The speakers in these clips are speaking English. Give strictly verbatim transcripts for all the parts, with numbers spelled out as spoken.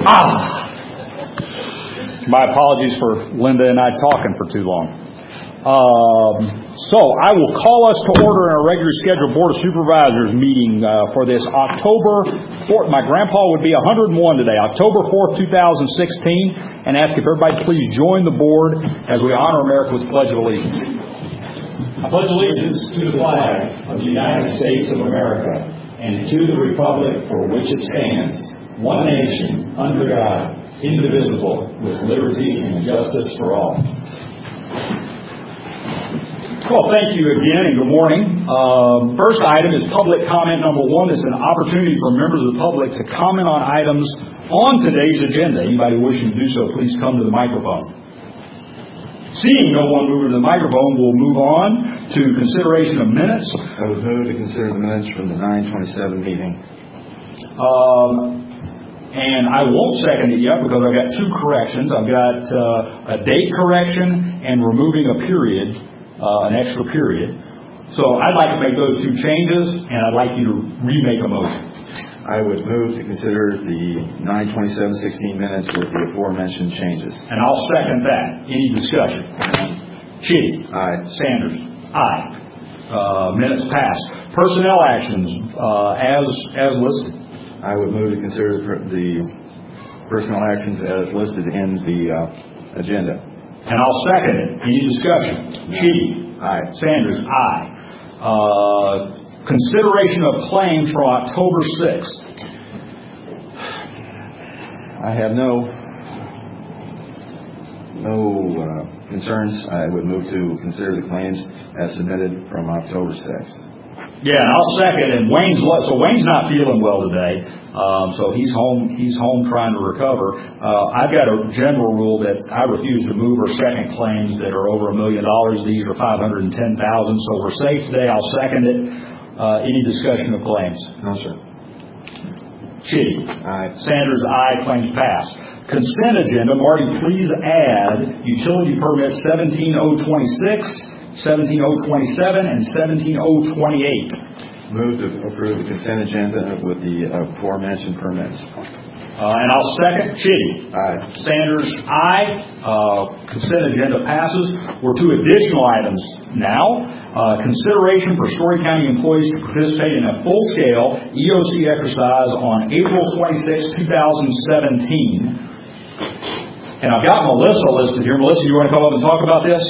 Ah! My apologies for Linda and I talking for too long. Um, so I will call us to order in our regularly scheduled Board of Supervisors meeting uh, for this October fourth. My grandpa would be one hundred and one today, October fourth, two thousand sixteen, and ask if everybody please join the board as we honor America with the Pledge of Allegiance. I pledge allegiance to the flag of the United States of America and to the republic for which it stands, one nation, under God, indivisible, with liberty and justice for all. Well, thank you again and good morning. Um, first item is public comment number one. It's an opportunity for members of the public to comment on items on today's agenda. Anybody wishing to do so, please come to the microphone. Seeing no one moving to the microphone, we'll move on to consideration of minutes. I would move to consider the minutes from the nine twenty-seven meeting. Um, and I won't second it yet because I've got two corrections. I've got uh, a date correction and removing a period, uh, an extra period. So I'd like to make those two changes, and I'd like you to remake a motion. I would move to consider the nine twenty-seven sixteen minutes with the aforementioned changes. And I'll second that. Any discussion? Chitty. Aye. Sanders. Aye. Uh, minutes passed. Personnel actions uh, as as listed. I would move to consider the personnel actions as listed in the uh, agenda. And I'll second it. Any discussion? Chitty. Aye. Sanders. Aye. Uh, Consideration of claims for October sixth. I have no no uh, concerns. I would move to consider the claims as submitted from October sixth. Yeah, and I'll second. And Wayne's so Wayne's not feeling well today, um, so he's home. He's home trying to recover. Uh, I've got a general rule that I refuse to move or second claims that are over a million dollars. These are five hundred and ten thousand. So we're safe today. I'll second it. Uh, any discussion of claims? No, sir. Chitty. Aye. Sanders, aye. Claims passed. Consent agenda. Marty, please add utility permits seventeen oh twenty-six, seventeen oh twenty-seven, and seventeen oh twenty-eight. Move to approve the consent agenda with the aforementioned permits. Uh, and I'll second. Chitty. Aye. Sanders, aye. Uh, consent agenda passes. We're to additional items now. Uh, consideration for Story County employees to participate in a full-scale E O C exercise on April twenty-sixth, twenty seventeen. And I've got Melissa listed here. Melissa, you want to come up and talk about this?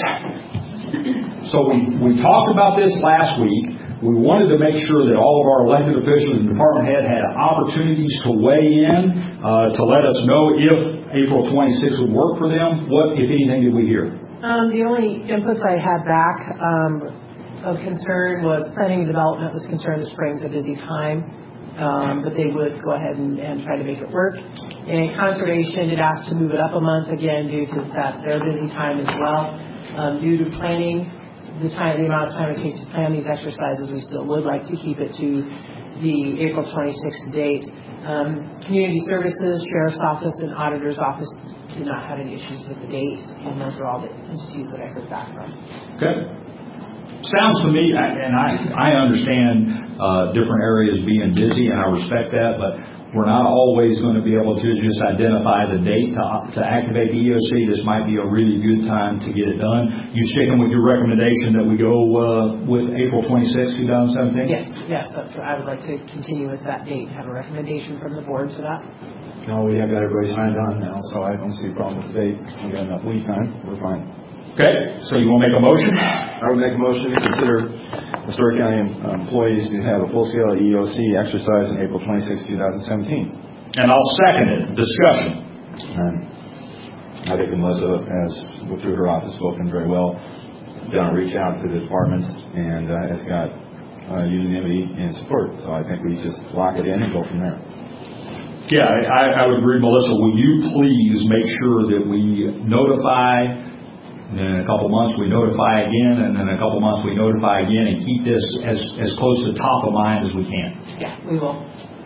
So we, we talked about this last week. We wanted to make sure that all of our elected officials and department head had opportunities to weigh in, uh, to let us know if April twenty-sixth would work for them. What, if anything, did we hear? Um, the only inputs I had back um, of concern was planning and development was concerned the spring's a busy time, um, but they would go ahead and, and try to make it work. And conservation did ask to move it up a month again due to that their busy time as well. Um, due to planning, the time, the amount of time it takes to plan these exercises, we still would like to keep it to the April twenty-sixth date. Um, community services, sheriff's office, and auditor's office did not have any issues with the date, and those are all the entities that I heard back from. Okay. Sounds to me, and I, I understand uh, different areas being busy, and I respect that, but we're not always going to be able to just identify the date to, to activate the E O C. This might be a really good time to get it done. You sticking with your recommendation that we go uh, with April twenty-sixth, twenty seventeen? Yes, yes, that's what I would like to continue with that date. Have a recommendation from the board for that. No, we have got everybody signed on now, so I don't see a problem with the date. We've got enough lead time. We're fine. Okay, so you want to make a motion? I would make a motion to consider the Story County employees to have a full-scale E O C exercise on April twenty-sixth, twenty seventeen. And I'll second it. Discussion. And I think Melissa has, through her office, spoken very well, done a reach out to the departments, and uh, has got uh, unanimity and support. So I think we just lock it in and go from there. Yeah, I, I would agree, Melissa. Will you please make sure that we notify, and then in a couple months we notify again, and then in a couple months we notify again, and keep this as, as close to top of mind as we can. Yeah, we will.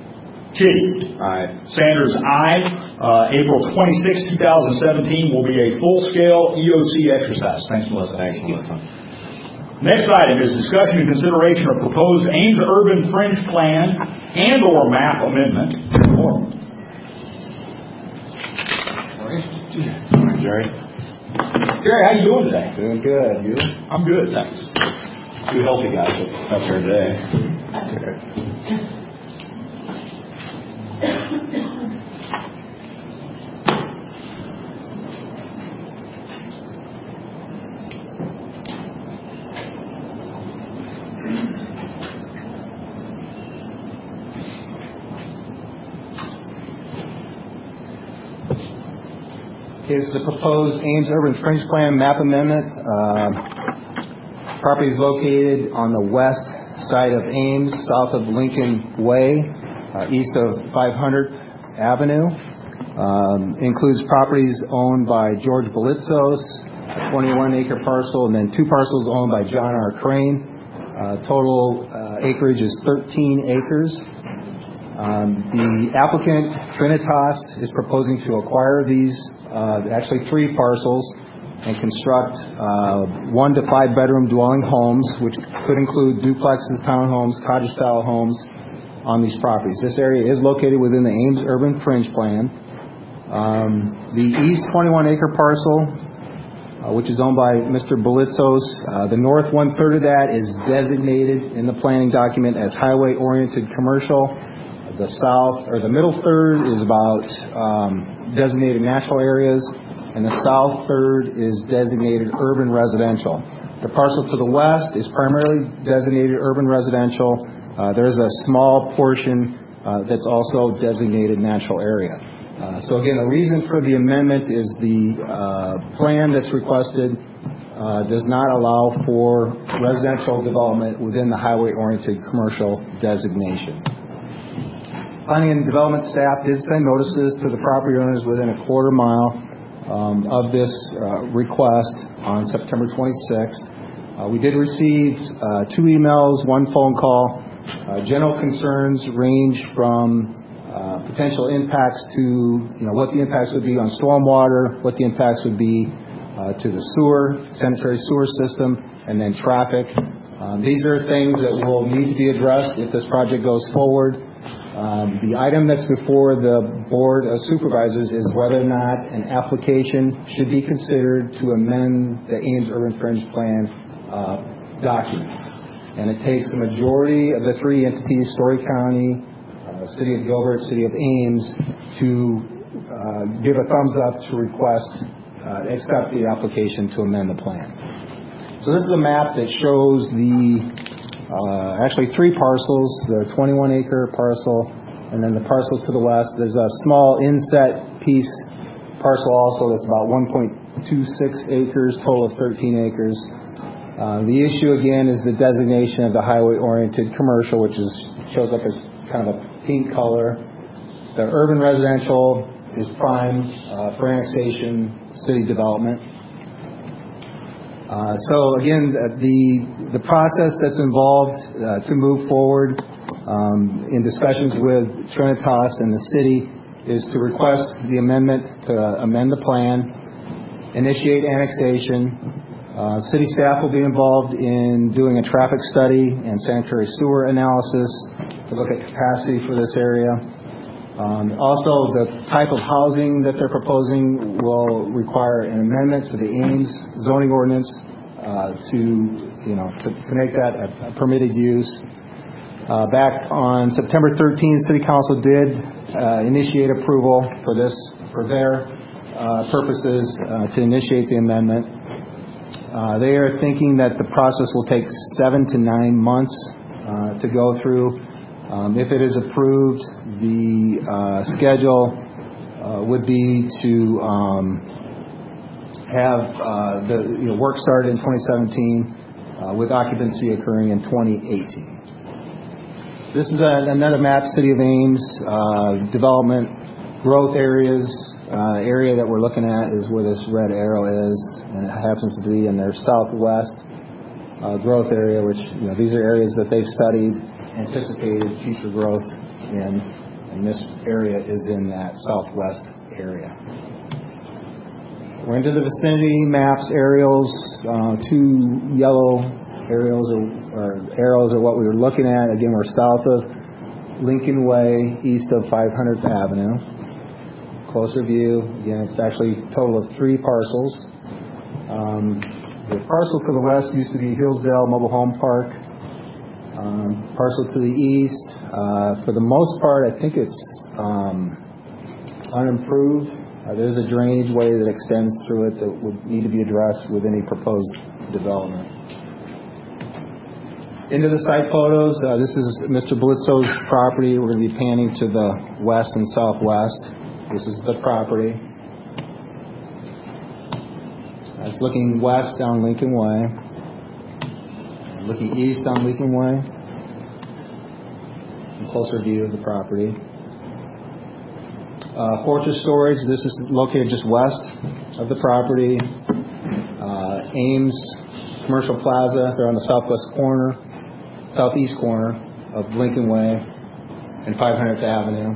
Chitty. Aye. Sanders, aye. Uh, April twenty-sixth, twenty seventeen will be a full-scale E O C exercise. Thanks, Melissa. Thanks, Melissa. Next item is discussion and consideration of proposed Ames Urban Fringe Plan and or map amendment. Morning, Jerry. Jerry, how you doing today? Doing good. You? I'm good, thanks. Two healthy guys up here today. Is the proposed Ames Urban Fringe Plan map amendment. Uh, property is located on the west side of Ames, south of Lincoln Way, uh, east of five hundredth Avenue. Um, includes properties owned by George Belitzos, a twenty-one acre parcel, and then two parcels owned by John R. Crane. Uh, total uh, acreage is thirteen acres. Um, the applicant, Trinitas, is proposing to acquire these Uh, actually three parcels and construct uh, one to five bedroom dwelling homes, which could include duplexes, townhomes, cottage style homes on these properties. This area is located within the Ames Urban Fringe Plan. Um, the east twenty-one acre parcel, uh, which is owned by Mister Belitzos, uh, the north one third of that is designated in the planning document as highway oriented commercial. The south, or the middle third, is about um, designated natural areas, and the south third is designated urban residential. The parcel to the west is primarily designated urban residential. Uh, there's a small portion uh, that's also designated natural area. Uh, so again, the reason for the amendment is the uh, plan that's requested uh, does not allow for residential development within the highway-oriented commercial designation. Planning and Development staff did send notices to the property owners within a quarter mile um, of this uh, request on September twenty-sixth. Uh, we did receive uh, two emails, one phone call. Uh, general concerns range from uh, potential impacts to, you know, what the impacts would be on stormwater, what the impacts would be uh, to the sewer, sanitary sewer system, and then traffic. Um, these are things that will need to be addressed if this project goes forward. Um, the item that's before the Board of Supervisors is whether or not an application should be considered to amend the Ames Urban Fringe Plan uh, document. And it takes a majority of the three entities, Story County, uh, City of Gilbert, City of Ames, to uh, give a thumbs up to request, uh, accept the application to amend the plan. So this is a map that shows the Uh, actually three parcels, the twenty-one acre parcel, and then the parcel to the west. There's a small inset piece parcel also that's about one point two six acres, total of thirteen acres. Uh, the issue again is the designation of the highway-oriented commercial, which is shows up as kind of a pink color. The urban residential is prime uh, for annexation, city development. Uh, so again, the the process that's involved uh, to move forward um, in discussions with Trinitas and the city is to request the amendment to amend the plan, initiate annexation. Uh, city staff will be involved in doing a traffic study and sanitary sewer analysis to look at capacity for this area. Um, also, the type of housing that they're proposing will require an amendment to the Ames zoning ordinance uh, to, you know, to, to make that a, a permitted use. Uh, back on September thirteenth, City Council did uh, initiate approval for this, for their uh, purposes, uh, to initiate the amendment. Uh, they are thinking that the process will take seven to nine months uh, to go through. Um, if it is approved, the uh, schedule uh, would be to um, have uh, the you know, work started in twenty seventeen uh, with occupancy occurring in twenty eighteen. This is a, another map, City of Ames, uh, development, growth areas. Uh, area that we're looking at is where this red arrow is, and it happens to be in their southwest uh, growth area, which, you know, these are areas that they've studied, anticipated future growth in, and this area is in that southwest area. We're into the vicinity maps, aerials. Uh, two yellow aerials or, or arrows are what we were looking at. Again, we're south of Lincoln Way, east of five hundredth Avenue. closer view. Again, it's actually a total of three parcels. Um, the parcel to the west used to be Hillsdale Mobile Home Park. Um, parcel to the east, uh, for the most part, I think it's um, unimproved. Uh, there's a drainage way that extends through it that would need to be addressed with any proposed development. Into the site photos, uh, this is Mister Blitzo's property. We're going to be panning to the west and southwest. This is the property. It's looking west down Lincoln Way. Looking east on Lincoln Way. A closer view of the property. Uh, Fortress Storage, this is located just west of the property. Uh, Ames Commercial Plaza, they're on the southwest corner, southeast corner of Lincoln Way and five hundredth Avenue.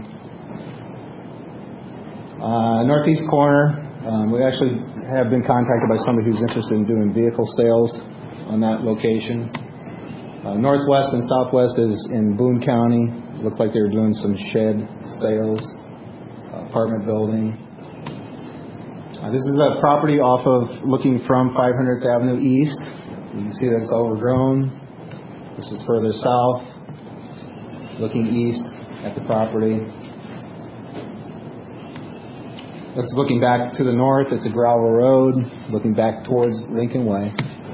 Uh, northeast corner, um, we actually have been contacted by somebody who's interested in doing vehicle sales on that location. Uh, northwest and southwest is in Boone County. Looked like they were doing some shed sales, uh, apartment building. Uh, this is a property off of looking from five hundredth Avenue East. You can see that it's overgrown. This is further south, looking east at the property. This is looking back to the north. It's a gravel road looking back towards Lincoln Way.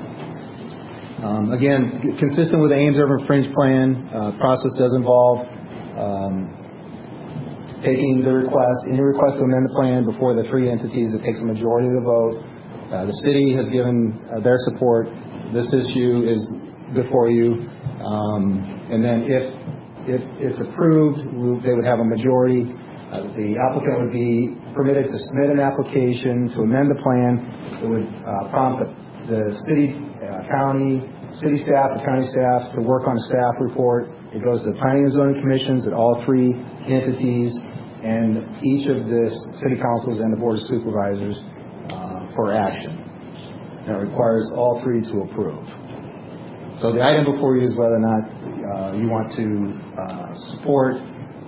Um, again, consistent with the Ames Urban Fringe Plan, uh, process does involve um, taking the request, any request to amend the plan before the three entities that takes a majority of the vote. Uh, the city has given uh, their support. This issue is before you. Um, and then if, if it's approved, we, they would have a majority. Uh, the applicant would be permitted to submit an application to amend the plan. It would uh, prompt the, the city Uh, county, city staff, the county staff to work on a staff report. It goes to the planning and zoning commissions at all three entities and each of the city councils and the board of supervisors uh, for action. And it requires all three to approve. So the item before you is whether or not uh, you want to uh, support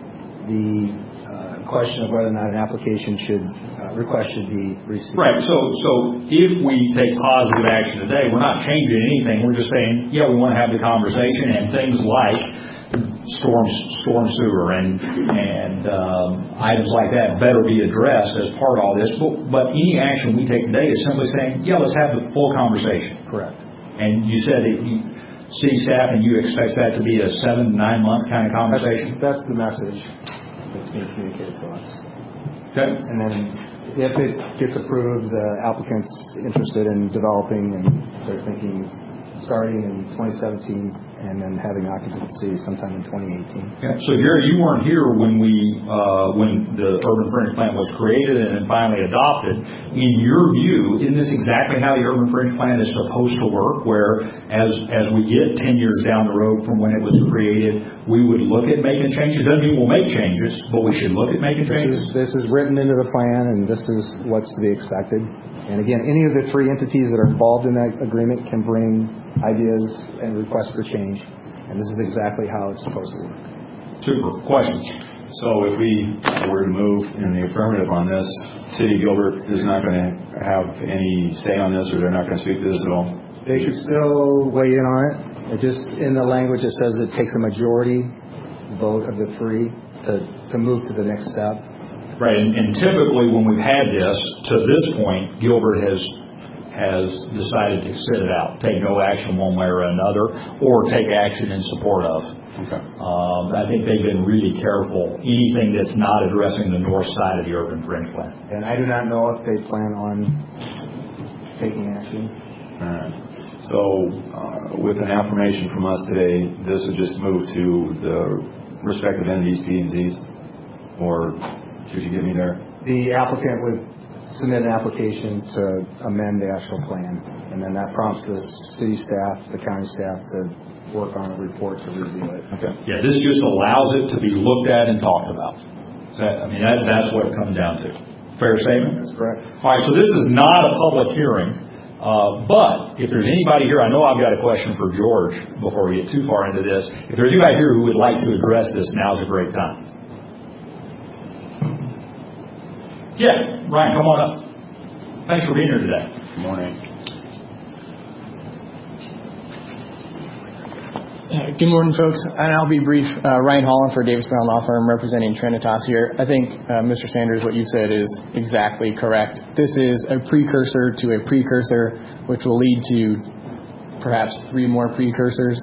the uh, question of whether or not an application should uh, request should be received. Right. So, so if we take positive action today, we're not changing anything. We're just saying, yeah, we want to have the conversation, and things like storm storm sewer and and um, items like that better be addressed as part of all this. But, but any action we take today is simply saying, yeah, let's have the full conversation. Correct. And you said that you, city staff and you expect that to be a seven to nine month kind of conversation. That's, that's the message that's being communicated to us. Okay. And then if it gets approved, the applicant's interested in developing, and they're thinking starting in twenty seventeen and then having occupancy sometime in twenty eighteen. Yeah. So, Jerry, you weren't here when we uh, when the Urban Fringe Plan was created and then finally adopted. In your view, isn't this exactly how the Urban Fringe Plan is supposed to work, where as as we get ten years down the road from when it was created, we would look at making changes? Doesn't mean we'll make changes, but we should look at making this changes? Is, this is written into the plan, and this is what's to be expected. And again, any of the three entities that are involved in that agreement can bring ideas and requests for change. And this is exactly how it's supposed to work. Super. Questions? So if we were to move in the affirmative on this, City of Gilbert is not going to have any say on this, or they're not going to speak to this at all? They should still weigh in on it. It just, in the language, it says it takes a majority vote of the three to, to move to the next step. Right, and, and typically when we've had this, to this point, Gilbert has has decided to sit it out, take no action one way or another, or take action in support of. Okay. Um, I think they've been really careful. Anything that's not addressing the north side of the Urban Fringe Plan. And I do not know if they plan on taking action. All right. So uh, with an affirmation from us today, this would just move to the respective entities, P and Zs, or could you get me there? The applicant would submit an application to amend the actual plan, and then that prompts the city staff, the county staff, to work on a report to review it. Okay. Yeah, this just allows it to be looked at and talked about. That, I mean, that, that's what it comes down to. Fair statement? That's correct. All right, so this is not a public hearing, uh, but if there's anybody here, I know I've got a question for George before we get too far into this. If there's anybody here who would like to address this, now's a great time. Yeah, Ryan, come on up. Thanks for being here today. Good morning. Uh, Good morning, folks, and I'll be brief. Uh, Ryan Holland for Davis Brown Law Firm, representing Trinitas here. I think, uh, Mister Sanders, what you said is exactly correct. This is a precursor to a precursor, which will lead to perhaps three more precursors.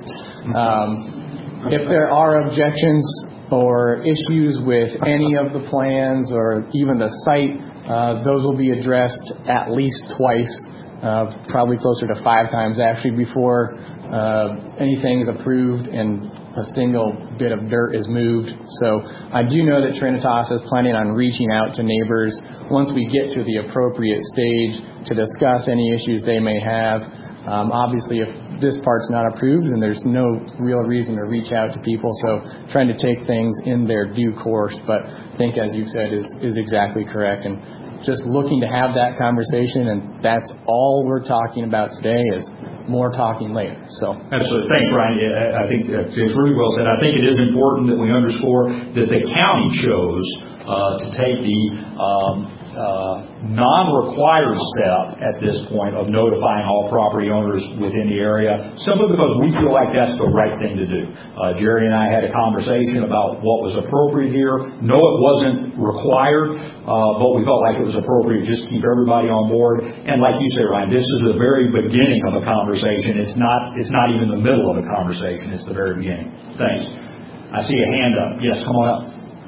Um, if there are objections or issues with any of the plans or even the site, uh, those will be addressed at least twice, uh, probably closer to five times actually, before Uh, anything is approved and a single bit of dirt is moved. So I do know that Trinitas is planning on reaching out to neighbors once we get to the appropriate stage to discuss any issues they may have. Um, obviously, if this part's not approved, then there's no real reason to reach out to people. So trying to take things in their due course, but I think, as you said, is, is exactly correct. And just looking to have that conversation, and that's all we're talking about today is more talking later. So absolutely. Thanks, Ryan. Yeah, I think it's really well said. I think it is important that we underscore that the county chose uh, to take the um, uh, non-required step at this point of notifying all property owners within the area, simply because we feel like that's the right thing to do. Uh, Jerry and I had a conversation about what was appropriate here. No, it wasn't required, uh, but we felt like it was appropriate just to keep everybody on board. And like you say, Ryan, this is the very beginning of a conversation. It's not, it's not even the middle of a conversation. It's the very beginning. Thanks. I see a hand up. Yes, come on up.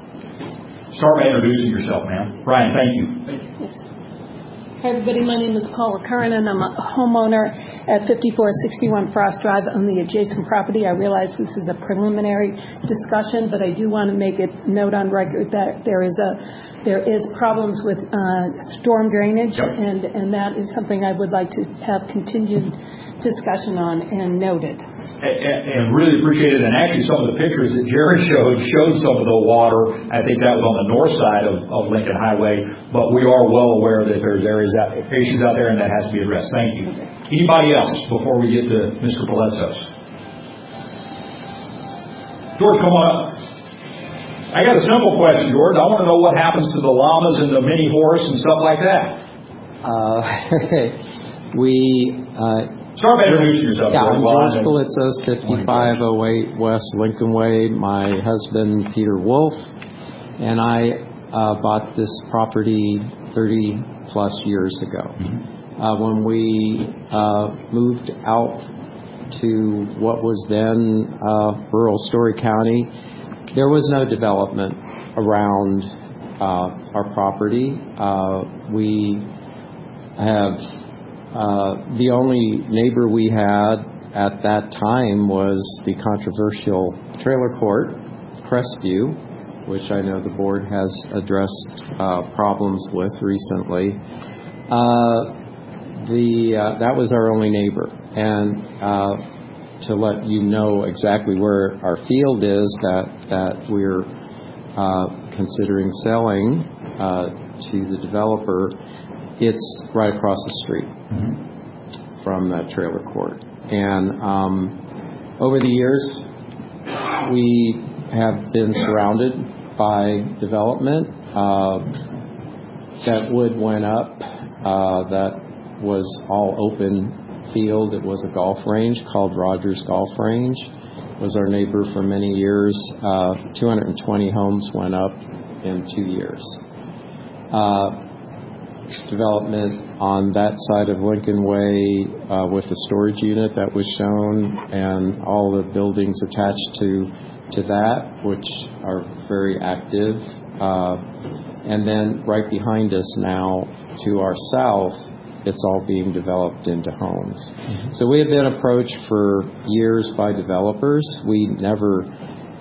Start by introducing yourself, ma'am. Ryan, thank you. Yes. Hi, everybody. My name is Paula Curran, and I'm a homeowner at fifty-four sixty-one Frost Drive on the adjacent property. I realize this is a preliminary discussion, but I do want to make it note on record that there is a there is problems with uh, storm drainage, yep. and, and that is something I would like to have continued discussion on and noted. And, and really appreciate it. And actually, some of the pictures that Jerry showed showed some of the water. I think that was on the north side of, of Lincoln Highway. But we are well aware that there's areas out, issues out there, and that has to be addressed. Thank you. Okay. Anybody else before we get to Mister Paletsos? George, come on up. I got a simple question, George. I want to know what happens to the llamas and the mini horse and stuff like that. Uh, we. Uh, Start by introducing yourself. Yeah, I'm George and Paletsos, fifty-five oh eight West Lincoln Way. My husband, Peter Wolf, and I uh, bought this property thirty plus years ago. Mm-hmm. Uh, when we uh, moved out to what was then uh, rural Story County, there was no development around uh, our property. Uh, we have Uh, the only neighbor we had at that time was the controversial trailer court, Crestview, which I know the board has addressed uh, problems with recently. Uh, the uh, that was our only neighbor. And uh, to let you know exactly where our field is, that, that we're uh, considering selling uh, to the developer, it's right across the street mm-hmm. from that trailer court. And um, over the years, we have been surrounded by development. Uh, that wood went up. Uh, that was all open field. It was a golf range called Rogers Golf Range. It was our neighbor for many years. Uh, two hundred twenty homes went up in two years. Uh, development on that side of Lincoln Way uh, with the storage unit that was shown and all the buildings attached to to that, which are very active. Uh, and then right behind us now to our south, it's all being developed into homes. Mm-hmm. So we have been approached for years by developers. We never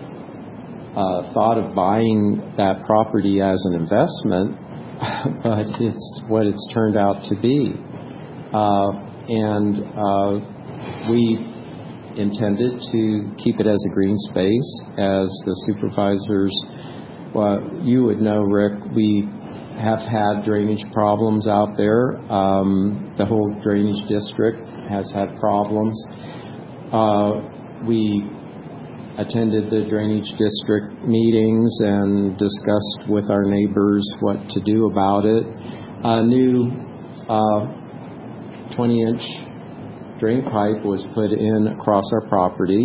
uh, thought of buying that property as an investment, but it's what it's turned out to be. Uh, and uh, we intended to keep it as a green space. As the supervisors, well, you would know, Rick, we have had drainage problems out there. Um, the whole drainage district has had problems. Uh, we attended the drainage district meetings and discussed with our neighbors what to do about it. A new twenty-inch uh, drain pipe was put in across our property.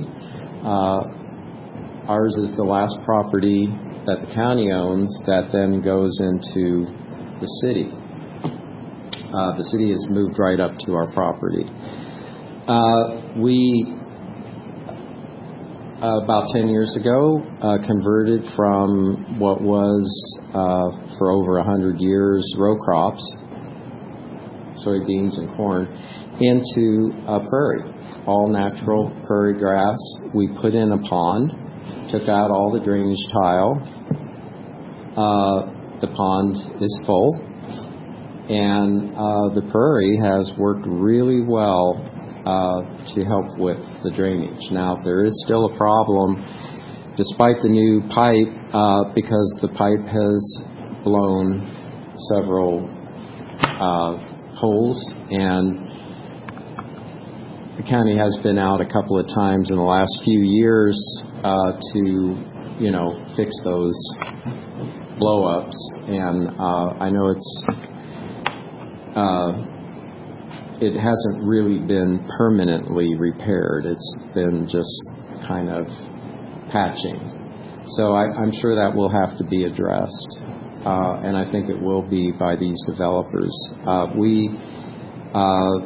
Uh, ours is the last property that the county owns that then goes into the city. Uh, the city has moved right up to our property. Uh, we, uh, about ten years ago, uh, converted from what was, uh, for over one hundred years, row crops, soybeans and corn, into a prairie, all natural prairie grass. We put in a pond, took out all the drainage tile. Uh, the pond is full, and uh, the prairie has worked really well uh, to help with the drainage. Now, there is still a problem, despite the new pipe, uh, because the pipe has blown several uh, holes, and the county has been out a couple of times in the last few years uh, to, you know, fix those blow-ups, and uh, I know it's uh, it hasn't really been permanently repaired. It's been just kind of patching. So I, I'm sure that will have to be addressed, uh, and I think it will be by these developers. Uh, we uh,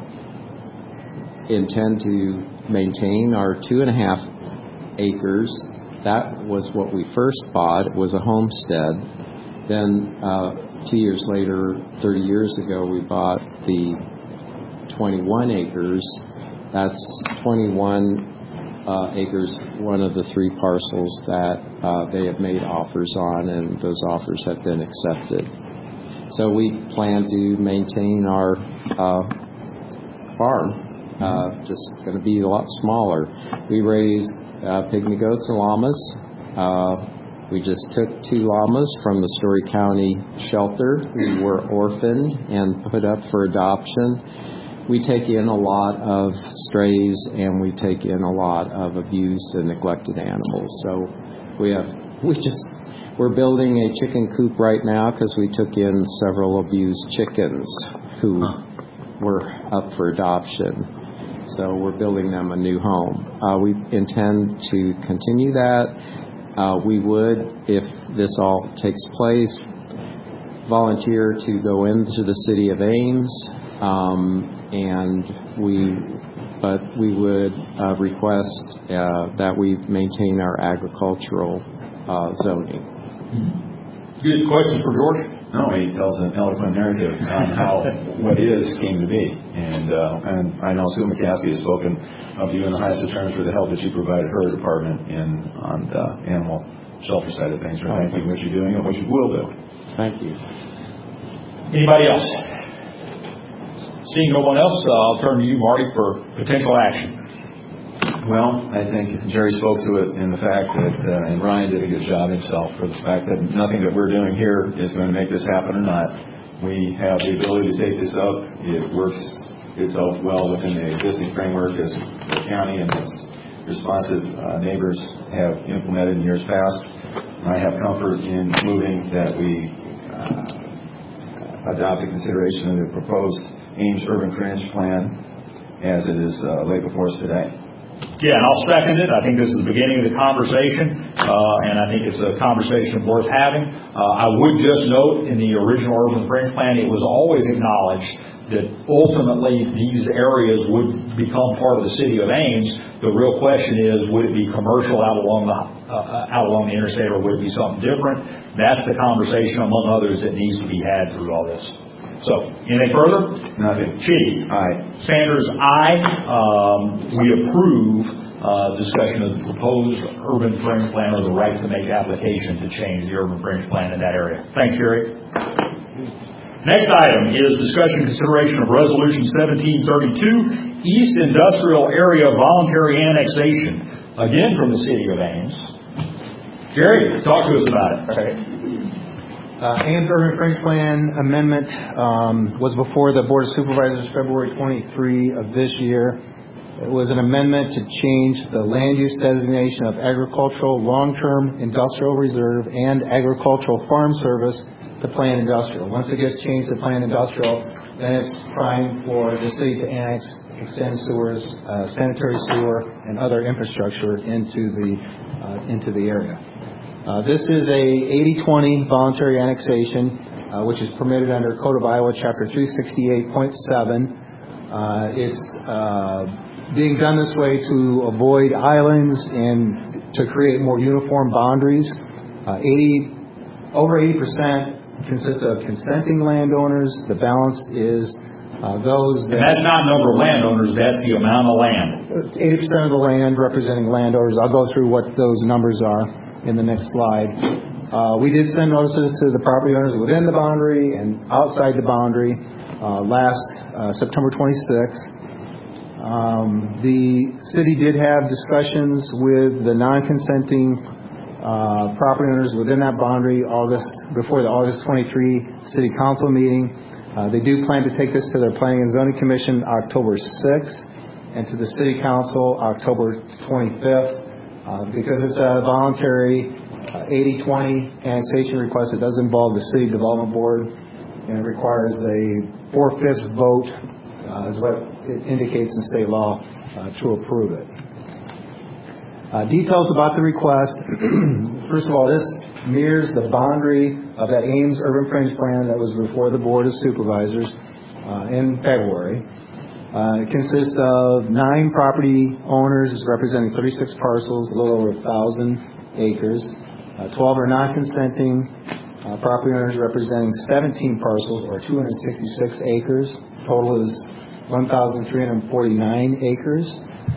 intend to maintain our two and a half acres. That was what we first bought. It was a homestead. Then uh, two years later, thirty years ago, we bought the twenty-one acres. That's twenty-one uh, acres, one of the three parcels that uh, they have made offers on, and those offers have been accepted. So we plan to maintain our uh, farm. Uh, just going to be a lot smaller. We raise Uh, pygmy goats and llamas. Uh, we just took two llamas from the Story County shelter who were orphaned and put up for adoption. We take in a lot of strays, and we take in a lot of abused and neglected animals. So we have, we just, we're building a chicken coop right now because we took in several abused chickens who were up for adoption. So we're building them a new home. Uh, we intend to continue that. Uh, we would, if this all takes place, volunteer to go into the city of Ames, um, and we, but we would uh, request uh, that we maintain our agricultural uh, zoning. Good question for George. No, he tells an eloquent narrative on how what is came to be. And uh, and I know Sue McCaskey has spoken of you in the highest of terms for the help that you provided her department in on the animal shelter side of things. So thank you for what you're doing and what you will do. Thank you. Anybody else? Seeing no one else, uh, I'll turn to you, Marty, for potential action. Well, I think Jerry spoke to it in the fact that, uh, and Ryan did a good job himself for the fact that nothing that we're doing here is going to make this happen or not. We have the ability to take this up. It works itself well within the existing framework as the county and its responsive uh, neighbors have implemented in years past. I have comfort in moving that we uh, adopt a consideration of the proposed Ames Urban Fringe Plan as it is uh, laid before us today. Yeah, and I'll second it. I think this is the beginning of the conversation, uh, and I think it's a conversation worth having. Uh, I would just note in the original Urban Fringe Plan, it was always acknowledged that ultimately these areas would become part of the city of Ames. The real question is, would it be commercial out along the uh, out along the interstate, or would it be something different? That's the conversation, among others, that needs to be had through all this. So, anything further? Nothing. Chitty. Aye. Sanders, aye. Um, we approve uh, discussion of the proposed urban fringe plan, or the right to make application to change the urban fringe plan in that area. Thanks, Jerry. Next item is discussion and consideration of Resolution seventeen thirty-two, East Industrial Area Voluntary Annexation, again from the city of Ames. Jerry, talk to us about it. All right. Uh, Ames Urban Fringe Plan Amendment um, was before the Board of Supervisors February twenty-third of this year. It was an amendment to change the land use designation of agricultural long-term industrial reserve and agricultural farm service to planned industrial. Once it gets changed to planned industrial, then it's prime for the city to annex, extend sewers, uh, sanitary sewer, and other infrastructure into the uh, into the area. Uh, this is a eighty twenty voluntary annexation, uh, which is permitted under Code of Iowa, Chapter three sixty-eight point seven. Uh, it's uh, being done this way to avoid islands and to create more uniform boundaries. Uh, eighty, over eighty percent consists of consenting landowners. The balance is uh, those that... And that's not number of landowners, that's the amount of land. eighty percent of the land representing landowners. I'll go through what those numbers are in the next slide. Uh, we did send notices to the property owners within the boundary and outside the boundary uh, last uh, September twenty-sixth. Um, the city did have discussions with the non-consenting uh, property owners within that boundary August before the August twenty-third City Council meeting. Uh, they do plan to take this to their Planning and Zoning Commission October sixth and to the City Council October twenty-fifth. Uh, because it's a voluntary uh, eighty twenty annexation request, it does involve the City Development Board, and it requires a four-fifths vote, uh, is what it indicates in state law, uh, to approve it. Uh, details about the request. First of all, this mirrors the boundary of that Ames Urban Fringe Plan that was before the Board of Supervisors uh, in February. Uh, it consists of nine property owners representing thirty-six parcels, a little over one thousand acres. Uh, twelve are non-consenting uh, property owners representing seventeen parcels, or two hundred sixty-six acres. Total is one thousand three hundred forty-nine acres.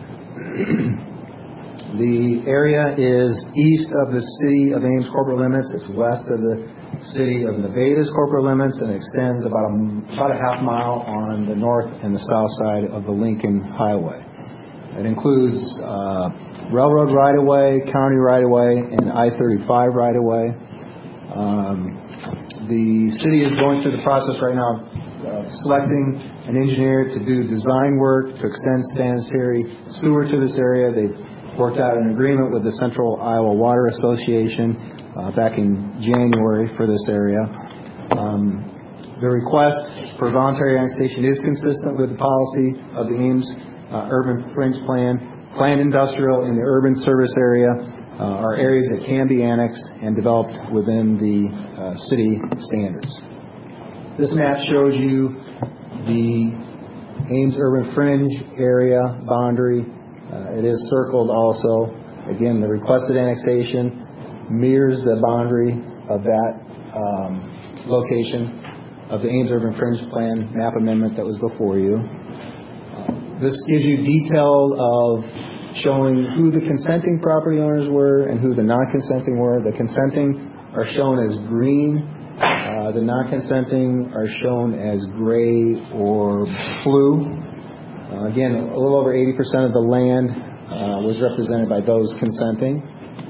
The area is east of the city of Ames corporate limits. It's west of the city of Nevada's corporate limits, and extends about a, about a half mile on the north and the south side of the Lincoln Highway. It includes uh, railroad right-of-way, county right-of-way, and I thirty-five right-of-way. Um, the city is going through the process right now uh, selecting an engineer to do design work to extend sanitary sewer to this area. They've worked out an agreement with the Central Iowa Water Association uh, back in January for this area. Um, the request for voluntary annexation is consistent with the policy of the Ames uh, Urban Fringe Plan. Planned industrial in the urban service area uh, are areas that can be annexed and developed within the uh, city standards. This map shows you the Ames Urban Fringe area boundary. Uh, it is circled also. Again, the requested annexation mirrors the boundary of that um, location of the Ames Urban Fringe Plan map amendment that was before you. Uh, this gives you detail of showing who the consenting property owners were and who the non-consenting were. The consenting are shown as green. Uh, the non-consenting are shown as gray or blue. Uh, again, a little over eighty percent of the land uh, was represented by those consenting.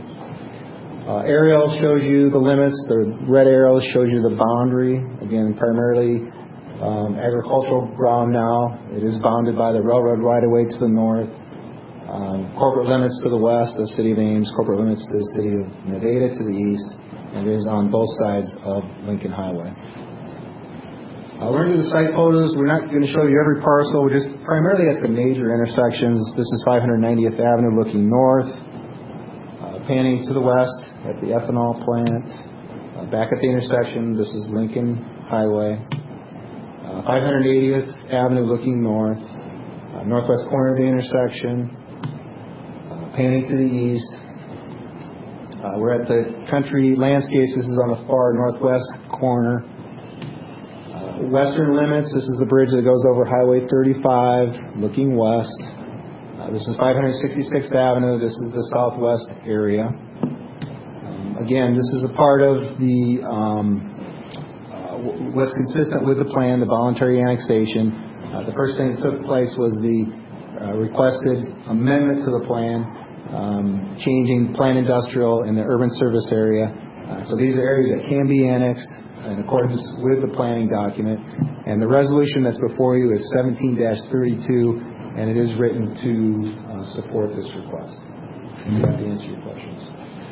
Uh, aerial shows you the limits. The red arrow shows you the boundary. Again, primarily um, agricultural ground now. It is bounded by the railroad right-of-way to the north. Um, corporate limits to the west, the city of Ames. Corporate limits to the city of Nevada to the east. And it is on both sides of Lincoln Highway. Uh, we're going to do the site photos. We're not going to show you every parcel. We're just primarily at the major intersections. This is five hundred ninetieth Avenue looking north. Uh, panning to the west at the ethanol plant. Uh, back at the intersection, this is Lincoln Highway. Uh, five hundred eightieth Avenue looking north. Uh, northwest corner of the intersection. Uh, panning to the east. Uh, we're at the Country Landscapes. This is on the far northwest corner. Western limits, this is the bridge that goes over Highway thirty-five, looking west. Uh, this is five hundred sixty-sixth Avenue. This is the southwest area. Um, again, this is a part of the um, uh, what's consistent with the plan, the voluntary annexation. Uh, the first thing that took place was the uh, requested amendment to the plan, um, changing planned industrial in the urban service area. Uh, so these are areas that can be annexed in accordance with the planning document. And the resolution that's before you is seventeen dash thirty-two, and it is written to uh, support this request. You have to answer your questions.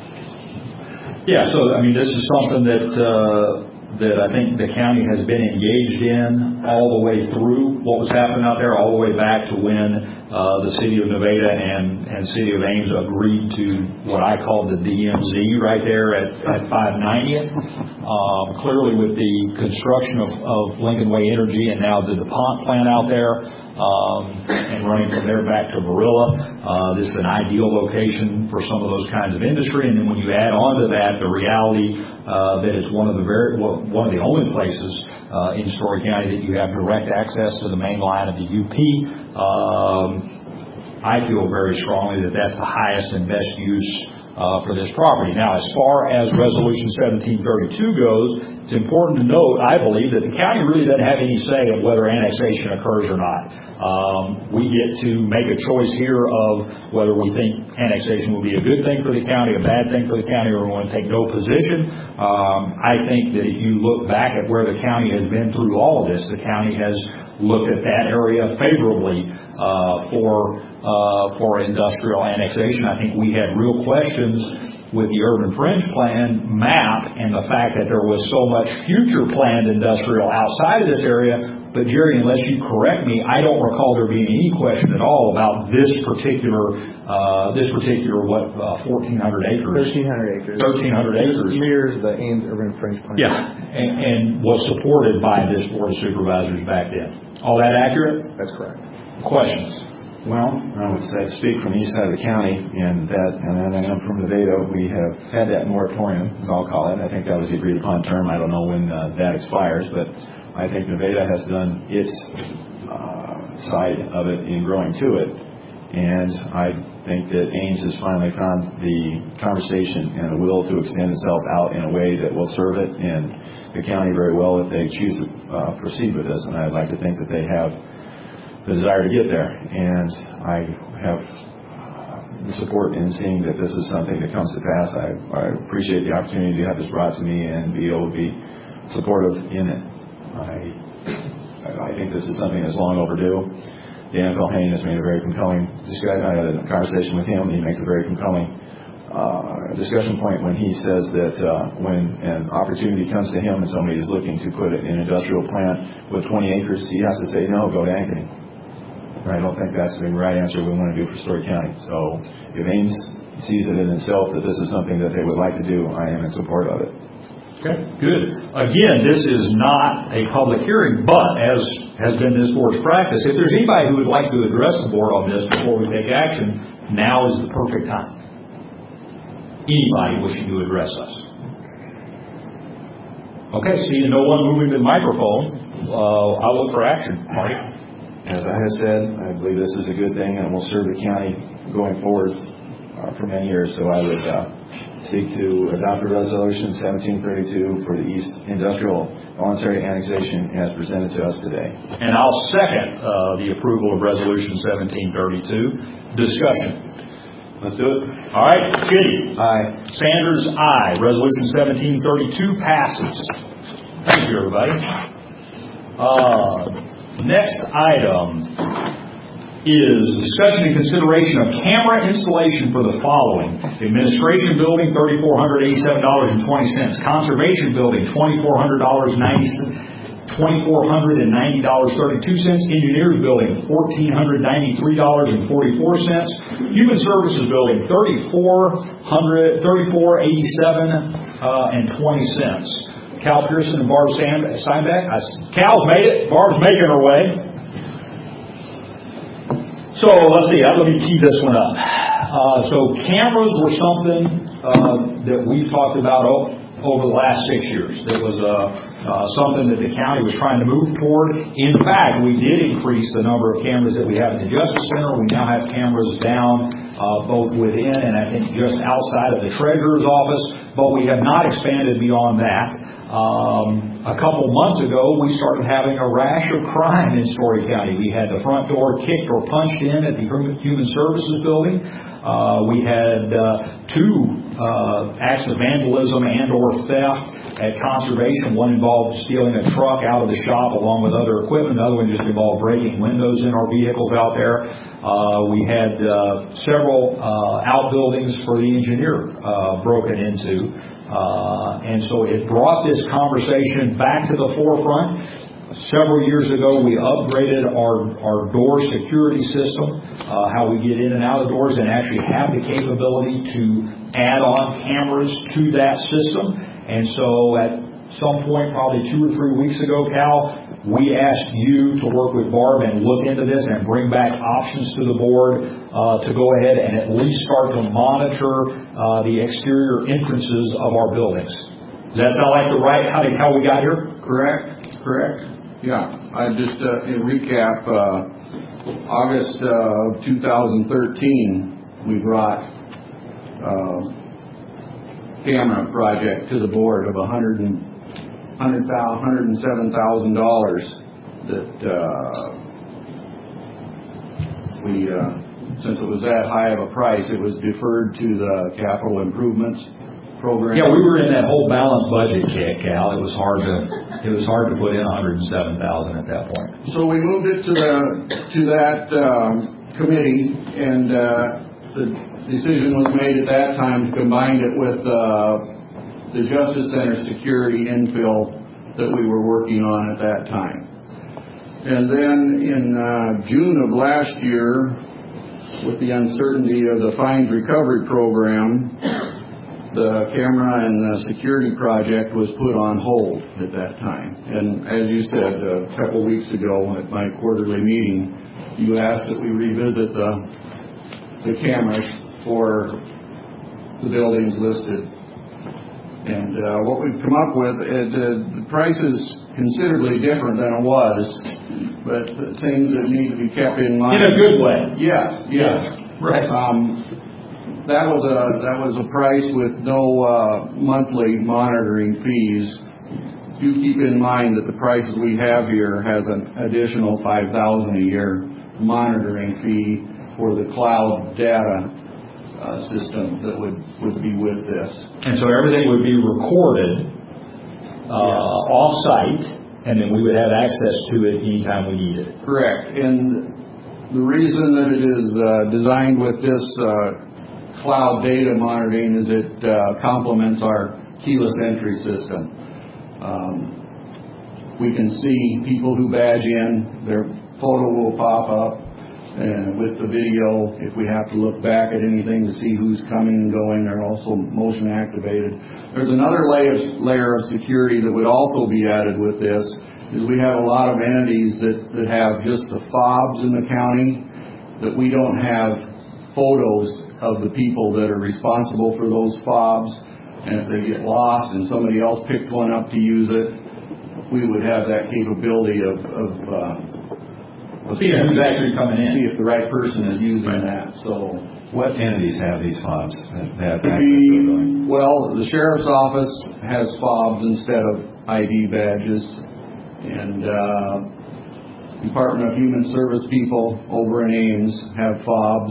Yeah, so, I mean, this is something that uh, that I think the county has been engaged in all the way through what was happening out there, all the way back to when uh, the city of Nevada and, and city of Ames agreed to what I called the D M Z right there at, at five ninetieth. Um, clearly with the construction of, of Lincoln Way Energy and now the DuPont plant out there, um, and running from there back to Barilla, uh, this is an ideal location for some of those kinds of industry. And then when you add on to that the reality uh, that it's one of the very well, one of the only places uh, in Story County that you have direct access to the main line of the U P, um, I feel very strongly that that's the highest and best use uh, for this property. Now, as far as Resolution seventeen thirty-two goes, it's important to note, I believe, that the county really doesn't have any say of whether annexation occurs or not. Um, we get to make a choice here of whether we think annexation will be a good thing for the county, a bad thing for the county, or we want to take no position. Um, I think that if you look back at where the county has been through all of this, the county has looked at that area favorably uh, for uh, for industrial annexation. I think we had real questions with the urban fringe plan map and the fact that there was so much future planned industrial outside of this area. But Jerry, unless you correct me, I don't recall there being any question at all about this particular, uh, this particular what, uh, fourteen hundred acres? thirteen hundred acres. thirteen hundred acres. This mirrors the Ames urban fringe plan. Yeah, and, and was supported by this board of supervisors back then. All that accurate? That's correct. Questions? Well, I would say, speak from the east side of the county, and that, and I am from Nevada. We have had that moratorium, as I'll call it. I think that was the agreed upon term. I don't know when uh, that expires, but I think Nevada has done its uh, side of it in growing to it, and I think that Ames has finally found the conversation and the will to extend itself out in a way that will serve it and the county very well if they choose to uh, proceed with this. And I'd like to think that they have the desire to get there, and I have the support in seeing that this is something that comes to pass. I, I appreciate the opportunity to have this brought to me and be able to be supportive in it. I, I think this is something that's long overdue. Dan Culhane has made a very compelling discussion. I had a conversation with him. He makes a very compelling uh, discussion point when he says that uh, when an opportunity comes to him and somebody is looking to put an industrial plant with twenty acres, he has to say, no, go to Ankeny. I don't think that's the right answer we want to do for Story County. So if Ames sees it in itself that this is something that they would like to do, I am in support of it. Okay, good. Again, this is not a public hearing, but as has been this board's practice, if there's anybody who would like to address the board on this before we take action, now is the perfect time. Anybody wishing to address us. Okay, seeing no one moving to the microphone, uh, I'll look for action. Marty? As I have said, I believe this is a good thing and will serve the county going forward uh, for many years. So I would uh, seek to adopt a resolution seventeen thirty-two for the East Industrial Voluntary Annexation as presented to us today. And I'll second uh, the approval of resolution seventeen thirty-two. Discussion. Let's do it. All right, Chitty. Aye. Sanders, aye. Resolution seventeen thirty-two passes. Thank you, everybody. Uh, Next item is discussion and consideration of camera installation for the following: Administration Building, three thousand four hundred eighty-seven dollars and twenty cents; Conservation Building, two thousand four hundred ninety dollars and thirty-two cents; Engineers Building, one thousand four hundred ninety-three dollars and forty-four cents; Human Services Building, thirty-four eighty-seven uh, and twenty cents. Cal Pearson and Barb Steinbeck. Cal's made it. Barb's making her way. So let's see. Let me tee this one up. Uh, so cameras were something uh, that we've talked about over the last six years. It was uh, uh, something that the county was trying to move toward. In fact, we did increase the number of cameras that we have at the Justice Center. We now have cameras down uh, both within and I think just outside of the Treasurer's office, but we have not expanded beyond that. Um, a couple months ago, we started having a rash of crime in Story County. We had the front door kicked or punched in at the Human Services Building. Uh, we had uh, two uh, acts of vandalism and or theft at Conservation. One involved stealing a truck out of the shop along with other equipment. The other one just involved breaking windows in our vehicles out there. Uh, we had uh, several uh, outbuildings for the engineer uh, broken into. Uh, and so it brought this conversation back to the forefront. Several years ago, we upgraded our, our door security system, uh, how we get in and out of doors, and actually have the capability to add on cameras to that system. And so at some point, probably two or three weeks ago, Cal, we asked you to work with Barb and look into this and bring back options to the board uh, to go ahead and at least start to monitor uh, the exterior entrances of our buildings. Does that sound like the right, how, did, how we got here? Correct, correct. Yeah, I just, uh, in recap, uh, August uh, two thousand thirteen, we brought uh, camera project to the board of one hundred and one hundred seven thousand dollars that uh, we, uh, since it was that high of a price, it was deferred to the capital improvements program. Yeah, we were in that whole balanced budget kick, Cal. It was hard to it was hard to put in one hundred seven thousand dollars at that point. So we moved it to the to that um, committee, and uh, the decision was made at that time to combine it with uh, the Justice Center security infill that we were working on at that time. And then in uh, June of last year, with the uncertainty of the fines recovery program, the camera and the security project was put on hold at that time. And as you said a couple weeks ago at my quarterly meeting, you asked that we revisit the the cameras for the buildings listed. And uh, what we've come up with, it, uh, the price is considerably different than it was, but the things that need to be kept in mind. In a good way. Yes, yes. Right. Um, That was a that was a price with no uh, monthly monitoring fees. Do keep in mind that the prices we have here has an additional five thousand a year monitoring fee for the cloud data uh, system that would, would be with this. And so everything would be recorded uh, yeah. off-site, and then we would have access to it anytime we need it. Correct. And the reason that it is uh, designed with this uh, cloud data monitoring is it uh, complements our keyless entry system. Um, we can see people who badge in, their photo will pop up, and with the video, if we have to look back at anything to see who's coming and going, they're also motion activated. There's another layer, layer of security that would also be added with this, is we have a lot of entities that, that have just the fobs in the county, that we don't have photos of the people that are responsible for those fobs, and if they get lost and somebody else picked one up to use it, we would have that capability of, of uh, see who's actually coming in, see if the right person is using right. that. So, what entities have these fobs that have the, access to the buildings? Well, the sheriff's office has fobs instead of I D badges, and uh, Department of Human Service people over in Ames have fobs.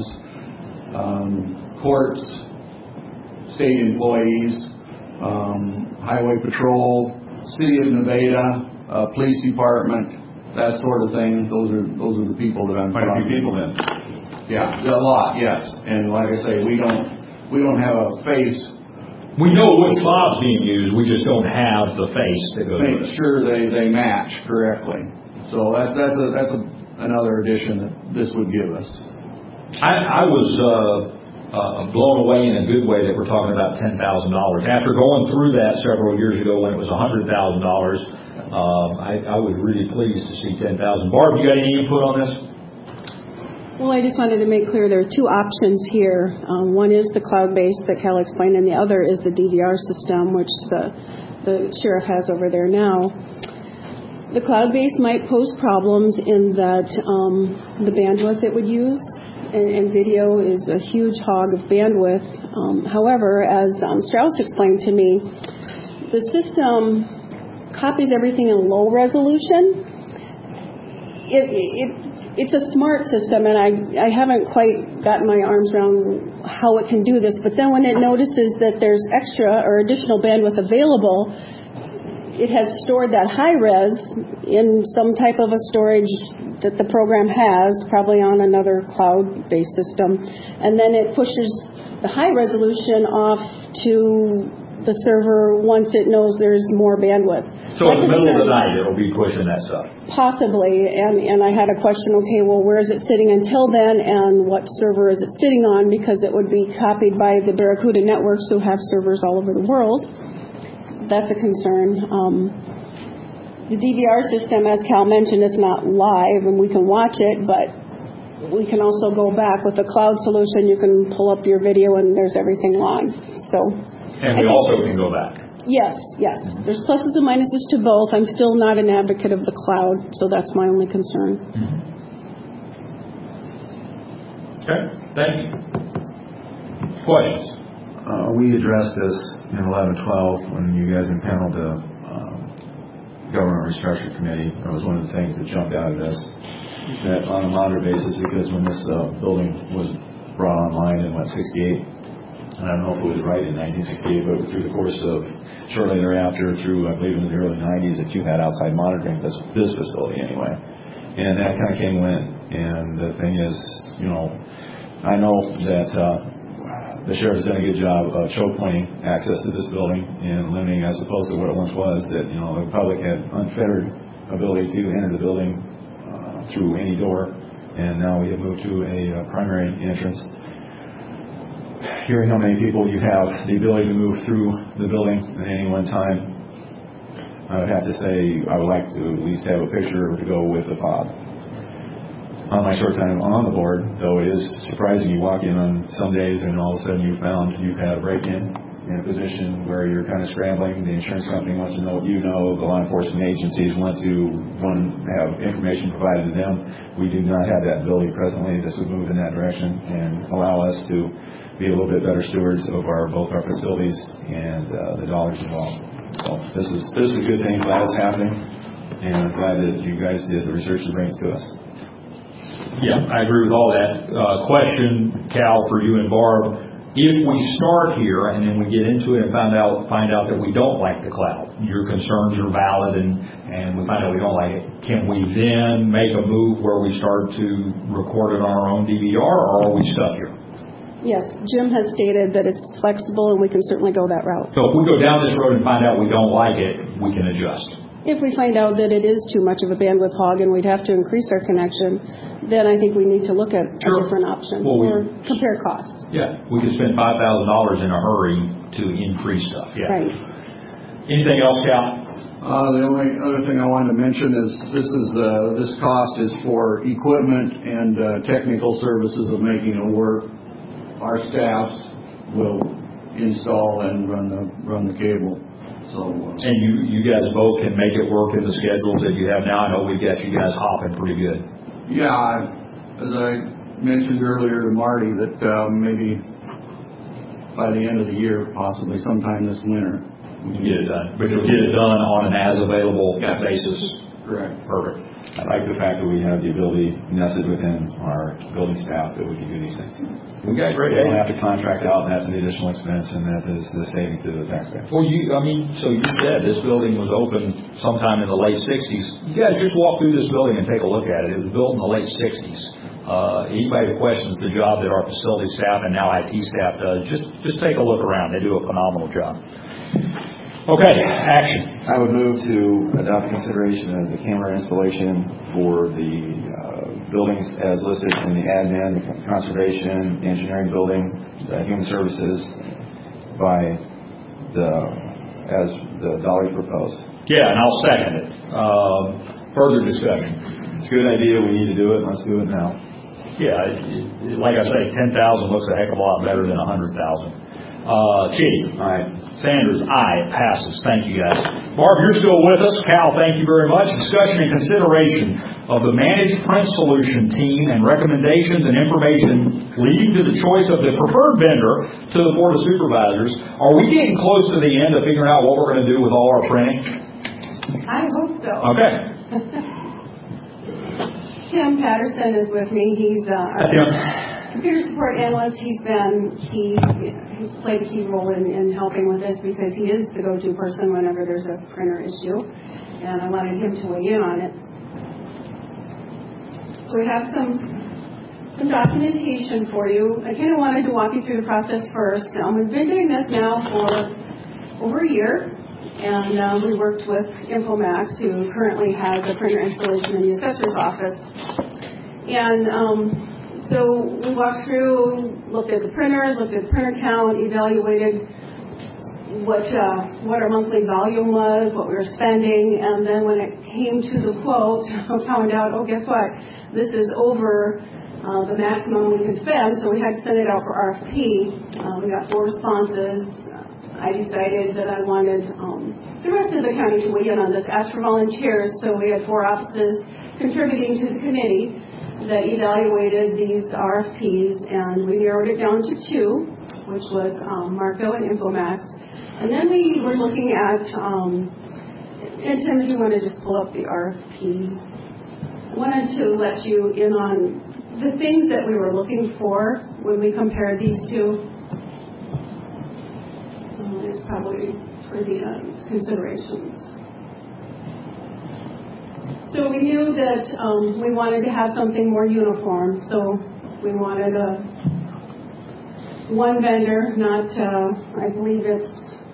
Um, courts, state employees, um, highway patrol, city of Nevada, uh, police department, that sort of thing. Those are those are the people that I'm. Quite a few people then. Yeah, a lot. Yes, and like I say, we don't we don't have a face. We know which fob's being used. We just don't have the face to go. Make sure they, they match correctly. So that's that's a that's a, another addition that this would give us. I, I was uh, uh, blown away in a good way that we're talking about ten thousand dollars. After going through that several years ago when it was one hundred thousand dollars, um, I, I was really pleased to see ten thousand dollars. Barb, you got any input on this? Well, I just wanted to make clear there are two options here. Um, one is the cloud-based that Cal explained, and the other is the D V R system, which the, the sheriff has over there now. The cloud-based might pose problems in that um, the bandwidth it would use, and, and video is a huge hog of bandwidth. Um, however, as um, Strauss explained to me, the system copies everything in low resolution. It, it, it's a smart system, and I, I haven't quite gotten my arms around how it can do this, but then when it notices that there's extra or additional bandwidth available, it has stored that high res in some type of a storage that the program has, probably on another cloud-based system, and then it pushes the high resolution off to the server once it knows there's more bandwidth. So in the middle of the night, it'll be pushing that stuff? Possibly, and, and I had a question, okay, well, where is it sitting until then, and what server is it sitting on, because it would be copied by the Barracuda networks who have servers all over the world. That's a concern. Um, the D V R system, as Cal mentioned, is not live, and we can watch it, but we can also go back. With the cloud solution, you can pull up your video, and there's everything live. So, and we also can go back. Yes, yes. There's pluses and minuses to both. I'm still not an advocate of the cloud, so that's my only concern. Mm-hmm. Okay, thank you. Questions? Uh, we addressed this in eleven twelve when you guys impaneled the um, Government Restructure Committee. That was one of the things that jumped out at us. That on a moderate basis, because when this uh, building was brought online in, what, sixty-eight, and I don't know if it was right in nineteen sixty-eight, but through the course of shortly thereafter, through I believe in the early nineties, that you had outside monitoring this this facility anyway, and that kind of came and went. And the thing is, you know, I know that uh, the sheriff has done a good job of choke pointing access to this building and limiting, as opposed to what it once was, that, you know, the public had unfettered ability to enter the building uh, through any door, and now we have moved to a uh, primary entrance. Hearing how many people you have the ability to move through the building at any one time, I would have to say I would like to at least have a picture to go with the fob. On my short time on the board, though, it is surprising. You walk in on some days and all of a sudden you found you've had a break-in in a position where you're kind of scrambling. The insurance company wants to know what you know. The law enforcement agencies want to want to have information provided to them. We do not have that ability presently. This would move in that direction and allow us to be a little bit better stewards of our both our facilities and uh, the dollars involved. So this is this is a good thing. Glad it's happening, and I'm glad that you guys did the research to bring it to us. Yeah, I agree with all that. Uh, question, Cal, for you and Barb: if we start here and then we get into it and find out find out that we don't like the cloud, your concerns are valid, and and we find out we don't like it, can we then make a move where we start to record it on our own D V R, or are we stuck here? Yes, Jim has stated that it's flexible, and we can certainly go that route. So if we go down this road and find out we don't like it, we can adjust. If we find out that it is too much of a bandwidth hog and we'd have to increase our connection, then I think we need to look at sure. a different option well, we, or compare costs. Yeah, we could spend five thousand dollars in a hurry to increase stuff. Yeah. Right. Anything else, Cal? Uh, the only other thing I wanted to mention is this is uh, this cost is for equipment and uh, technical services of making it work. Our staffs will install and run the run the cable. So, uh, and you you guys both can make it work in the schedules that you have now. I know we've got you guys hopping pretty good. Yeah, as I mentioned earlier to Marty, that uh, maybe by the end of the year, possibly sometime this winter, we can get it done. But you'll get it done on an as available yes. basis. Correct. Perfect. I like the fact that we have the ability nested within our building staff that we can do these things. We got great. We don't have to contract out, and that's an additional expense, and that is the savings to the taxpayer. Well, you, I mean, so you said this building was open sometime in the late sixties. You guys just walk through this building and take a look at it. It was built in the late sixties. Uh, anybody who questions the job that our facility staff and now I T staff does, just just take a look around. They do a phenomenal job. Okay, action. I would move to adopt consideration of the camera installation for the uh, buildings as listed in the admin, the conservation, engineering building, the human services, by the as the dollars proposed. Yeah, and I'll second it. Um, further discussion. It's a good idea. We need to do it. Let's do it now. Yeah, it, it, like I say, ten thousand looks a heck of a lot better than a hundred thousand. Uh, Chitty. Aye. Sanders, aye. It passes. Thank you, guys. Barb, you're still with us. Cal, thank you very much. Discussion and consideration of the Managed Print Solution team and recommendations and information leading to the choice of the preferred vendor to the Board of Supervisors. Are we getting close to the end of figuring out what we're going to do with all our printing? I hope so. Okay. Tim Patterson is with me. He's uh, Hi, Tim. computer support analyst. He's been he he's played a key role in, in helping with this because he is the go-to person whenever there's a printer issue, and I wanted him to weigh in on it. So we have some some documentation for you. I kind of wanted to walk you through the process first. Um, we've been doing this now for over a year. And um, we worked with Infomax, who currently has a printer installation in the assessor's office. And um, so we walked through, looked at the printers, looked at the printer count, evaluated what uh, what our monthly volume was, what we were spending, and then when it came to the quote, I found out, oh, guess what? This is over uh, the maximum we can spend, so we had to send it out for R F P. Uh, we got four responses. I decided that I wanted um, the rest of the county to weigh in on this, ask for volunteers. So we had four offices contributing to the committee that evaluated these R F Ps, and we narrowed it down to two, which was um, Marco and Infomax. And then we were looking at, um, and Tim, if you want to just pull up the R F P, I wanted to let you in on the things that we were looking for when we compared these two. Is probably for the uh, considerations. So we knew that um, we wanted to have something more uniform. So we wanted a one vendor, not uh, I believe it's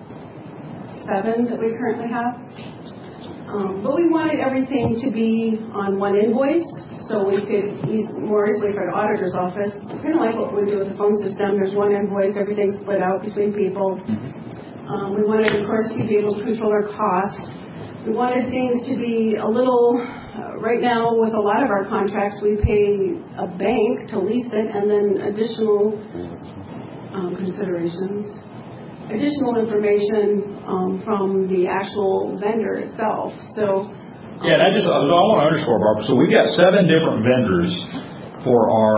seven that we currently have. Um, but we wanted everything to be on one invoice, so we could ease, more easily for the auditor's office. Kind of like what we do with the phone system. There's one invoice, everything's split out between people. Um, we wanted, of course, to be able to control our costs. We wanted things to be a little, uh, right now with a lot of our contracts, we pay a bank to lease it and then additional um, considerations, additional information um, from the actual vendor itself. So, yeah, and I just I want to underscore, Barbara. So we've got seven different vendors for our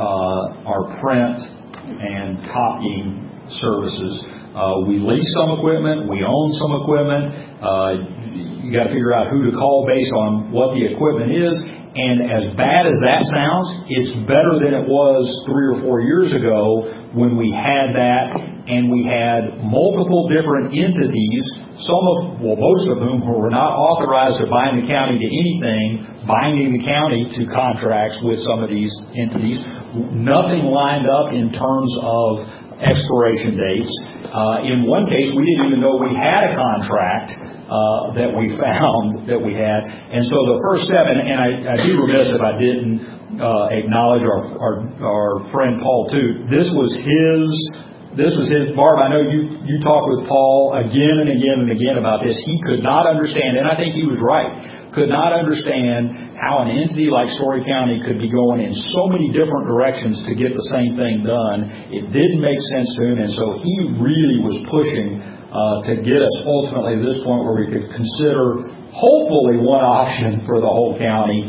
uh, our print and copying services. Uh, we lease some equipment, we own some equipment. Uh, you got to figure out who to call based on what the equipment is. And as bad as that sounds, it's better than it was three or four years ago when we had that, and we had multiple different entities, some of, well, most of whom were not authorized to bind the county to anything, binding the county to contracts with some of these entities. Nothing lined up in terms of expiration dates. Uh, in one case, we didn't even know we had a contract uh, that we found that we had. And so the first step, and, and I, I'd be remiss if I didn't uh, acknowledge our, our our friend Paul too. This was his. This was his, Barb, I know you, you talked with Paul again and again and again about this. He could not understand, and I think he was right, could not understand how an entity like Story County could be going in so many different directions to get the same thing done. It didn't make sense to him, and so he really was pushing uh, to get us ultimately to this point where we could consider hopefully one option for the whole county,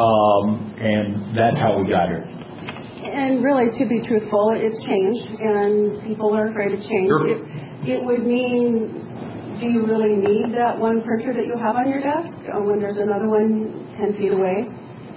um, and that's how we got here. And really, to be truthful, it's changed, and people are afraid of change. Sure. It, it would mean, do you really need that one printer that you have on your desk uh, when there's another one ten feet away?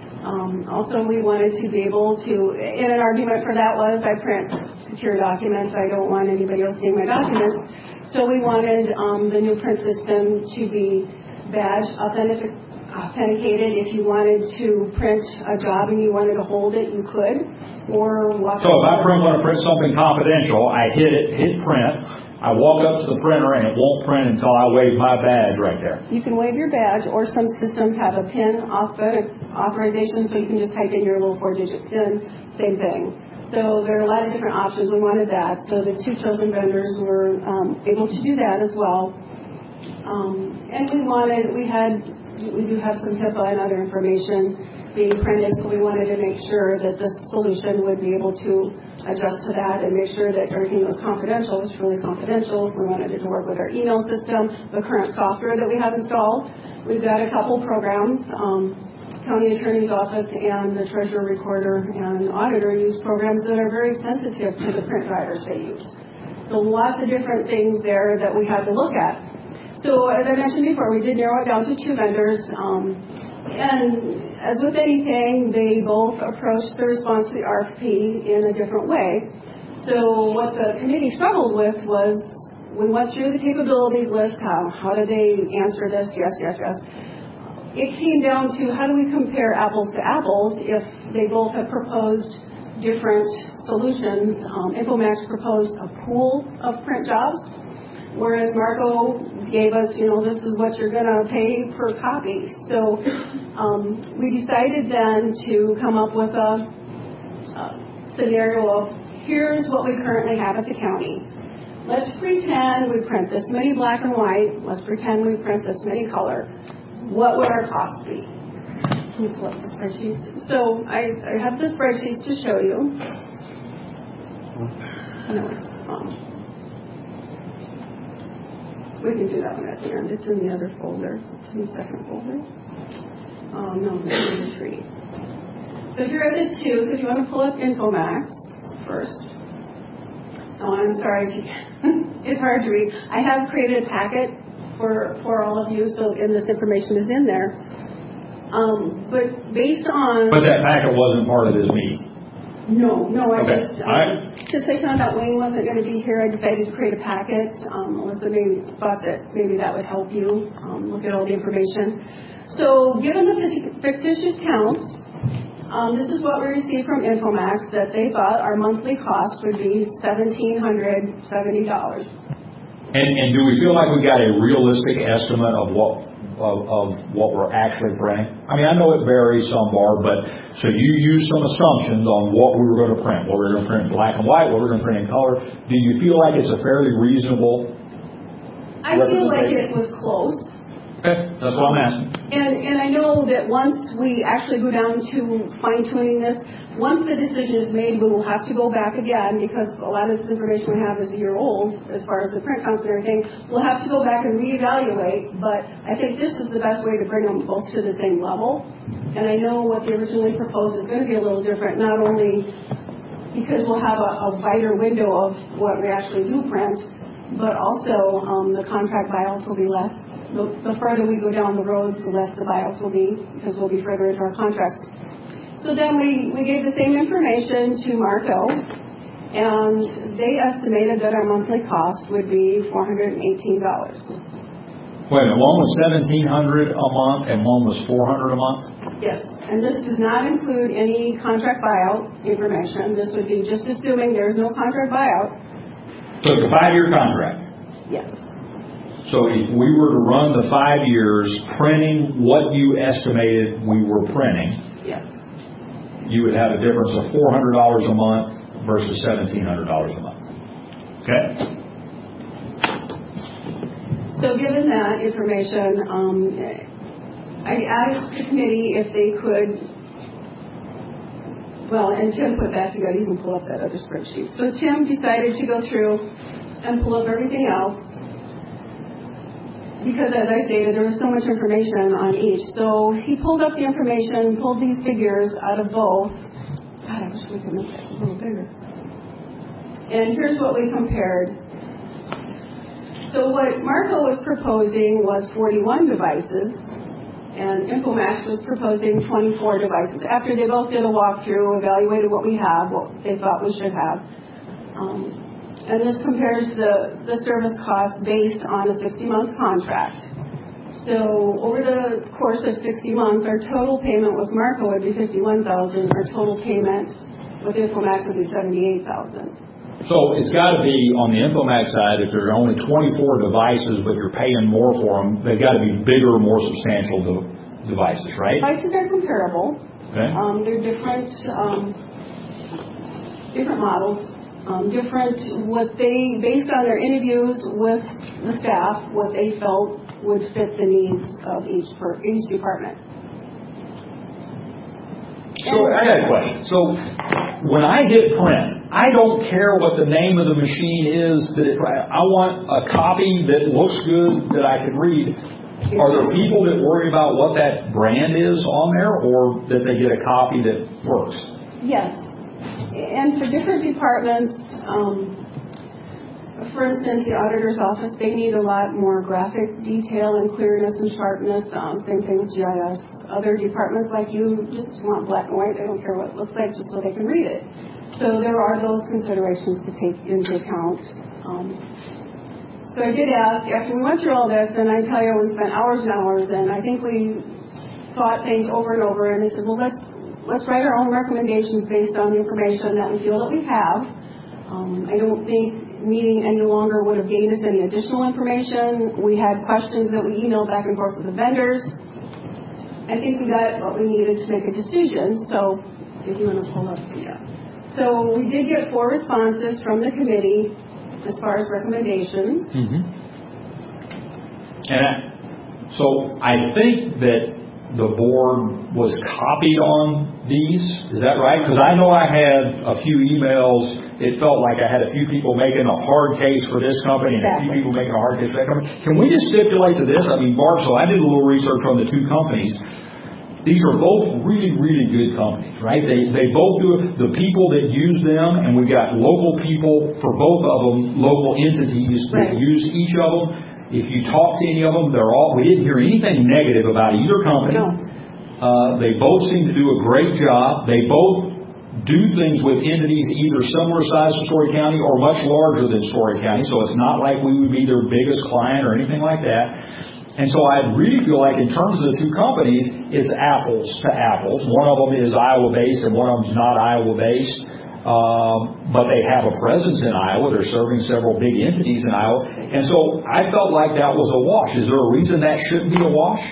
Um, also, we wanted to be able to, and an argument for that was, I print secure documents. I don't want anybody else seeing my documents. So we wanted um, the new print system to be badge authentic, authenticated. If you wanted to print a job and you wanted to hold it, you could. Or walk so if I print, want to print something confidential, I hit it, hit print. I walk up to the printer and it won't print until I wave my badge right there. You can wave your badge, or some systems have a PIN authorization, so you can just type in your little four-digit PIN. Same thing. So there are a lot of different options. We wanted that. So the two chosen vendors were um, able to do that as well. Um, and we wanted, we had, we do have some HIPAA and other information being printed, so we wanted to make sure that this solution would be able to adjust to that and make sure that everything was confidential, was truly confidential. We wanted it to work with our email system, the current software that we have installed. We've got a couple programs. Um, County Attorney's Office and the Treasurer Recorder and Auditor use programs that are very sensitive to the print drivers they use. So lots of different things there that we had to look at. So as I mentioned before, we did narrow it down to two vendors. Um, and as with anything, they both approached the response to the R F P in a different way. So what the committee struggled with was, we went through the capabilities list, how, how did they answer this, yes, yes, yes. It came down to how do we compare apples to apples if they both have proposed different solutions. Um, Infomax proposed a pool of print jobs, whereas Marco gave us, you know, this is what you're going to pay per copy. So um, we decided then to come up with a, a scenario of, here's what we currently have at the county. Let's pretend we print this many black and white. Let's pretend we print this many color. What would our cost be? Can you pull up the spreadsheets? So I, I have the spreadsheets to show you. No, um, we can do that one at the end. It's in the other folder. It's in the second folder. Um, no, it's in the three. So here are the two. So if you want to pull up Infomax first. Oh, I'm sorry if you can. It's hard to read. I have created a packet for, for all of you, so and this information is in there. Um, but based on... But that packet wasn't part of this meeting? No, no, I okay. just... Um, all right. Since I found out Wayne wasn't going to be here, I decided to create a packet. Um, Melissa maybe thought that maybe that would help you um, look at all the information. So given the fictitious counts, Um, this is what we received from Infomax, that they thought our monthly cost would be one thousand seven hundred seventy dollars. And, and do we feel like we got a realistic estimate of what of, of what we're actually printing? I mean, I know it varies some, Barb, but so you use some assumptions on what we were going to print, what we were going to print in black and white, what we were going to print in color. Do you feel like it's a fairly reasonable? I feel like it was close. Okay, that's what I'm asking. And and I know that once we actually go down to fine-tuning this, once the decision is made, we will have to go back again because a lot of this information we have is a year old as far as the print counts and everything. We'll have to go back and reevaluate, but I think this is the best way to bring them both to the same level. And I know what they originally proposed is going to be a little different, not only because we'll have a, a wider window of what we actually do print, but also um, the contract buyouts will be less. The, the further we go down the road, the less the buyouts will be because we'll be further into our contracts. So then we, we gave the same information to Marco, and they estimated that our monthly cost would be four hundred eighteen dollars. Wait a minute, one was seventeen hundred dollars a month and one was four hundred dollars a month? Yes, and this does not include any contract buyout information. This would be just assuming there's no contract buyout. So it's a five-year contract? Yes. So if we were to run the five years printing what you estimated we were printing, yes, you would have a difference of four hundred dollars a month versus seventeen hundred dollars a month. Okay? So given that information, um, I asked the committee if they could, well, and Tim put that together. You can pull up that other spreadsheet. So Tim decided to go through and pull up everything else. Because, as I stated, there was so much information on each. So he pulled up the information, pulled these figures out of both. God, I wish we could make that a little bigger. And here's what we compared. So what Marco was proposing was forty-one devices, and Infomax was proposing twenty-four devices. After they both did a walkthrough, evaluated what we have, what they thought we should have. Um, And this compares the, the service cost based on a sixty-month contract. So over the course of sixty months, our total payment with Marco would be fifty-one thousand dollars. Our total payment with Infomax would be seventy-eight thousand dollars. So it's got to be, on the Infomax side, if there are only twenty-four devices, but you're paying more for them, they've got to be bigger, more substantial de- devices, right? Devices are comparable. Okay. Um, they're different, um, different models. Um, different, what they, based on their interviews with the staff, what they felt would fit the needs of each per, each department. So I got a question. So when I hit print, I don't care what the name of the machine is that it, I want a copy that looks good that I can read. Are there people that worry about what that brand is on there, or that they get a copy that works? Yes. And for different departments, um, for instance, the auditor's office, they need a lot more graphic detail and clearness and sharpness. Um, same thing with G I S. Other departments like you just want black and white. They don't care what it looks like, just so they can read it. So there are those considerations to take into account. Um, so I did ask, after we went through all this, and I tell you, we spent hours and hours, and I think we thought things over and over, and they said, well, let's let's write our own recommendations based on the information that we feel that we have. Um, I don't think meeting any longer would have gained us any additional information. We had questions that we emailed back and forth with the vendors. I think we got what we needed to make a decision. So if you want to pull up here. So we did get four responses from the committee as far as recommendations. Mm-hmm. And I, so I think that the board was copied on these. Is that right? Because I know I had a few emails. It felt like I had a few people making a hard case for this company and exactly. a few people making a hard case for that company. Can we just stipulate to this? I mean, Barb, so I did a little research on the two companies. These are both really, really good companies, right? They they both do it. The people that use them, and we've got local people for both of them, local entities that right. use each of them. If you talk to any of them, they're all. We didn't hear anything negative about either company. No. Uh, they both seem to do a great job. They both do things with entities either similar size to Story County or much larger than Story County. So it's not like we would be their biggest client or anything like that. And so I really feel like in terms of the two companies, it's apples to apples. One of them is Iowa-based and one of them is not Iowa-based. Um, but they have a presence in Iowa. They're serving several big entities in Iowa. And so I felt like that was a wash. Is there a reason that shouldn't be a wash?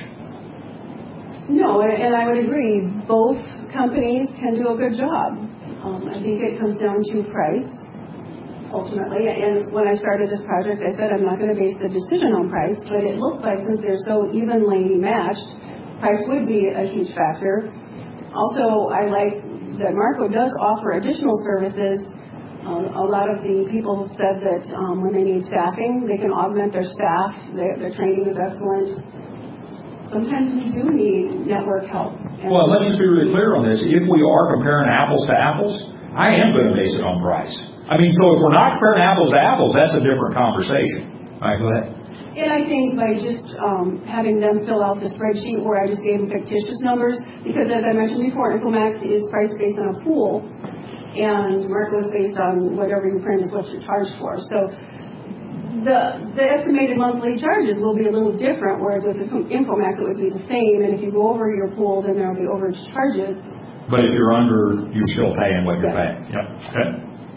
No, and I would agree. Both companies can do a good job. Um, I think it comes down to price, ultimately. And when I started this project, I said I'm not going to base the decision on price, but it looks like since they're so evenly matched, price would be a huge factor. Also, I like that Marco does offer additional services. Um, a lot of the people said that um, when they need staffing, they can augment their staff. Their, their training is excellent. Sometimes we do need network help. And well, let's just be really clear on this. If we are comparing apples to apples, I am going to base it on price. I mean, so if we're not comparing apples to apples, that's a different conversation. All right, go ahead. And I think by just um, having them fill out the spreadsheet where I just gave them fictitious numbers, because as I mentioned before, InfoMax is priced based on a pool, and Marco is based on whatever you print is what you're charged for. So the the estimated monthly charges will be a little different, whereas with InfoMax it would be the same, and if you go over your pool, then there will be overage charges. But if you're under, you're still paying what you're paying. Yep. Okay.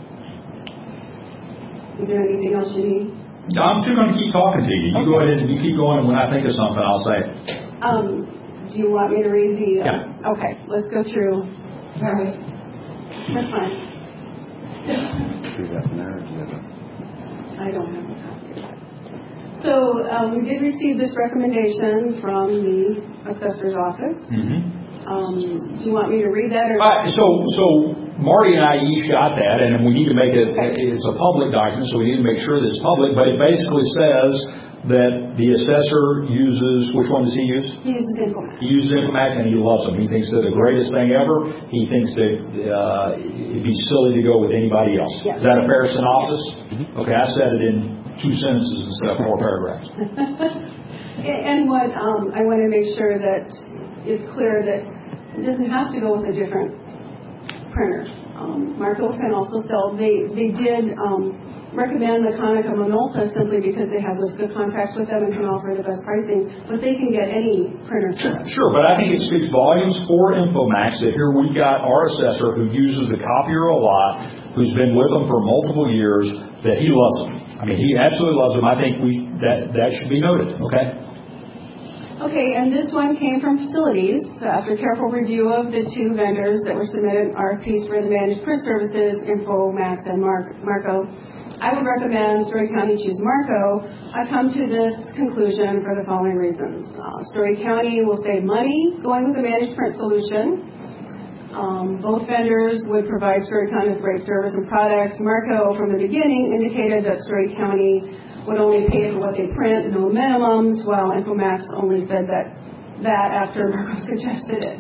Is there anything else you need? I'm still going to keep talking to you. You okay. Go ahead and you keep going, and when I think of something, I'll say it. Um, do you want me to read the... Uh, yeah. Okay, let's go through. Sorry. That's fine. Do that now, or do you have a... I don't have a copy of that. So um, we did receive this recommendation from the assessor's office. Mm-hmm. Um, do you want me to read that? Or uh, so, so Marty and I each got that, and we need to make it, it's a public document, so we need to make sure that it's public, but it basically says that the assessor uses, which one does he use? He uses InfoMax. He uses InfoMax, and he loves them. He thinks they're the greatest thing ever. He thinks that uh, it'd be silly to go with anybody else. Yes. Is that a fair synopsis? Mm-hmm. Okay, I said it in two sentences instead of four paragraphs. And what um, I want to make sure that it's clear that it doesn't have to go with a different printer. Um, Marco can also sell. They they did um, recommend the Konica Minolta simply because they have those good contracts with them and can offer the best pricing, but they can get any printer. Sure, sure, but I think it speaks volumes for InfoMax that here we've got our assessor who uses the copier a lot, who's been with them for multiple years, that he loves them. I mean, he absolutely loves them. I think we that that should be noted. Okay. Okay, and this one came from Facilities. So after careful review of the two vendors that were submitted R F Ps for the managed print services, InfoMax and Mar- Marco, I would recommend Story County choose Marco. I come to this conclusion for the following reasons. Uh, Story County will save money going with a managed print solution. Um, both vendors would provide Story County with great service and products. Marco, from the beginning, indicated that Story County would only pay for what they print, no minimums, while InfoMax only said that that after Marco suggested it.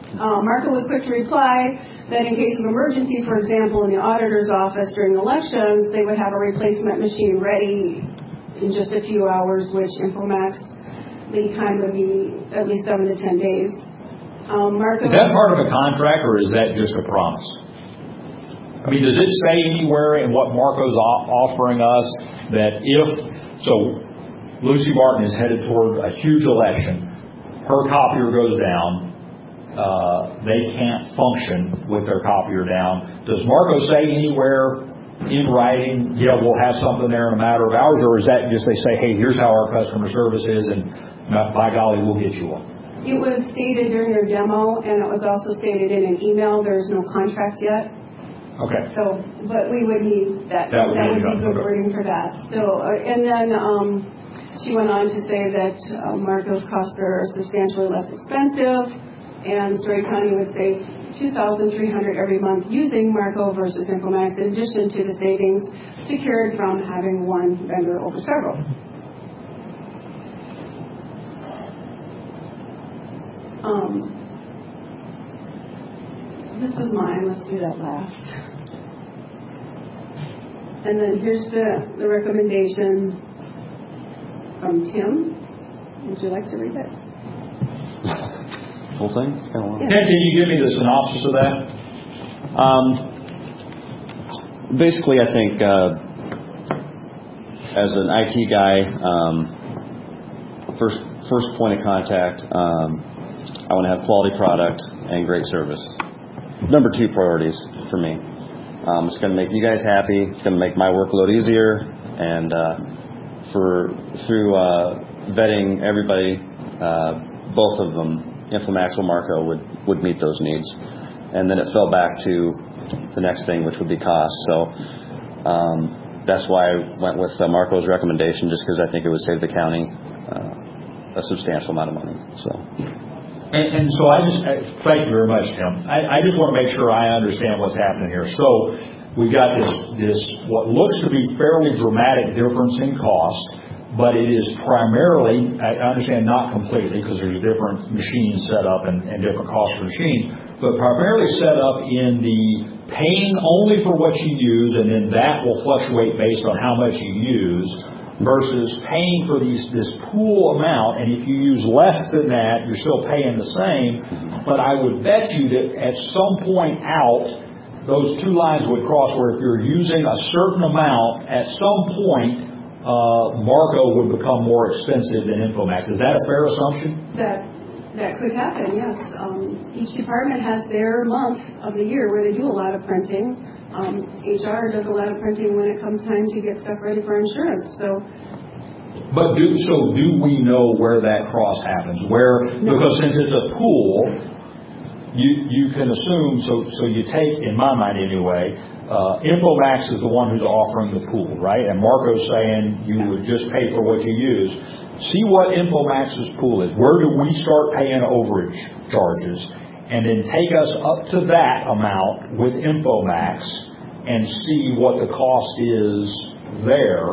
Uh, Marco was quick to reply that in case of emergency, for example, in the auditor's office during elections, they would have a replacement machine ready in just a few hours, which Infomax lead time would be at least seven to ten days. Um, Marco, is that part of a contract or is that just a promise? I mean, does it say anywhere in what Marco's offering us that if, so Lucy Martin is headed toward a huge election, her copier goes down, uh, they can't function with their copier down. Does Marco say anywhere in writing, yeah, we'll have something there in a matter of hours, or is that just they say, hey, here's how our customer service is, and by golly, we'll get you one? It was stated during their demo, and it was also stated in an email. There's no contract yet. Okay. So, but we would need that. That would, that would be good okay. wording for that. So, uh, and then um, she went on to say that uh, Marco's costs are substantially less expensive, and Story County would save two thousand three hundred dollars every month using Marco versus Infomax, in addition to the savings secured from having one vendor over several. Um, this was mine. Let's do that last. And then here's the, the recommendation from Tim. Would you like to read it? Whole thing? It's kind of long. Ted, can you give me the synopsis of that? Um, basically, I think uh, as an I T guy, um, first first point of contact, um, I want to have quality product and great service. Number two priorities for me. Um, it's going to make you guys happy. It's going to make my workload easier. And uh, for through uh, vetting everybody, uh, both of them, Infomax or Marco, would, would meet those needs. And then it fell back to the next thing, which would be cost. So um, that's why I went with uh, Marco's recommendation, just because I think it would save the county uh, a substantial amount of money. So. And, and so I just, thank you very much, Tim. I, I just want to make sure I understand what's happening here. So we've got this, this what looks to be fairly dramatic difference in cost, but it is primarily, I understand not completely because there's different machines set up and, and different costs for machines, but primarily set up in the paying only for what you use, and then that will fluctuate based on how much you use, versus paying for these this pool amount, and if you use less than that, you're still paying the same. But I would bet you that at some point out, those two lines would cross where if you're using a certain amount, at some point, uh, Marco would become more expensive than Infomax. Is that a fair assumption? That that could happen, yes. Um, each department has their month of the year where they do a lot of printing. Um, H R does a lot of printing when it comes time to get stuff ready for insurance. So, but do so? Do we know where that cross happens? Where no. Because since it's a pool, you you can assume. So so you take, in my mind anyway, uh, Infomax is the one who's offering the pool, right? And Marco's saying you would just pay for what you use. See what Infomax's pool is. Where do we start paying overage charges? And then take us up to that amount with Infomax and see what the cost is there.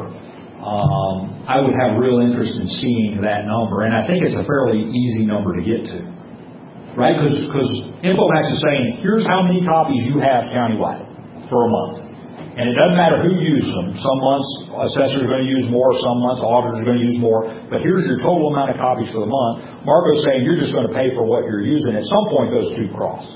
Um, I would have real interest in seeing that number, and I think it's a fairly easy number to get to, right? Because Infomax is saying, here's how many copies you have countywide for a month. And it doesn't matter who uses them. Some months, assessors are going to use more. Some months, auditors are going to use more. But here's your total amount of copies for the month. Marco's saying you're just going to pay for what you're using. At some point, those two cross.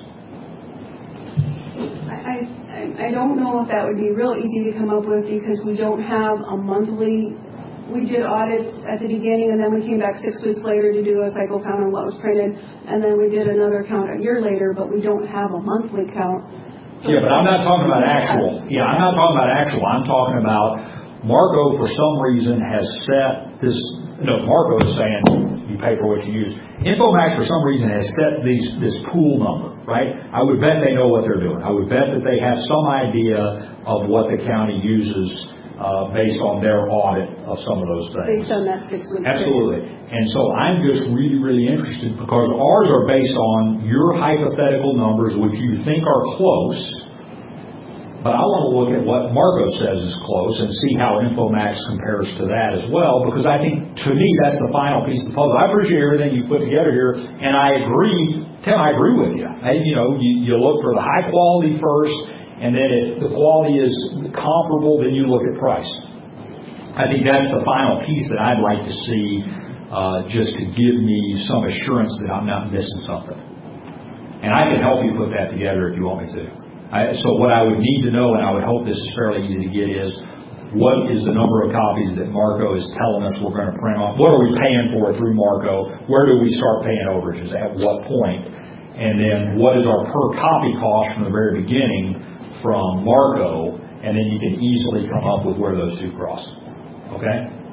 I, I, I don't know if that would be real easy to come up with because we don't have a monthly. We did audits at the beginning, and then we came back six weeks later to do a cycle count on what was printed. And then we did another count a year later, but we don't have a monthly count. So yeah, but I'm not talking about actual. Yeah, I'm not talking about actual. I'm talking about Marco, for some reason, has set this. No, Marco is saying you pay for what you use. Infomax, for some reason, has set these this pool number, right? I would bet they know what they're doing. I would bet that they have some idea of what the county uses uh, based on their audit of some of those things. Based on that six weeks. Absolutely. And so I'm just really, really interested because ours are based on your hypothetical numbers, which you think are close, but I want to look at what Marco says is close and see how InfoMax compares to that as well, because I think, to me, that's the final piece of the puzzle. I appreciate everything you put together here, and I agree, Tim, I agree with you. I, you know, you, you look for the high quality first, and then if the quality is comparable, then you look at price. I think that's the final piece that I'd like to see, uh, just to give me some assurance that I'm not missing something. And I can help you put that together if you want me to. I, so what I would need to know, and I would hope this is fairly easy to get, is what is the number of copies that Marco is telling us we're going to print off? What are we paying for through Marco? Where do we start paying overages? At what point? And then what is our per copy cost from the very beginning from Marco? And then you can easily come up with where those two cross. Okay?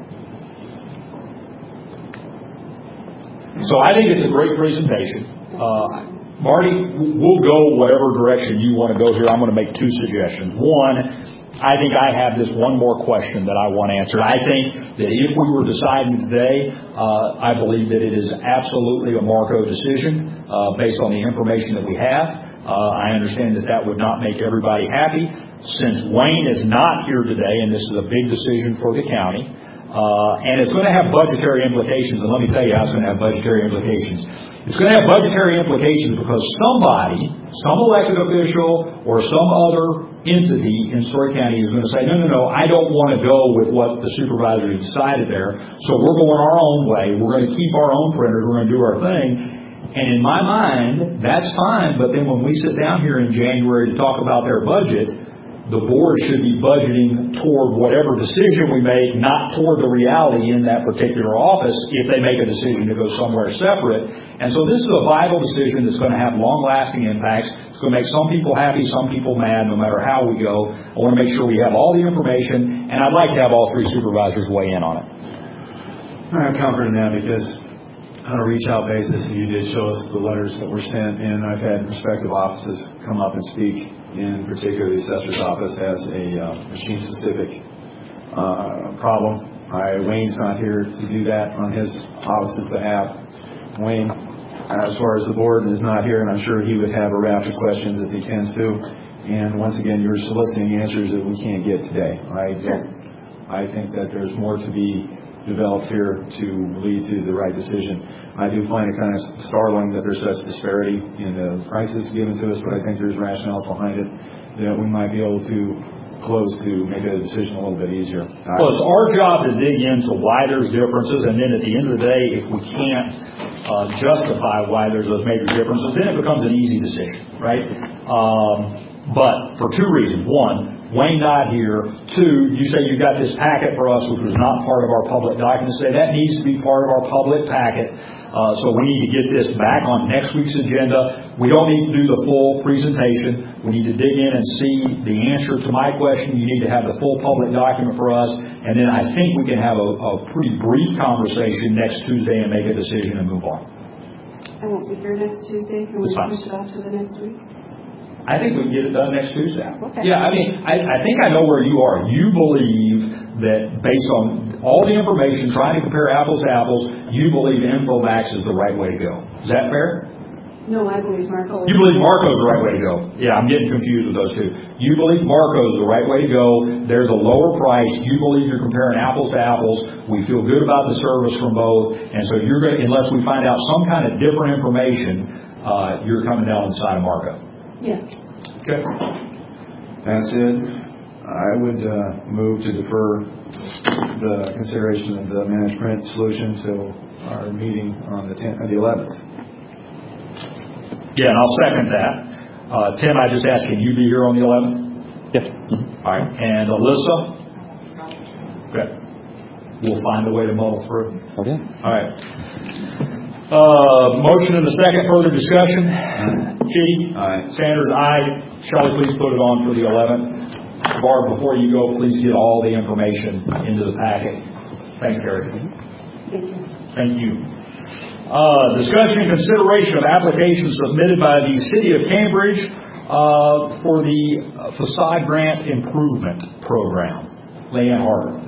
So I think it's a great presentation. Uh, Marty, we'll go whatever direction you want to go here. I'm going to make two suggestions. One, I think I have this one more question that I want answered. I think that if we were deciding today, uh, I believe that it is absolutely a Marco decision uh, based on the information that we have. Uh, I understand that that would not make everybody happy. Since Wayne is not here today, and this is a big decision for the county, uh, and it's going to have budgetary implications, and let me tell you how it's going to have budgetary implications. It's going to have budgetary implications because somebody, some elected official or some other entity in Story County is going to say, no, no, no, I don't want to go with what the supervisors decided there, so we're going our own way. We're going to keep our own printers. We're going to do our thing. And in my mind, that's fine, but then when we sit down here in January to talk about their budget, the board should be budgeting toward whatever decision we make, not toward the reality in that particular office if they make a decision to go somewhere separate. And so this is a vital decision that's going to have long-lasting impacts. It's going to make some people happy, some people mad, no matter how we go. I want to make sure we have all the information, and I'd like to have all three supervisors weigh in on it. I'm confident in that because on a reach-out basis, you did show us the letters that were sent, and I've had respective offices come up and speak. In particular, the assessor's office has a uh, machine-specific uh, problem. I, Wayne's not here to do that on his office's behalf. Wayne, as far as the board, is not here, and I'm sure he would have a raft of questions as he tends to. And once again, you're soliciting answers that we can't get today. I don't, I think that there's more to be developed here to lead to the right decision. I do find it kind of startling that there's such disparity in the prices given to us, but I think there's rationales behind it that we might be able to close to make a decision a little bit easier. Well, it's our job to dig into why there's differences, and then at the end of the day, if we can't uh, justify why there's those major differences, then it becomes an easy decision, right? Um, but for two reasons. One, Wayne not here. Two, you say you got this packet for us, which was not part of our public documents today. That needs to be part of our public packet. Uh, so we need to get this back on next week's agenda. We don't need to do the full presentation. We need to dig in and see the answer to my question. You need to have the full public document for us. And then I think we can have a, a pretty brief conversation next Tuesday and make a decision and move on. I won't be here next Tuesday. Can we push it off to the next week? I think we can get it done next Tuesday. Okay. Yeah, I mean, I, I think I know where you are. You believe that based on all the information, trying to compare apples to apples, you believe InfoMax is the right way to go. Is that fair? No, I believe Marco. You believe Marco's the right way to go. Yeah, I'm getting confused with those two. You believe Marco's the right way to go. They're the lower price. You believe you're comparing apples to apples. We feel good about the service from both. And so you're going to, unless we find out some kind of different information, uh, you're coming down on the side of Marco. Yeah. Okay. That's it. I would uh, move to defer the consideration of the managed print solution till our meeting on the tenth, or the eleventh. Yeah, and I'll second that. Uh, Tim, I just asked, can you be here on the eleventh? Yes. All right. And Alyssa? Okay. We'll find a way to muddle through. Okay. All right. Uh, motion and a second. Further discussion? Chitty? Aye. Sanders, aye. Shelley, please put it on for the eleventh. Barb, before you go, please get all the information into the packet. Thanks, Gary. Thank you. Thank you. Uh, discussion and consideration of applications submitted by the City of Cambridge uh, for the Facade Grant Improvement Program. Leanne Harder.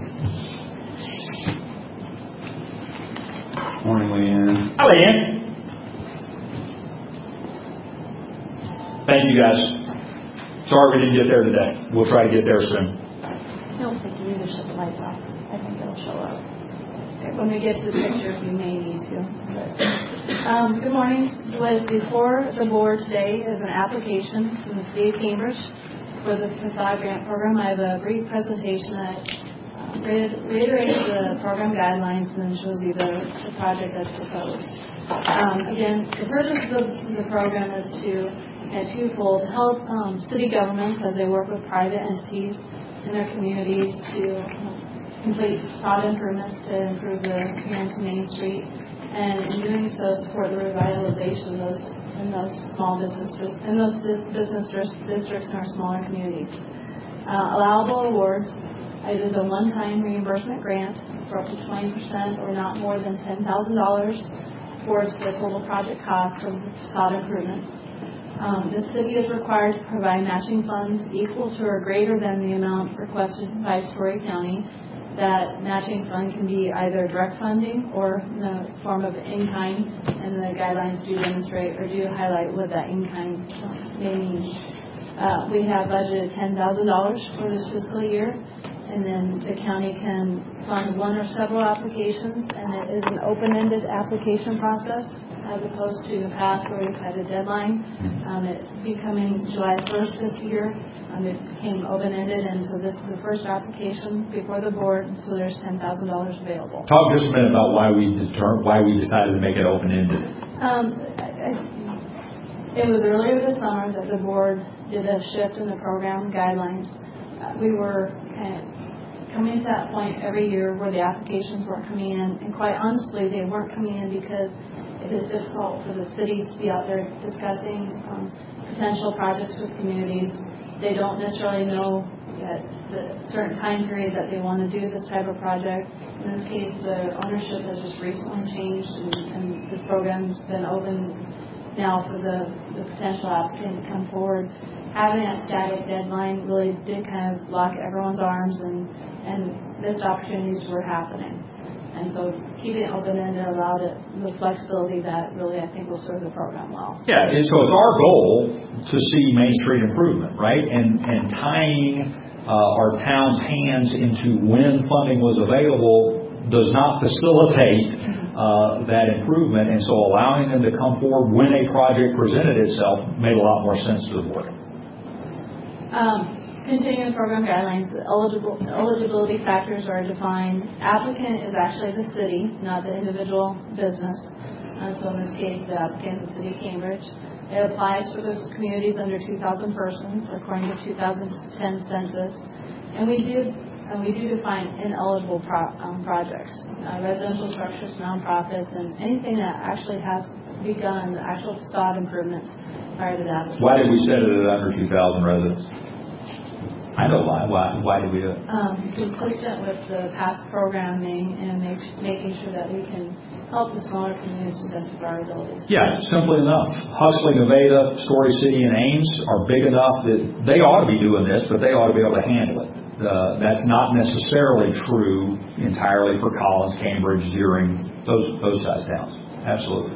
Morning, Leanne. Hi, Leanne. Thank you, guys. Sorry we didn't get there today. We'll try to get there soon. I don't think you need to shut the lights off. I think it'll show up. When we get to the pictures, you may need to. But, um, good morning. What is before the board today is an application from the City of Cambridge for the facade grant program. I have a brief presentation that uh, reiterates the program guidelines and then shows you the, the project that's proposed. Um, again, the purpose of the, the program is to, at twofold, help um, city governments as they work with private entities in their communities to complete facade improvements to improve the appearance of Main Street, and in doing so, support the revitalization of those in those small businesses in those business districts in our smaller communities. Uh, allowable awards. It is a one-time reimbursement grant for up to twenty percent or not more than ten thousand dollars towards the total project cost of facade improvements. Um, the city is required to provide matching funds equal to or greater than the amount requested by Story County. That matching fund can be either direct funding or in the form of in-kind, and the guidelines do demonstrate or do highlight what that in-kind may mean. Uh, we have budgeted ten thousand dollars for this fiscal year, and then the county can fund one or several applications, and it is an open-ended application process as opposed to the past where we've had a deadline. Um, it's becoming July first this year. Um, it became open-ended, and so this is the first application before the board, and so there's ten thousand dollars available. Talk just a minute about why we deter- why we decided to make it open-ended. Um, I, I, it was earlier this summer that the board did a shift in the program guidelines. Uh, we were kind of coming to that point every year where the applications weren't coming in, and quite honestly, they weren't coming in because it is difficult for the cities to be out there discussing um, potential projects with communities. They don't necessarily know at the certain time period that they want to do this type of project. In this case, the ownership has just recently changed, and, and this program's been open now for the, the potential applicant to come forward. Having that static deadline really did kind of lock everyone's arms, and, and missed opportunities were happening. And so keeping it open-ended allowed it the flexibility that really I think will serve the program well. Yeah, and so it's our goal to see Main Street improvement, right? And and tying uh, our town's hands into when funding was available does not facilitate uh, that improvement. And so allowing them to come forward when a project presented itself made a lot more sense to the board. Um, Continuing program guidelines, the eligible, the eligibility factors are defined. Applicant is actually the city, not the individual business. Uh, so in this case, the applicant is the City of Cambridge. It applies for those communities under two thousand persons, according to two thousand ten census. And we do and we do define ineligible pro, um, projects, uh, residential structures, nonprofits, and anything that actually has begun the actual facade improvements prior to that. Why did we set it at under two thousand residents? I know why. Why, why did we do it? Um, consistent with the past programming and make, making sure that we can help the smaller communities to the best of our abilities. Yeah, simply enough. Huxley, Nevada, Story City, and Ames are big enough that they ought to be doing this, but they ought to be able to handle it. Uh, that's not necessarily true entirely for Collins, Cambridge, Deering, those those size towns. Absolutely.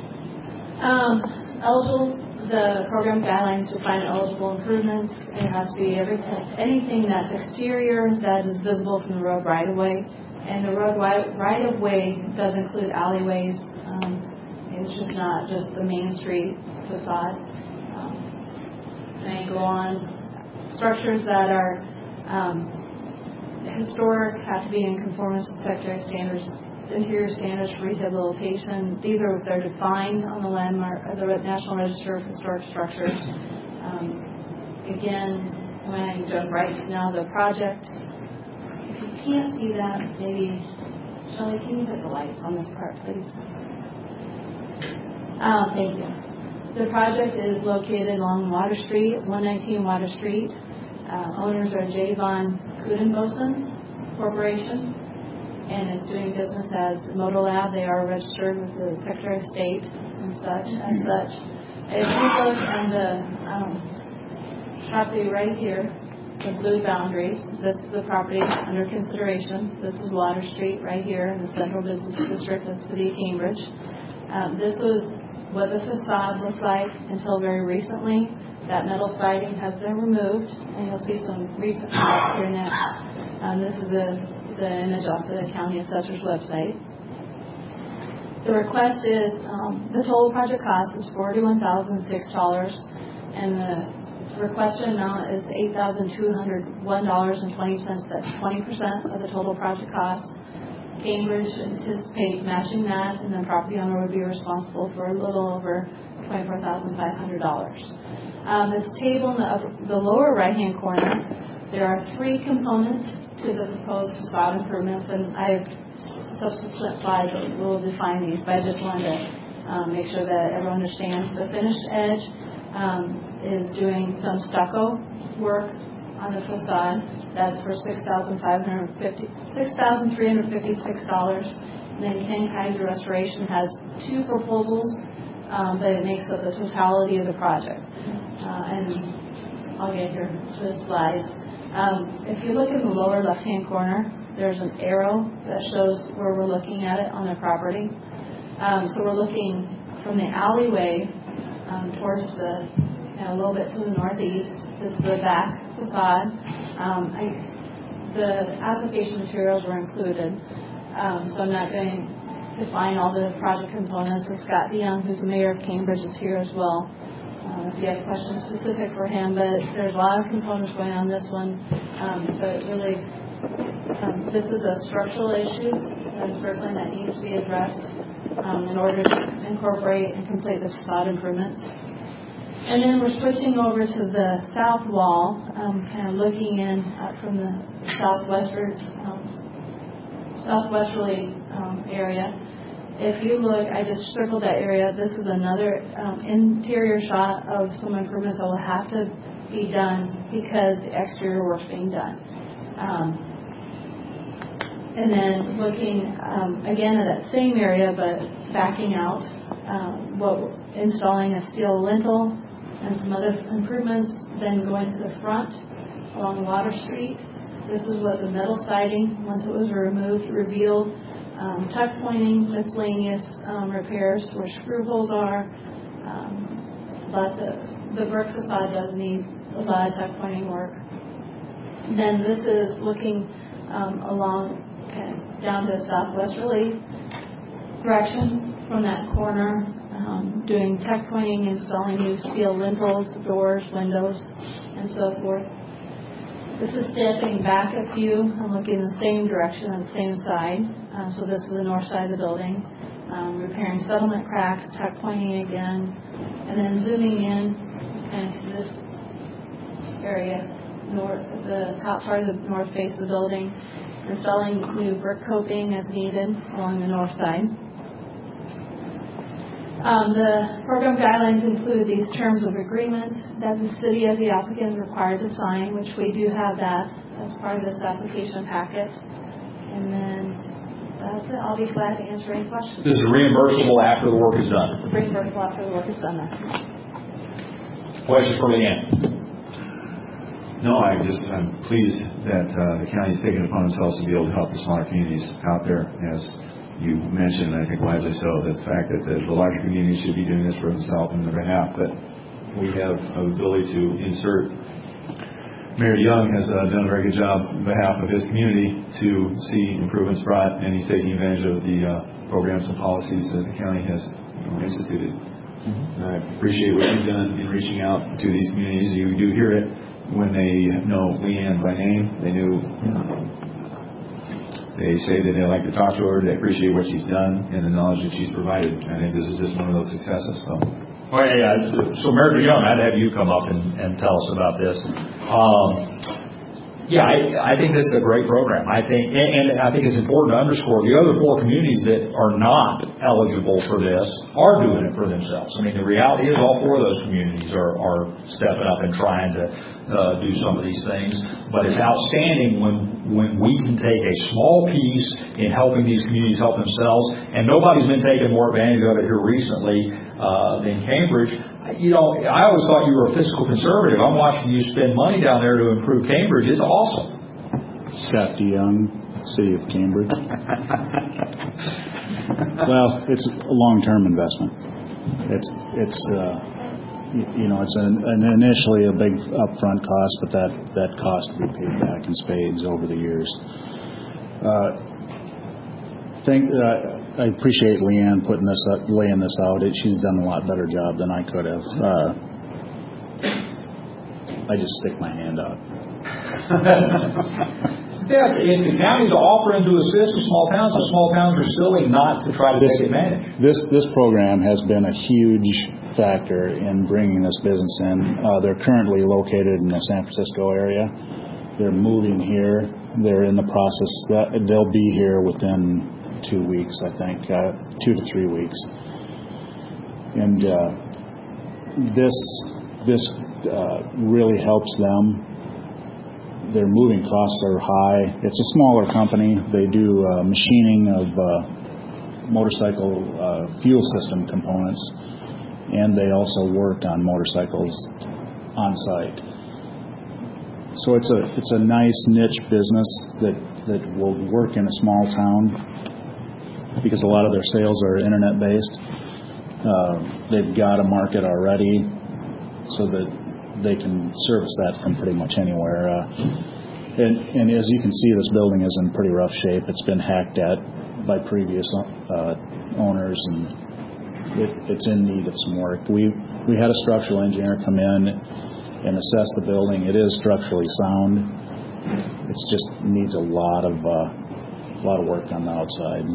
Um, eligible. The program guidelines define eligible improvements. It has to be every anything that's exterior that is visible from the road right of way, and the road right of way does include alleyways. Um, it's just not just the Main Street facade. Um, and I go on. Structures that are um, historic have to be in conformance with Secretary standards. Interior standards for rehabilitation. These are they're defined on the landmark, the National Register of Historic Structures. Um, again, when I jump right to now the project, if you can't see that, maybe Shelley, can you put the lights on this part, please? Um, thank you. The project is located along Water Street, one nineteen Water Street. Uh, owners are J. Von Kudenbosen Corporation, and is doing business as Motolab. They are registered with the Secretary of State and such. As such, if you look on the um, property right here, the blue boundaries, this is the property under consideration. This is Water Street right here in the Central Business District of the City of Cambridge. Um, this was what the facade looked like until very recently. That metal siding has been removed, and you'll see some recent images here next. Um, this is the, the image off the county assessor's website. The request is, um, the total project cost is forty-one thousand six dollars, and the requested amount is eight thousand two hundred one dollars and twenty cents. That's twenty percent of the total project cost. Cambridge anticipates matching that, and the property owner would be responsible for a little over twenty-four thousand five hundred dollars. Um, this table in the, upper, the lower right-hand corner, there are three components to the proposed facade improvements, and I have subsequent slides that will define these, but I just wanted to um, make sure that everyone understands. The finished edge um, is doing some stucco work on the facade. That's for six thousand three hundred fifty-six dollars. And then Ken Kaiser Restoration has two proposals, um, but it makes up the totality of the project. Uh, and I'll get here to the slides. Um, if you look in the lower left-hand corner, there's an arrow that shows where we're looking at it on the property. Um, so we're looking from the alleyway um, towards the, you know, a little bit to the northeast. This is the back facade. Um, I, the application materials were included, um, so I'm not going to define all the project components. But Scott DeYoung, who's the mayor of Cambridge, is here as well. Um, if you have questions specific for him, but there's a lot of components going on this one, um, but really. Um, this is a structural issue, and certainly that needs to be addressed um, in order to incorporate and complete the facade improvements. And then we're switching over to the south wall, um, kind of looking in uh, from the southwestward, um, southwesterly um, area. If you look, I just circled that area. This is another um, interior shot of some improvements that will have to be done because the exterior work's being done. Um, And then looking um, again at that same area, but backing out, um, what installing a steel lintel and some other improvements. Then going to the front along Water Street. This is what the metal siding, once it was removed, revealed. Um, tuck pointing, miscellaneous um, repairs where screw holes are. Um, but the the brick facade does need a lot of tuck pointing work. Then this is looking um, along. Okay, down to the southwesterly direction from that corner, um, doing tuck pointing, installing new steel lintels, doors, windows, and so forth. This is stepping back a few. I'm looking in the same direction on the same side. Um, so this is the north side of the building. Um, repairing settlement cracks, tuck pointing again, and then zooming in kind of to this area, north, the top part of the north face of the building. Installing new brick coping as needed along the north side. Um, the program guidelines include these terms of agreement that the city as the applicant is required to sign, which we do have that as part of this application packet. And then that's it. I'll be glad to answer any questions. This is reimbursable after the work is done. Reimbursable after the work is done. Questions for Leanne? No, I just, I'm pleased that uh, the county is taking it upon themselves to be able to help the smaller communities out there. As you mentioned, I think wisely so, the fact that the, the larger communities should be doing this for themselves and their behalf. But we have an ability to insert. Mayor Young has uh, done a very good job on behalf of his community to see improvements brought, and he's taking advantage of the uh, programs and policies that the county has you know, instituted. Mm-hmm. And I appreciate what you've done in reaching out to these communities. You do hear it. When they know Leanne by name, they knew, um, they say that they like to talk to her, they appreciate what she's done and the knowledge that she's provided. I think this is just one of those successes. So, well, yeah, so Mayor Young, I'd have you come up and, and tell us about this. Um, yeah, I, I think this is a great program. I think, and, and I think it's important to underscore the other four communities that are not eligible for this are doing it for themselves. I mean, the reality is all four of those communities are, are stepping up and trying to uh, do some of these things. But it's outstanding when, when we can take a small piece in helping these communities help themselves. And nobody's been taking more advantage of it here recently uh, than Cambridge. You know, I always thought you were a fiscal conservative. I'm watching you spend money down there to improve Cambridge. It's awesome. Scott DeYoung, City of Cambridge. Well, it's a long-term investment. it's it's uh, you, you know it's an, an initially a big upfront cost, but that that cost will be paid back in spades over the years. Uh, think uh, I appreciate Leanne putting this up, laying this out. It, she's done a lot better job than I could have. Uh, I just stick my hand out. Yeah, if the counties are offering to assist the small towns, the small towns are silly not to try to this, take advantage. This this program has been a huge factor in bringing this business in. Uh, they're currently located in the San Francisco area. They're moving here. They're in the process. That, they'll be here within two weeks, I think, uh, two to three weeks. And uh, this this uh, really helps them. Their moving costs are high. It's a smaller company. They do uh, machining of uh, motorcycle uh, fuel system components, and they also work on motorcycles on site. So it's a it's a nice niche business that, that will work in a small town because a lot of their sales are internet based. Uh, they've got a market already, so that they can service that from pretty much anywhere. Uh, and, and as you can see, this building is in pretty rough shape. It's been hacked at by previous uh, owners, and it, it's in need of some work. We we had a structural engineer come in and assess the building. It is structurally sound. It just needs a lot of uh, a lot of work on the outside.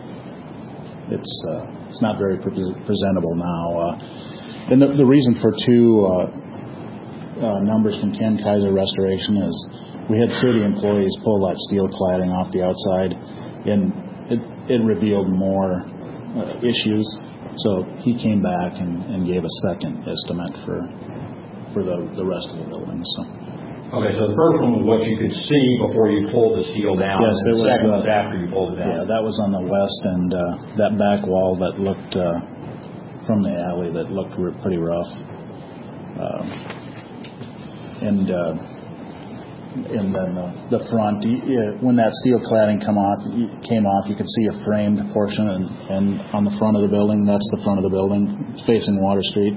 It's uh, it's not very pre- presentable now. Uh, and the, the reason for two. Uh, Uh, numbers from Ken Kaiser Restoration is we had thirty employees pull that steel cladding off the outside, and it, it revealed more uh, issues. So he came back and, and gave a second estimate for for the, the rest of the building. So. Okay, so the first one was what you could see before you pulled the steel down. Yes, and the it was, second uh, was after you pulled it down. Yeah, that was on the west, and uh, that back wall that looked uh, from the alley that looked pretty rough. Um, And uh, and then the, the front, when that steel cladding come off, came off, you could see a framed portion, and, and on the front of the building, that's the front of the building facing Water Street.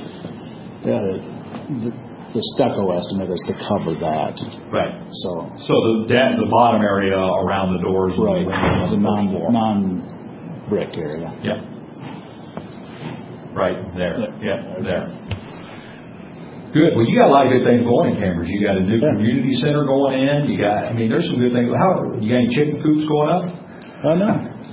Uh, the, the stucco estimate is to cover that. Right. So so the that, the bottom area around the doors, right, the, the non floor. non brick area. Yeah. Right there. Yeah, yeah there. Good. Well, you got a lot of good things going in Cambridge. You got a new yeah. community center going in. You got, I mean, there's some good things. How, you got any chicken coops going up? Oh, no.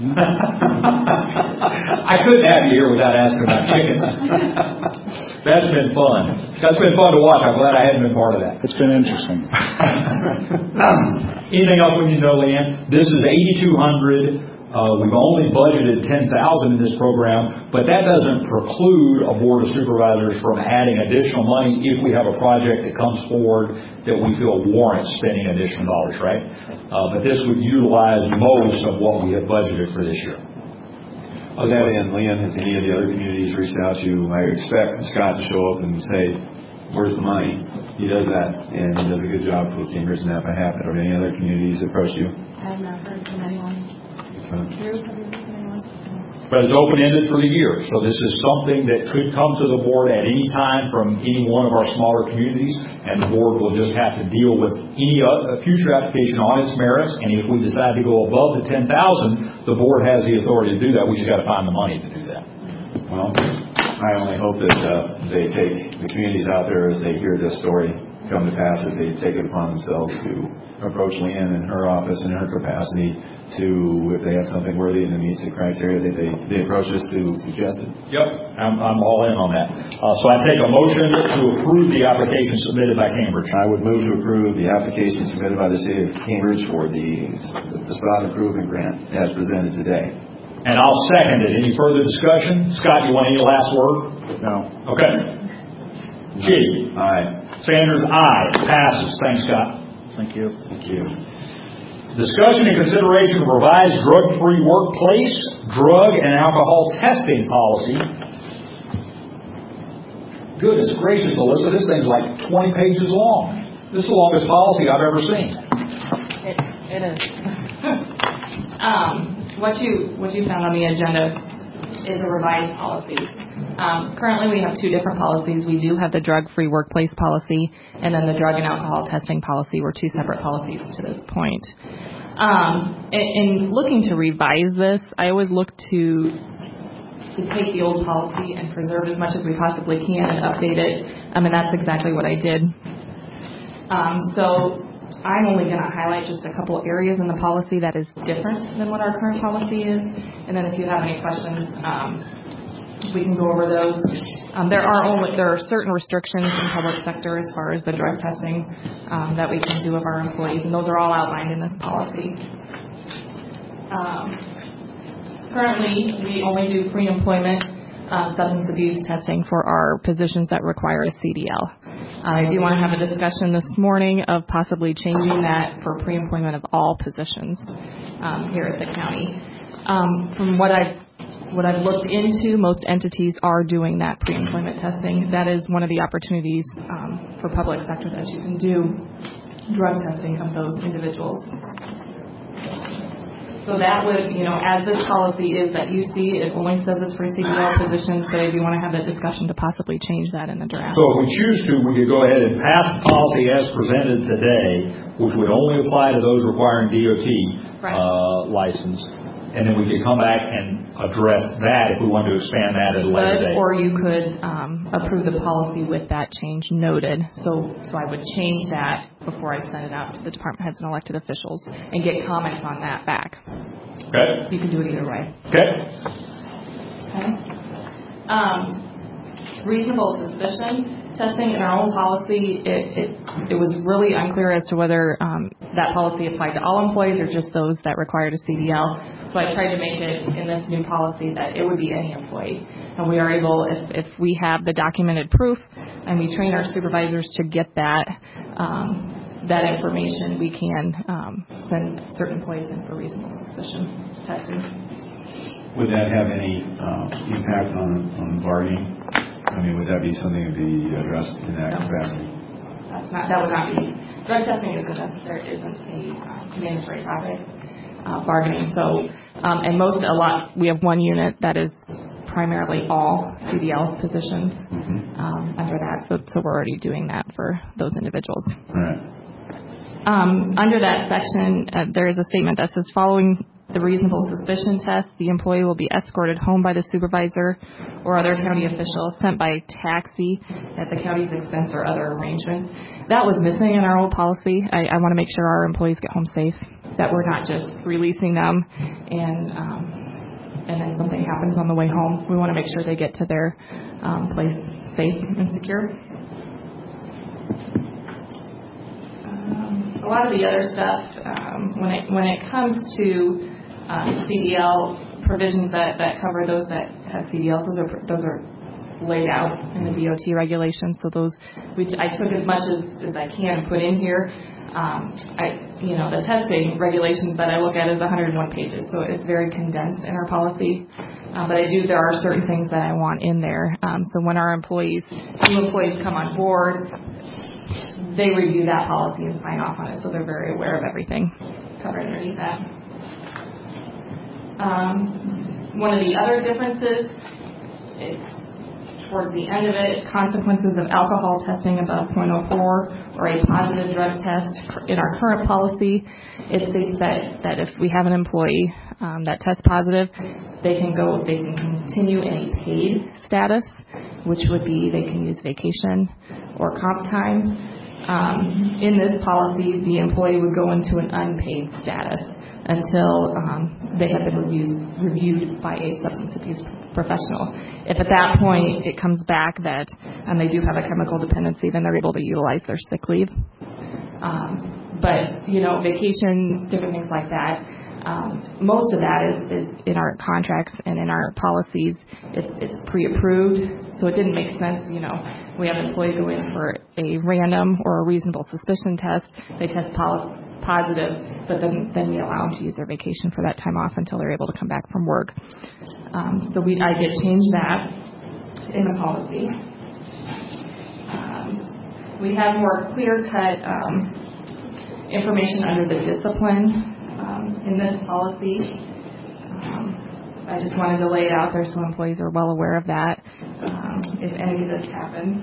I couldn't have you here without asking about chickens. That's been fun. That's been fun to watch. I'm glad I hadn't been part of that. It's been interesting. Anything else we need to know, Leanne? This is eighty-two hundred. Uh, we've only budgeted ten thousand in this program, but that doesn't preclude a board of supervisors from adding additional money if we have a project that comes forward that we feel warrants spending additional dollars, right? Uh, but this would utilize most of what we have budgeted for this year. To that end, Leanne, has any of the other communities reached out to you? I expect Scott to show up and say, where's the money? He does that, and he does a good job for Cambridge and Napa Happy. Or any other communities approached you? I have not heard from anyone. But it's open-ended for the year, so this is something that could come to the board at any time from any one of our smaller communities, and the board will just have to deal with any uh, future application on its merits. And if we decide to go above the ten thousand, the board has the authority to do that. We just got to find the money to do that. Well, I only hope that uh, they take the communities out there as they hear this story come to pass, that they take it upon themselves to approach Leanne in her office in her capacity to, if they have something worthy and it meets the criteria, that they, they approach us to suggest it. Yep, I'm, I'm all in on that. Uh, so I take a motion to approve the application submitted by Cambridge. I would move to approve the application submitted by the city of Cambridge for the, the facade improvement grant as presented today. And I'll second it. Any further discussion? Scott, you want any last word? No. Okay. G. Aye. Sanders, aye. Passes. Thanks, Scott. Thank you. Thank you. Discussion and consideration of revised drug-free workplace, drug and alcohol testing policy. Goodness gracious, Alyssa, this thing's like twenty pages long. This is the longest policy I've ever seen. It, it is. um, what you what you found on the agenda is a revised policy. Um, currently, we have two different policies. We do have the drug-free workplace policy and then the drug and alcohol testing policy. We're two separate policies to this point. Um, in, in looking to revise this, I always look to to take the old policy and preserve as much as we possibly can and update it, um, and that's exactly what I did. Um, so I'm only going to highlight just a couple areas in the policy that is different than what our current policy is, and then if you have any questions, um, we can go over those. Um, there are only there are certain restrictions in public sector as far as the drug testing um, that we can do of our employees, and those are all outlined in this policy. Um, Currently, we only do pre-employment uh, substance abuse testing for our positions that require a C D L. Uh, I do want to have a discussion this morning of possibly changing that for pre-employment of all positions um, here at the county. Um, from what I've what I've looked into, most entities are doing that pre-employment testing. That is one of the opportunities um, for public sector that you can do drug testing of those individuals. So that would, you know, as this policy is that you see, it only says it's for C D L positions, but I do want to have that discussion to possibly change that in the draft. So if we choose to, we could go ahead and pass the policy as presented today, which would only apply to those requiring D O T right. uh, license, and then we could come back and address that if we wanted to expand that at a later date. Or you could um, approve the policy with that change noted. So, so I would change that before I send it out to the department heads and elected officials and get comments on that back. Okay. You can do it either way. Okay. Okay. Um, reasonable suspicion testing in our own policy, it, it, it was really unclear as to whether um, that policy applied to all employees or just those that required a C D L. So I tried to make it in this new policy that it would be any employee. And we are able, if, if we have the documented proof and we train our supervisors to get that um, that information, we can um, send certain employees in for reasonable suspicion testing. Would that have any uh, impact on, on bargaining? I mean, would that be something to be addressed in that no. capacity? That's not, that would not be. Drug testing isn't necessary, isn't a uh, mandatory topic. Uh, bargaining. So, um, and most, a lot, we have one unit that is primarily all C D L positions mm-hmm. um, under that. So, so we're already doing that for those individuals. All right. Um, under that section, uh, there is a statement that says, following the reasonable suspicion test, the employee will be escorted home by the supervisor or other county official, sent by taxi at the county's expense or other arrangements. That was missing in our old policy. I, I want to make sure our employees get home safe, that we're not just releasing them and um, and then something happens on the way home. We want to make sure they get to their um, place safe and secure. Um, a lot of the other stuff, um, when it when it comes to um, C D L provisions that, that cover those that have C D Ls, those are those are laid out in the D O T regulations. So those, we, I took as much as, as I can put in here. Um, I, you know, the testing regulations that I look at is one hundred one pages, so it's very condensed in our policy. Uh, but I do, there are certain things that I want in there. Um, so when our employees, new employees come on board, they review that policy and sign off on it, so they're very aware of everything covered underneath that. Um, one of the other differences is towards the end of it, consequences of alcohol testing above point oh four or a positive drug test. In our current policy, it states that, that if we have an employee um, that tests positive, they can go, they can continue in a paid status, which would be they can use vacation or comp time. Um, in this policy, the employee would go into an unpaid status until um, they have been reviewed, reviewed by a substance abuse professional. If at that point it comes back that um, they do have a chemical dependency, then they're able to utilize their sick leave. Um, but, you know, vacation, different things like that. Um, most of that is, is in our contracts and in our policies. It's, it's pre-approved, so it didn't make sense. You know, we have an employee go in for a random or a reasonable suspicion test. They test pol- positive, but then, then we allow them to use their vacation for that time off until they're able to come back from work. Um, so we, I did change that in the policy. Um, we have more clear-cut um, information under the discipline Um, in this policy. Um, I just wanted to lay it out there so employees are well aware of that. if any of this happens.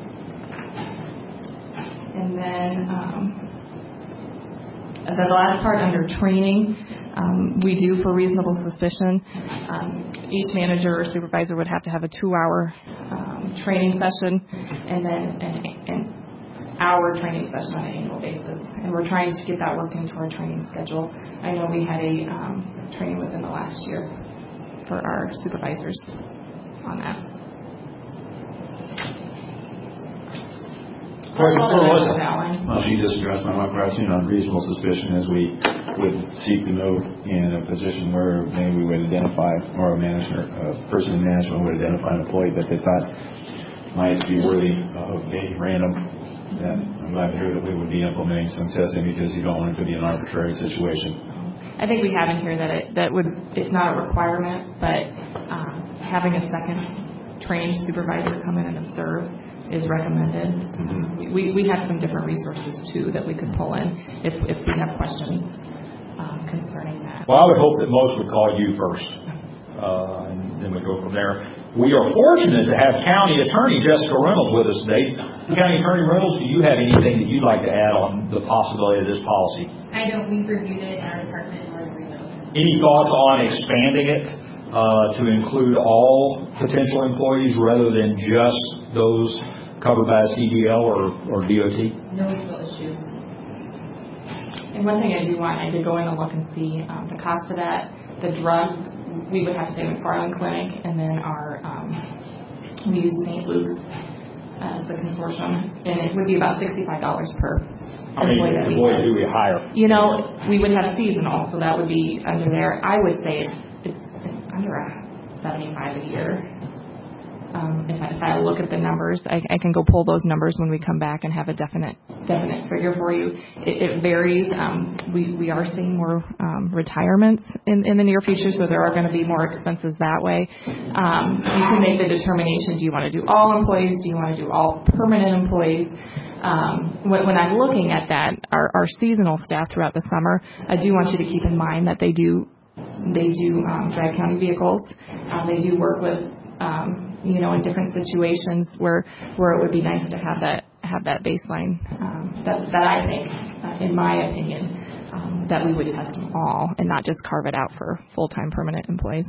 And then um, the last part under training, um, we do for reasonable suspicion. Um, each manager or supervisor would have to have a two-hour um, training session and then an, an hour training session on an annual basis. And we're trying to get that worked into our training schedule. I know we had a um, training within the last year for our supervisors on that. Question for Melissa. Well, she just addressed my one question on reasonable suspicion, as we would seek to know in a position where maybe we would identify, or a manager, a person in management would identify an employee that they thought might be worthy of being random. Then I'm glad to hear that we would be implementing some testing, because you don't want it to be an arbitrary situation. I think we have in here that it, that would, it's not a requirement, but um, having a second trained supervisor come in and observe is recommended. Mm-hmm. We, we have some different resources too that we could pull in if, if we have questions um, concerning that. Well, I would hope that most would call you first, uh, and then we go from there. We are fortunate to have County Attorney Jessica Reynolds with us today. County Attorney Reynolds, do you have anything that you'd like to add on the possibility of this policy? I don't. We've reviewed it in our department or agreed with it. Any thoughts on expanding it uh, to include all potential employees rather than just those covered by a C D L or, or D O T? No legal issues. And one thing I do want, I did go in and look and see um, the cost of that. The drug, we would have to say McFarland Clinic, and then our, um, we use Saint Luke's as the consortium, and it would be about sixty-five dollars per How many employees do we hire? You know, we would have seasonal, so that would be under there. I would say it's, it's, it's under seventy-five a year. Um, if, I, if I look at the numbers, I, I can go pull those numbers when we come back and have a definite definite figure for you. It, it varies. Um, we, we are seeing more um, retirements in, in the near future, so there are going to be more expenses that way. Um, you can make the determination, do you want to do all employees? Do you want to do all permanent employees? Um, when, when I'm looking at that, our, our seasonal staff throughout the summer, I do want you to keep in mind that they do they do um, drive county vehicles. Um, they do work with um, you know, in different situations where where it would be nice to have that have that baseline. Um, that that I think, uh, in my opinion, um, that we would test them all and not just carve it out for full-time permanent employees.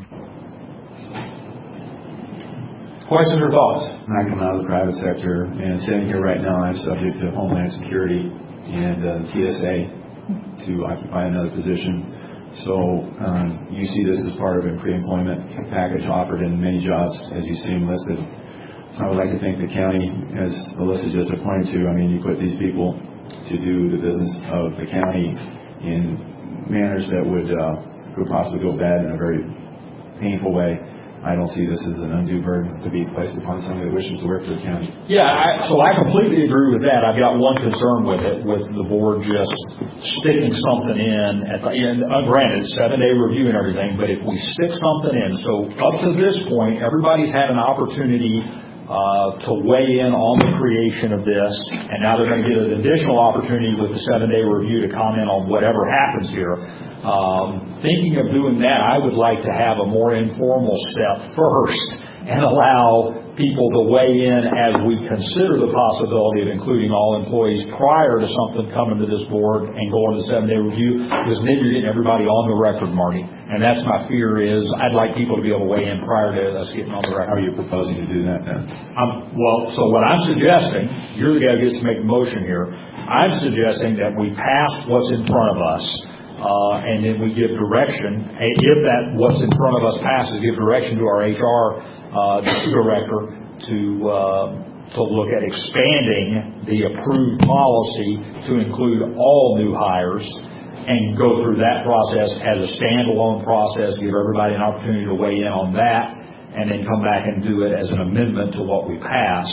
Questions or thoughts? I come out of the private sector, and sitting here right now, I'm subject to Homeland Security and uh, T S A to occupy another position. So um, you see this as part of a pre-employment package offered in many jobs, as you see them listed. I would like to think the county, as Alyssa just pointed to, I mean, you put these people to do the business of the county in manners that would uh, could possibly go bad in a very painful way. I don't see this as an undue burden to be placed upon somebody that wishes to work for the county. Yeah, I, so I completely agree with that. I've got one concern with it, with the board just sticking something in at the end. Uh, granted, seven-day review and everything, but if we stick something in, so up to this point, everybody's had an opportunity uh, to weigh in on the creation of this, and now they're going to get an additional opportunity with the seven-day review to comment on whatever happens here. Um, thinking of doing that, I would like to have a more informal step first and allow people to weigh in as we consider the possibility of including all employees prior to something coming to this board and going to the seven-day review, because then you're getting everybody on the record, Marty. And that's my fear is I'd like people to be able to weigh in prior to us getting on the record. How are you proposing to do that then? Um, well, so what I'm suggesting, you're the guy who gets to make the motion here, I'm suggesting that we pass what's in front of us. Uh, and then we give direction. If that what's in front of us passes, give direction to our H R uh, director to uh, to look at expanding the approved policy to include all new hires, and go through that process as a standalone process. Give everybody an opportunity to weigh in on that, and then come back and do it as an amendment to what we pass.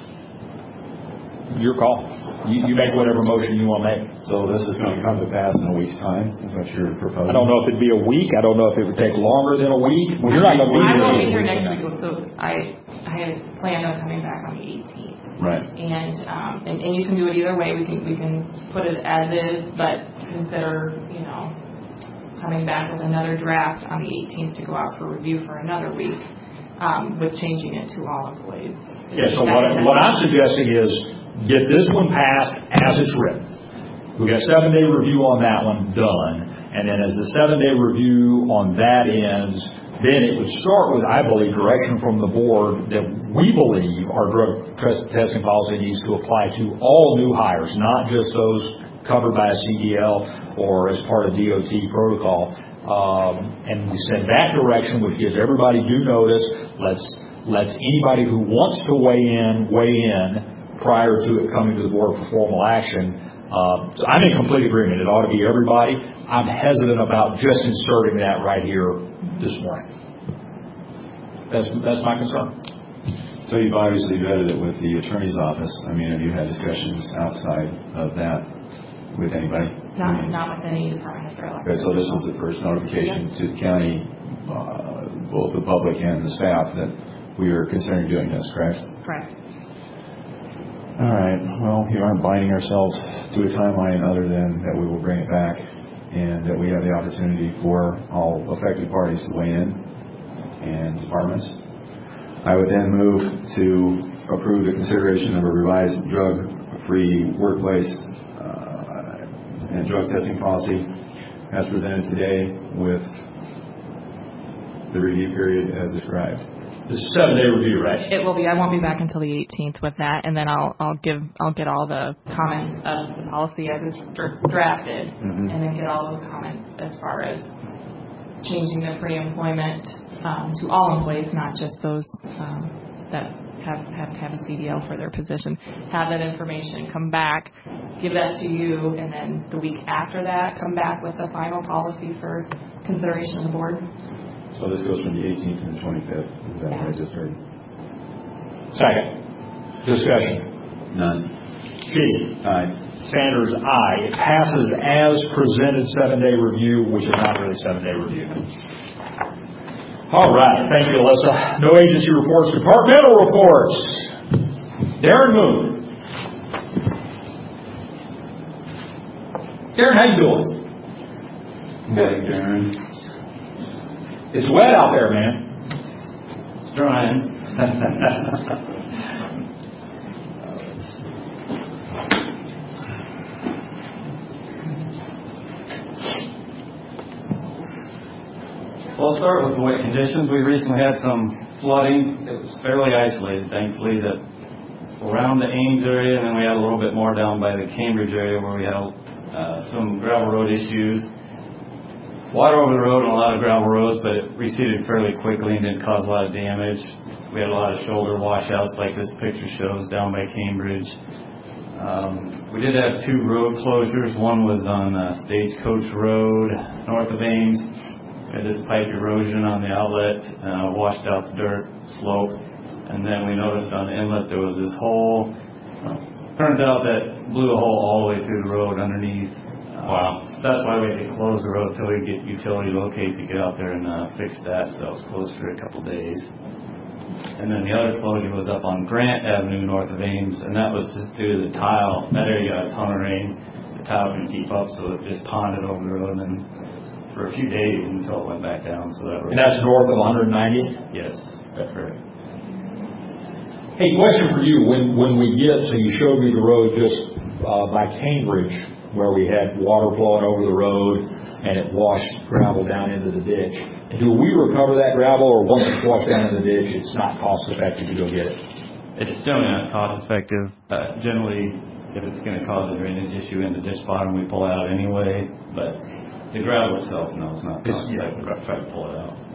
Your call. You, you make whatever motion you want to make. So this is going to come to pass in a week's time, is what you're proposing? I don't know if it'd be a week. I don't know if it would take longer than a week. Well, you're not going to be I here. will be here next week, so I I had planned on coming back on the eighteenth. Right. And um and, and you can do it either way. We can we can put it as is, but consider, you know, coming back with another draft on the eighteenth to go out for review for another week. um, with changing it to all employees. Yeah, so what, what I'm suggesting is get this one passed as it's written. We've got a seven-day review on that one done, and then as the seven-day review on that ends, then it would start with, I believe, direction from the board that we believe our drug testing policy needs to apply to all new hires, not just those covered by a C D L or as part of D O T protocol. Um, and we send that direction, which gives everybody due notice. Let's lets anybody who wants to weigh in weigh in prior to it coming to the board for formal action. Uh, so I'm in complete agreement. It ought to be everybody. I'm hesitant about just inserting that right here this morning. That's that's my concern. So you've obviously vetted it with the attorney's office. I mean, have you had discussions outside of that with anybody? Not, I mean, not with any departments or elected. Okay, so this is the first notification Yep. to the county, uh, both the public and the staff, that we are considering doing this, correct? Correct. All right. Well, we aren't binding ourselves to a timeline other than that we will bring it back and that we have the opportunity for all affected parties to weigh in and departments. I would then move to approve the consideration of a revised drug-free workplace uh, and drug testing policy as presented today with the review period as described. This is a seven-day review, right? It will be. I won't be back until the eighteenth with that, and then I'll I'll give I'll get all the comments of the policy as it's dr- drafted, mm-hmm. and then get all those comments as far as changing the pre-employment um, to all employees, not just those um, that have have to have a C D L for their position. Have that information, come back, give that to you, and then the week after that, come back with the final policy for consideration of the board. So this goes from the eighteenth to the twenty-fifth. Is that what I just heard? Second. Discussion. None. Key. Aye. Sanders, aye. It passes as presented, seven-day review, which is not really seven-day review. All right. Thank you, Alyssa. No agency reports. Departmental reports. Darren Moon. Darren, how you doing? Good, Darren. It's wet out there, man. It's drying. Well, I'll start with the wet conditions. We recently had some flooding. It was fairly isolated, thankfully, that around the Ames area, and then we had a little bit more down by the Cambridge area where we had uh, some gravel road issues. Water over the road on a lot of gravel roads, but it receded fairly quickly and didn't cause a lot of damage. We had a lot of shoulder washouts like this picture shows down by Cambridge. Um, we did have two road closures. One was on uh, Stagecoach Road, north of Ames. We had this pipe erosion on the outlet, uh, washed out the dirt slope. And then we noticed on the inlet there was this hole. Well, turns out that blew a hole all the way through the road underneath. Wow. So that's why we had to close the road until we get utility locate to get out there and uh, fix that. So it was closed for a couple days. And then the other closure was up on Grant Avenue north of Ames, and that was just due to the tile. That area got a ton of rain. The tile couldn't keep up, so it just ponded over the road and then for a few days until it went back down. So that road. And that's north of one ninetieth? Yes, that's correct. Hey, question for you. When when we get, so you showed me the road just uh, by Cambridge, where we had water flowing over the road and it washed gravel down into the ditch. Do we recover that gravel, or once it's washed down in the ditch, it's not cost effective to go get it? It's generally not cost effective. Uh, generally, if it's going to cause a drainage issue in the ditch bottom, we pull it out anyway. But the gravel itself, no, it's not cost effective. Yeah. Try to pull it out.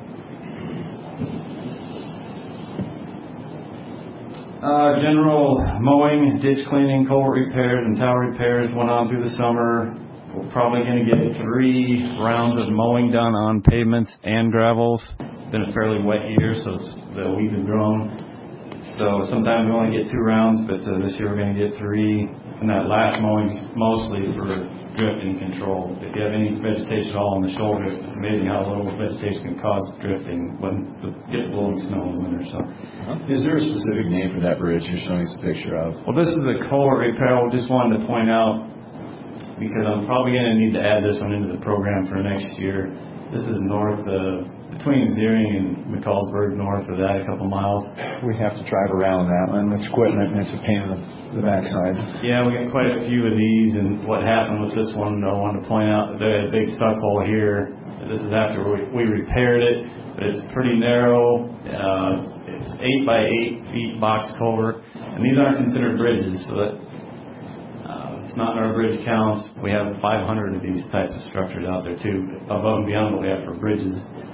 Uh, general mowing, ditch cleaning, culvert repairs, and tower repairs went on through the summer. We're probably going to get three rounds of mowing done on pavements and gravels. It's been a fairly wet year, so it's, the weeds have grown. So sometimes we only get two rounds, but uh, this year we're going to get three. And that last mowing's mostly for drifting control. If you have any vegetation at all on the shoulder, it's amazing how little vegetation can cause drifting when the, get blowing snow in the winter. So. Is there a specific name for that bridge you're showing us a picture of? Well, this is a culvert repair. We just wanted to point out, because I'm probably going to need to add this one into the program for next year. This is north of, between Zeering and McCallsburg, north of that, a couple miles. We have to drive around that one with equipment, and it's a pain in the, the backside. Yeah, we got quite a few of these, and what happened with this one, I wanted to point out, they had a big suck hole here. This is after we, we repaired it, but it's pretty narrow. Uh, it's eight by eight feet box culvert, and these aren't considered bridges, so that uh, it's not in our bridge counts. We have five hundred of these types of structures out there too, above and beyond what we have for bridges.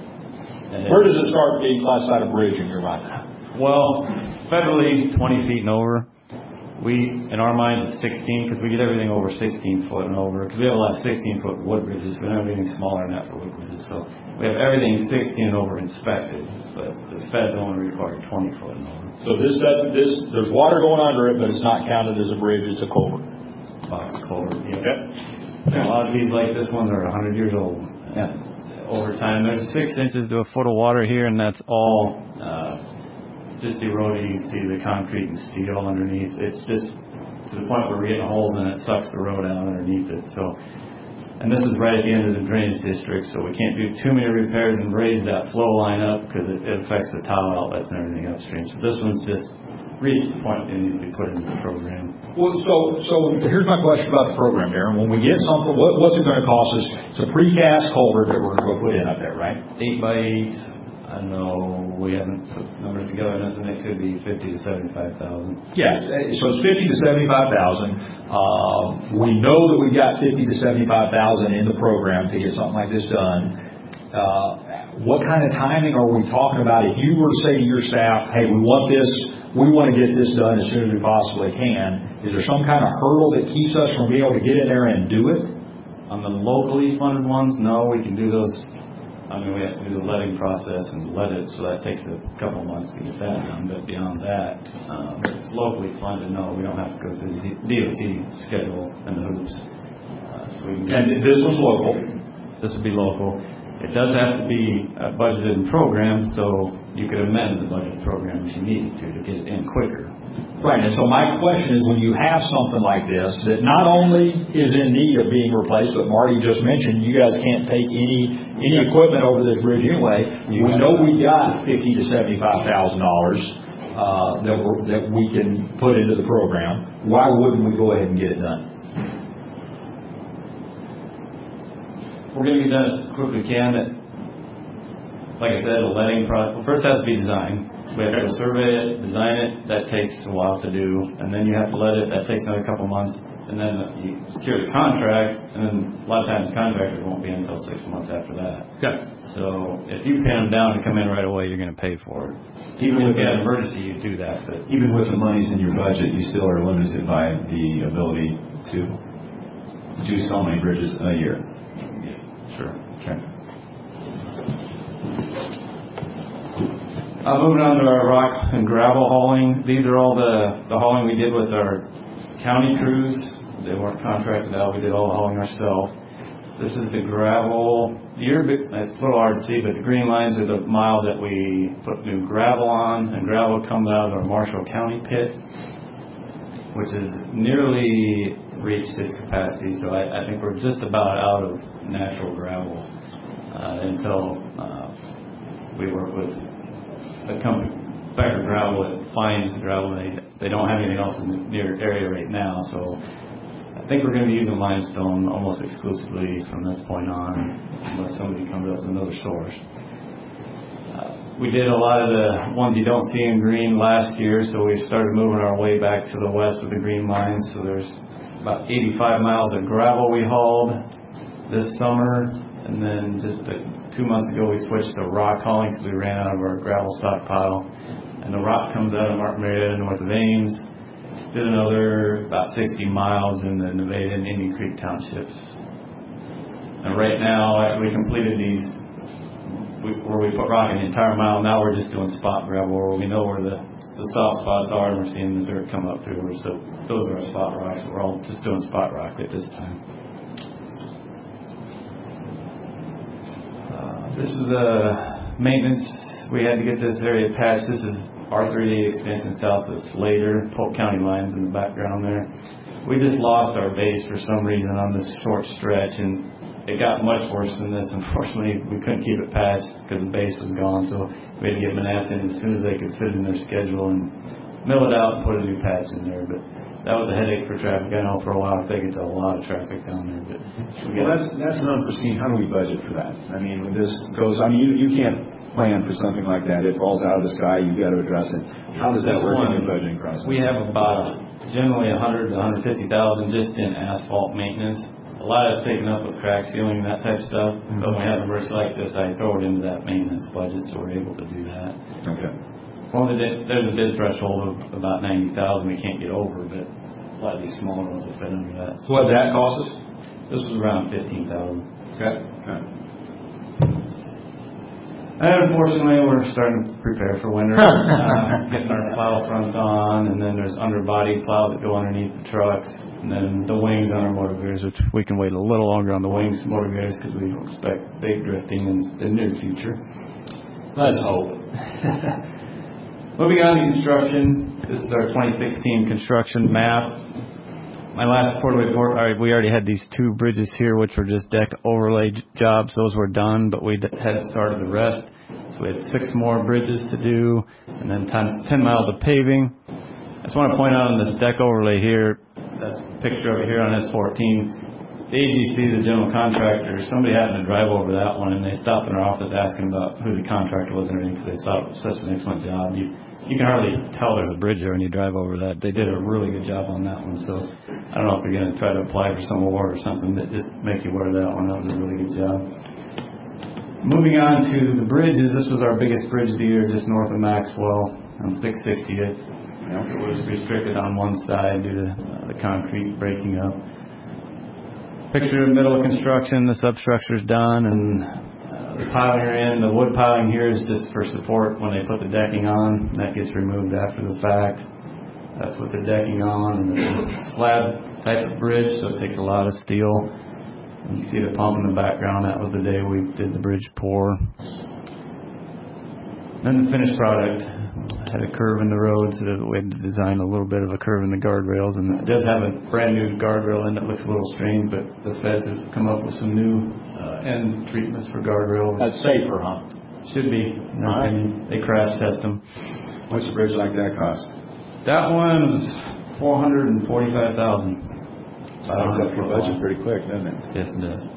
And Where does it start being classified a bridge in your mind? Well, federally, twenty feet and over. We, in our minds, it's sixteen because we get everything over sixteen foot and over. Because we have a lot of sixteen foot wood bridges. We don't have anything smaller than that for wood bridges. So we have everything sixteen and over inspected, but the feds only require twenty foot and over. So this doesn't, this, there's water going under it, but it's not counted as a bridge, it's a culvert. Box culvert, yeah. Okay. A lot of these, like this one, are one hundred years old. Yeah. Over time, there's six inches to a foot of water here, and that's all uh, just eroding. You can see the concrete and steel underneath. It's just to the point where we're getting holes in it, sucks the road out underneath it. So, and this is right at the end of the drainage district, so we can't do too many repairs and raise that flow line up because it, it affects the tile outlets and everything upstream. So this one's just reached the point it needs to be put into the program. Well, so so here's my question about the program, Darren. When we get something, what, what's it going to cost us? It's a precast culvert that we're going to go put in up there, right? Eight by eight. I know we haven't put numbers together, and it could be fifty to seventy-five thousand. Yeah, so it's fifty to seventy-five thousand. Uh, we know that we've got fifty to seventy-five thousand in the program to get something like this done. Uh, what kind of timing are we talking about? If you were to say to your staff, "Hey, we want this, we want to get this done as soon as we possibly can," is there some kind of hurdle that keeps us from being able to get in there and do it? On the locally funded ones, no, we can do those. I mean, we have to do the letting process and let it, so that takes a couple of months to get that done. But beyond that, um, it's locally funded. No, we don't have to go through the D O T schedule and the hoops. Uh, so we can, and this one's local. This would be local. It does have to be uh, budgeted and programmed, so you could amend the budget program if you needed to to get it in quicker. Right, and so my question is, when you have something like this that not only is in need of being replaced, but Marty just mentioned you guys can't take any any equipment over this bridge anyway. We know we got fifty to seventy-five thousand dollars uh, that we're, that we can put into the program. Why wouldn't we go ahead and get it done? We're going to get done as quickly as we can. That, like I said, the letting process. Well, first it has to be designed. We have to survey it, design it. That takes a while to do, and then you have to let it. That takes another couple months, and then you secure the contract. And then a lot of times contractors won't be in until six months after that. Okay. So if you pin them down to come in right away, you're going to pay for it. Even if you have an emergency, you do that. But even with the monies in your budget, you still are limited by the ability to do so many bridges a year. Yeah, sure. Okay. Uh, moving on to our rock and gravel hauling. These are all the, the hauling we did with our county crews. They weren't contracted out. We did all the hauling ourselves. This is the gravel. You're, it's a little hard to see, but the green lines are the miles that we put new gravel on, and gravel comes out of our Marshall County pit, which has nearly reached its capacity. So I, I think we're just about out of natural gravel uh, until uh, we work with a company, Becker Gravel, that finds gravel. They they don't have anything else in the near area right now, so I think we're going to be using limestone almost exclusively from this point on, unless somebody comes up with another source. Uh, we did a lot of the ones you don't see in green last year, so we started moving our way back to the west with the green lines. So there's about eighty-five miles of gravel we hauled this summer, and then just a Two months ago, we switched to rock hauling because we ran out of our gravel stockpile. And the rock comes out of Martin Marietta, north of Ames. Did another about sixty miles in the Nevada and Indian Creek townships. And right now, after we completed these, we, where we put rock in the entire mile, now we're just doing spot gravel where we know where the, the soft spots are, and we're seeing the dirt come up through. So those are our spot rocks. We're all just doing spot rock at this time. This is the maintenance. We had to get this area patched. This is R thirty-eight extension south of Slater, Polk County lines in the background there. We just lost our base for some reason on this short stretch, and it got much worse than this. Unfortunately, we couldn't keep it patched because the base was gone, so we had to get Manats in as soon as they could fit in their schedule and mill it out and put a new patch in there. But that was a headache for traffic. I know for a while because they get a lot of traffic down there. But we well, that's that's an unforeseen. How do we budget for that? I mean, when this goes, I mean, you, you can't plan for something like that. It falls out of the sky. You've got to address it. How does that work in your budgeting process? We have about generally one hundred to one hundred fifty thousand just in asphalt maintenance. A lot of it's taken up with crack sealing and that type of stuff. Mm-hmm. But when we have an emergency like this, I throw it into that maintenance budget, so we're able to do that. Okay. Well, there's a bid threshold of about ninety thousand we can't get over, but a lot of these smaller ones will fit under that. So what did that cost us? This was around fifteen thousand. Okay. Okay. And unfortunately, we're starting to prepare for winter, uh, getting our plow fronts on, and then there's underbody plows that go underneath the trucks, and then the wings on our motor graders, which we can wait a little longer on the wings motor graders because we don't expect big drifting in the near future. Let's hope. Moving on to construction, this is our twenty sixteen construction map. My last quarterly report, we already had these two bridges here, which were just deck overlay jobs. Those were done, but we had started the rest. So we had six more bridges to do, and then ten, ten miles of paving. I just want to point out on this deck overlay here, that's a picture over here on S fourteen. The A G C, the general contractor, somebody happened to drive over that one, and they stopped in our office asking about who the contractor was and everything, because they thought it was such an excellent job. You, you can hardly tell there's a bridge there when you drive over that. They did a really good job on that one, so I don't know if they're going to try to apply for some award or something, but just make you aware of that one. That was a really good job. Moving on to the bridges, this was our biggest bridge of the year, just north of Maxwell on six sixtieth. It was restricted on one side due to uh, the concrete breaking up. Picture in the middle of construction, the substructure's done, and uh, the piling are in. The wood piling here is just for support when they put the decking on. That gets removed after the fact. That's with the decking on, and it's a slab type of bridge, so it takes a lot of steel. And you see the pump in the background. That was the day we did the bridge pour. Then the finished product had a curve in the road, so that we had to design a little bit of a curve in the guardrails. And it does have a brand new guardrail in that looks a little strange, but the feds have come up with some new uh, end treatments for guardrail. That's safer, huh? Should be. In my opinion. They crash test them. What's a bridge like that cost? That one was four hundred forty-five thousand dollars. Sounds up your budget pretty quick, doesn't it? Yes, it does.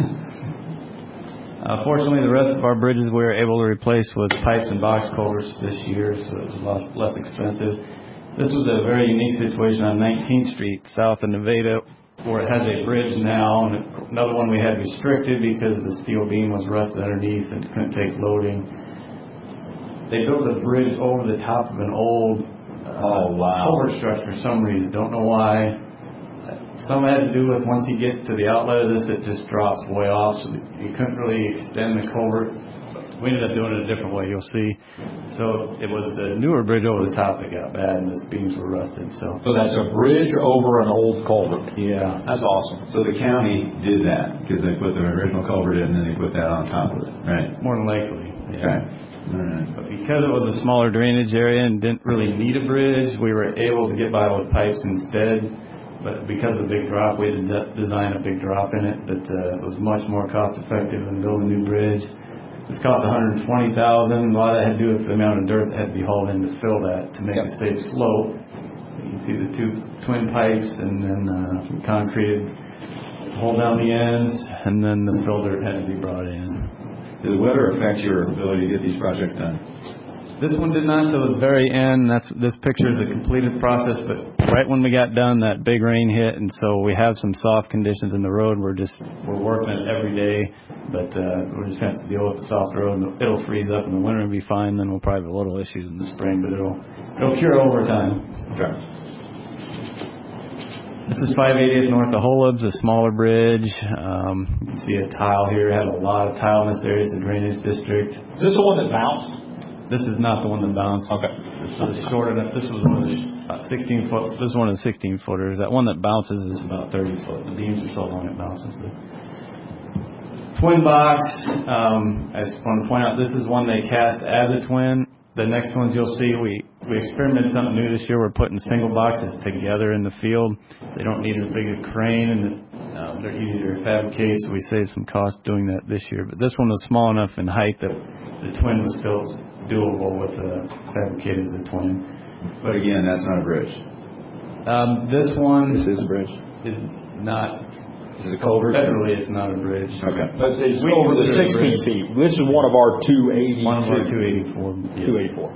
uh, fortunately, the rest of our bridges we were able to replace with pipes and box culverts this year, so it was a lot less expensive. This was a very unique situation on nineteenth street, south of Nevada, where it has a bridge now, and another one we had restricted because the steel beam was rusted underneath and couldn't take loading. They built a bridge over the top of an old uh, oh, wow. culvert structure for some reason. Don't know why. Some had to do with once you get to the outlet of this, it just drops way off, so you couldn't really extend the culvert. We ended up doing it a different way, you'll see. So it was the newer bridge over the top that got bad, and the beams were rusted. So, so that's a bridge over an old culvert. Yeah. That's awesome. So the county did that because they put the original culvert in and then they put that on top of it, right? More than likely, yeah. Okay. All right. But because it was a smaller drainage area and didn't really need a bridge, we were able to get by with pipes instead. But because of the big drop, we had to de- design a big drop in it, but uh, it was much more cost effective than building a new bridge. This cost one hundred twenty thousand dollars. A lot of that had to do with the amount of dirt that had to be hauled in to fill that to make yep. a safe slope. You can see the two twin pipes and then uh, some concrete to hold down the ends, and then the fill dirt had to be brought in. Did the weather affect your ability to get these projects done? This one did not until the very end. That's this picture is a completed process, but right when we got done, that big rain hit, and so we have some soft conditions in the road. We're just we're working it every day, but uh, we're just going to have to deal with the soft road. It'll freeze up in the winter and be fine. Then we'll probably have a little issues in the spring, but it'll it'll cure over time. Okay. This is five eightieth north of Holubs, a smaller bridge. Um, you can see a tile here. It had a lot of tile in this area. It's a drainage district. Is this the one that bounced? This is not the one that bounced. Okay. This is short enough. This was one of the about sixteen foot. This is one of the sixteen footers. That one that bounces is about thirty foot. The beams are so long it bounces. But twin box. Um, I just want to point out this is one they cast as a twin. The next ones you'll see we we experimented something new this year. We're putting single boxes together in the field. They don't need as big a crane, and um, they're easier to fabricate, so we saved some cost doing that this year. But this one was small enough in height that the twin was still doable with the fabricated as a twin. But again, that's not a bridge. Um, this one This is a bridge. is not. This is a culvert? Federally, it's not a bridge. Okay. But it's We over the consider it a sixteen bridge. feet. This is one of our two eighty. One of our two eighty-four. Yes. two eighty-four.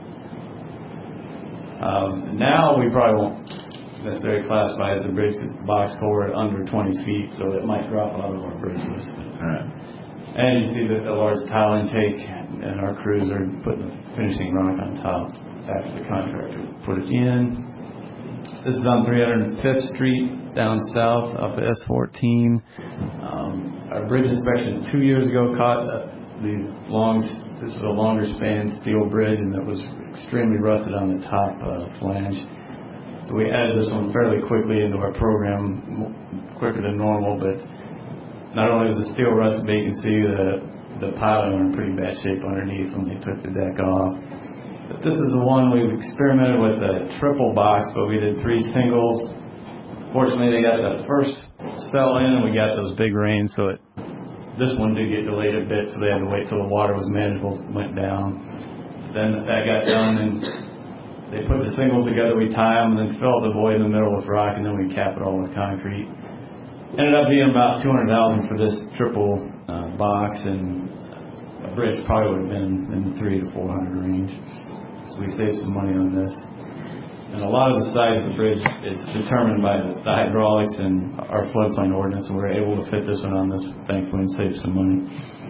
Um, now we probably won't necessarily classify as a bridge because the box culvert under twenty feet, so it might drop out of our bridge list. All right. And you see the, the large tile intake, and our crews are putting the finishing rock on top after the contractor put it in. This is on three hundred fifth Street down south up at S fourteen. Um, our bridge inspections two years ago caught uh, the long, this is a longer span steel bridge, and it was extremely rusted on the top uh, flange. So we added this one fairly quickly into our program, quicker than normal, but not only was the steel rusted, but you can see the, the piling were in pretty bad shape underneath when they took the deck off. But this is the one we've experimented with a triple box, but we did three singles. Fortunately, they got the first cell in, and we got those big rains, so it, this one did get delayed a bit, so they had to wait till the water was manageable, went down. Then that got done, and they put the singles together, we tie them, and then fill the void in the middle with rock, and then we cap it all with concrete. Ended up being about two hundred thousand dollars for this triple uh, box, and a bridge probably would have been in the three to four hundred range. So we saved some money on this. And a lot of the size of the bridge is determined by the, the hydraulics and our floodplain ordinance, and we were able to fit this one on this, thankfully, and save some money.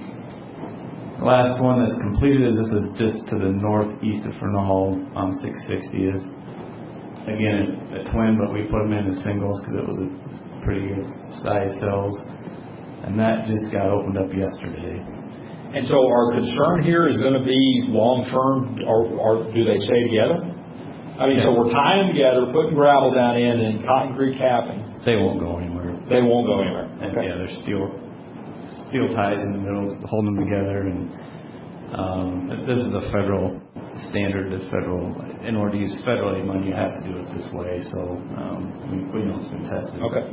The last one that's completed is this is just to the northeast of Fernald on six sixtieth. Again, a twin, but we put them in as singles because it was a pretty good size cells. And that just got opened up yesterday. And so our concern here is going to be long-term, or, or do they stay together? I mean, yeah. So we're tying them together, putting gravel down in, and concrete capping. They won't go anywhere. They won't go anywhere. And okay. Yeah, there's steel steel ties in the middle holding them together. And um, this is the federal standard. The federal, in order to use federal aid money, you have to do it this way. So um, we, we know it's been tested. Okay.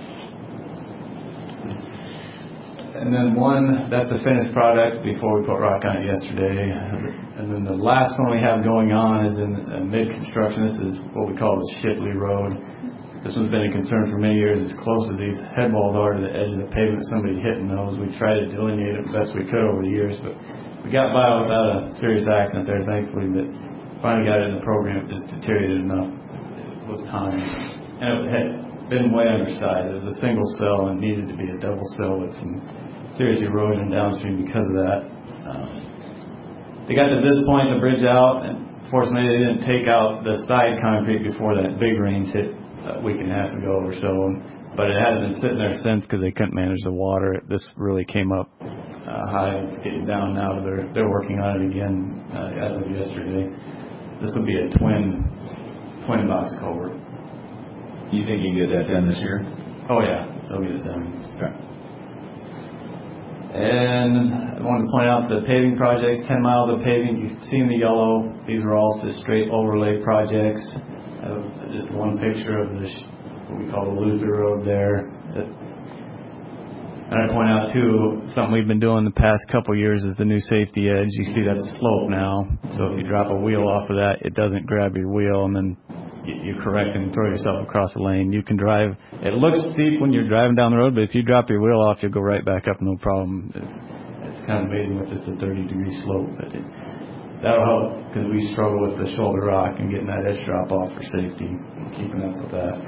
And then one, that's the finished product before we put rock on it yesterday. And then the last one we have going on is in uh, mid-construction. This is what we call the Shipley Road. This one's been a concern for many years. As close as these head walls are to the edge of the pavement, somebody hitting those. We tried to delineate it the best we could over the years, but we got by without a serious accident there, thankfully. But finally got it in the program. It just deteriorated enough. It was time. And it had been way undersized. It was a single cell and needed to be a double cell with some serious erosion downstream because of that. Um, they got to this point, the bridge out, and fortunately they didn't take out the side concrete before that big rains hit a week and a half ago or so. But it has been sitting there since because they couldn't manage the water. This really came up uh, high. It's getting down now. They're they're working on it again uh, as of yesterday. This will be a twin twin box culvert. You think you can get that done this year? Oh yeah, they'll get it done. Okay. And I wanted to point out the paving projects, ten miles of paving. You see in the yellow, these are all just straight overlay projects. Uh, just one picture of this, what we call the Luther Road there. And I point out, too, something we've been doing the past couple years is the new safety edge. You see that slope now. So if you drop a wheel off of that, it doesn't grab your wheel and then you correct and throw yourself across the lane. You can drive. It looks steep when you're driving down the road, but if you drop your wheel off, you'll go right back up, no problem. It's, it's kind of amazing with just a thirty degree slope. But it, that'll help because we struggle with the shoulder rock and getting that edge drop off for safety and keeping up with that.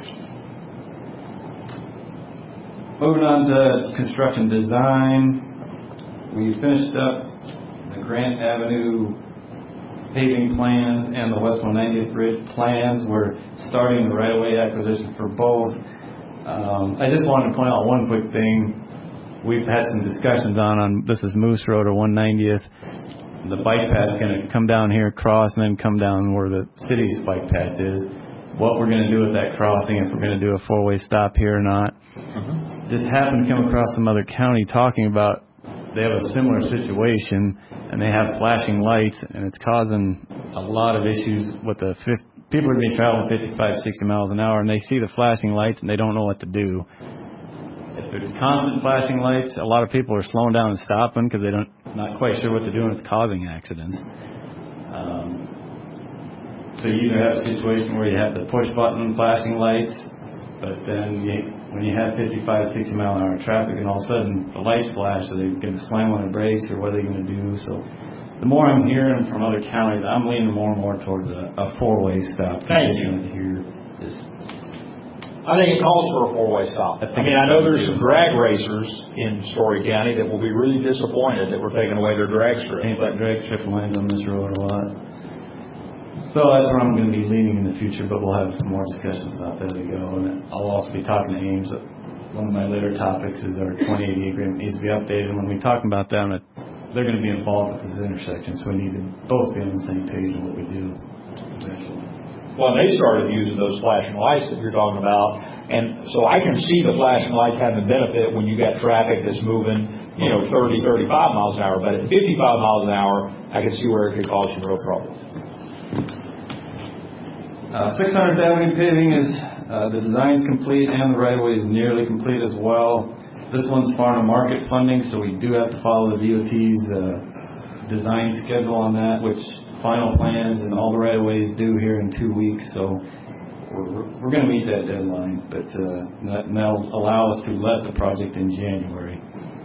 Moving on to construction design. We finished up the Grant Avenue paving plans and the West one ninetieth Bridge plans. We're starting the right-of-way acquisition for both. Um, I just wanted to point out one quick thing. We've had some discussions on, on this is Moose Road or one ninetieth. The bike path's going to come down here, cross, and then come down where the city's bike path is. What we're going to do with that crossing, if we're going to do a four-way stop here or not. Uh-huh. Just happened to come across some other county talking about they have a similar situation, and they have flashing lights, and it's causing a lot of issues with the fifty, people are being traveling fifty-five, sixty miles an hour, and they see the flashing lights, and they don't know what to do. It's There's constant flashing lights. A lot of people are slowing down and stopping because they don't not quite sure what they're doing. It's causing accidents. Um, so you either have a situation where you have the push button flashing lights, but then you, when you have fifty-five, sixty mile an hour traffic, and all of a sudden the lights flash, so they're going to slam on their brakes, or what are they going to do? So the more I'm hearing from other counties, I'm leaning more and more towards a, a four-way stop. Thank you. To hear this. I think it calls for a four-way stop. I, I mean, I know there's some drag racers in Story County that will be really disappointed that we're taking away their drag strip. Ain't that drag strip lines on this road a lot. So that's where I'm going to be leaning in the future, but we'll have some more discussions about that as we go. And I'll also be talking to Ames. One of my later topics is our twenty eighty agreement needs to be updated. And when we talk about them, they're going to be involved with this intersection, so we need to both be on the same page in what we do eventually. Well, they started using those flashing lights that you're talking about, and so I can see the flashing lights having a benefit when you got traffic that's moving, you know, thirty, thirty-five miles an hour. But at fifty-five miles an hour, I can see where it could cause you real trouble. Uh, six hundredth Avenue paving is, uh, the design's complete and the right-of-way is nearly complete as well. This one's farm to market funding, so we do have to follow the D O T's uh, design schedule on that, which final plans and all the right-of-ways due here in two weeks. So we're, we're going to meet that deadline, but uh, that, that'll allow us to let the project in January.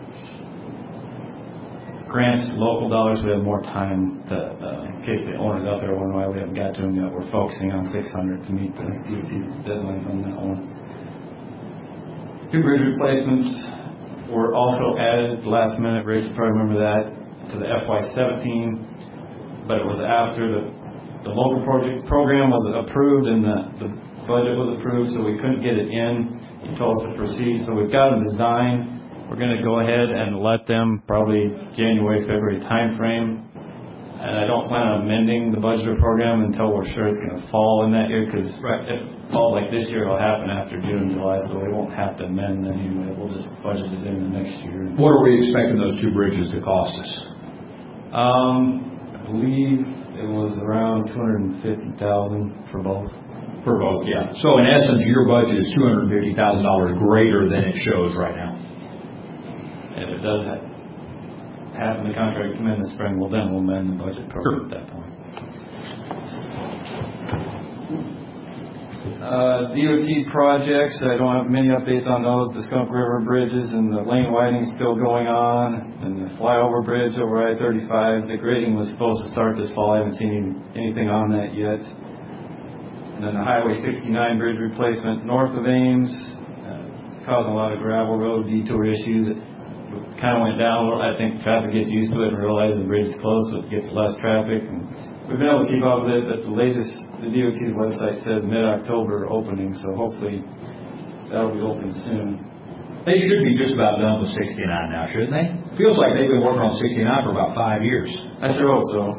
Grants, local dollars, we have more time to, uh, in case the owners out there wondering why we haven't got to them yet. We're focusing on six hundred to meet the D O T deadlines on that one. Two bridge replacements were also added last minute. Rich, you probably remember that, to the F Y seventeen, but it was after the, the local project program was approved and the, the budget was approved, so we couldn't get it in. He told us to proceed, so we've got them designed. We're going to go ahead and let them probably January, February time frame. And I don't plan on amending the budget program until we're sure it's going to fall in that year, because right, if it falls like this year, it'll happen after June, July, so we won't have to amend them anyway. We'll just budget it in the next year. What are we expecting those two bridges to cost us? Um, I believe it was around two hundred fifty thousand dollars for both. For both, yeah. So in essence, your budget is two hundred fifty thousand dollars greater than it shows right now. If it does happen, the contract come in the spring, well, then we'll amend the budget program sure. at that point. Uh, D O T projects, I don't have many updates on those. The Skunk River bridges and the lane widening still going on, and the flyover bridge over I thirty-five. The grading was supposed to start this fall. I haven't seen any, anything on that yet. And then the Highway sixty-nine bridge replacement north of Ames, uh, causing a lot of gravel road detour issues. It kind of went down. I think traffic gets used to it and realizes the bridge is closed, so it gets less traffic. And we've been able to keep up with it, but the latest, the D O T's website says mid-October opening, so hopefully that'll be open soon. They should be just about done with sixty-nine now, shouldn't they? Feels like they've been working on sixty-nine for about five years. I sure hope so.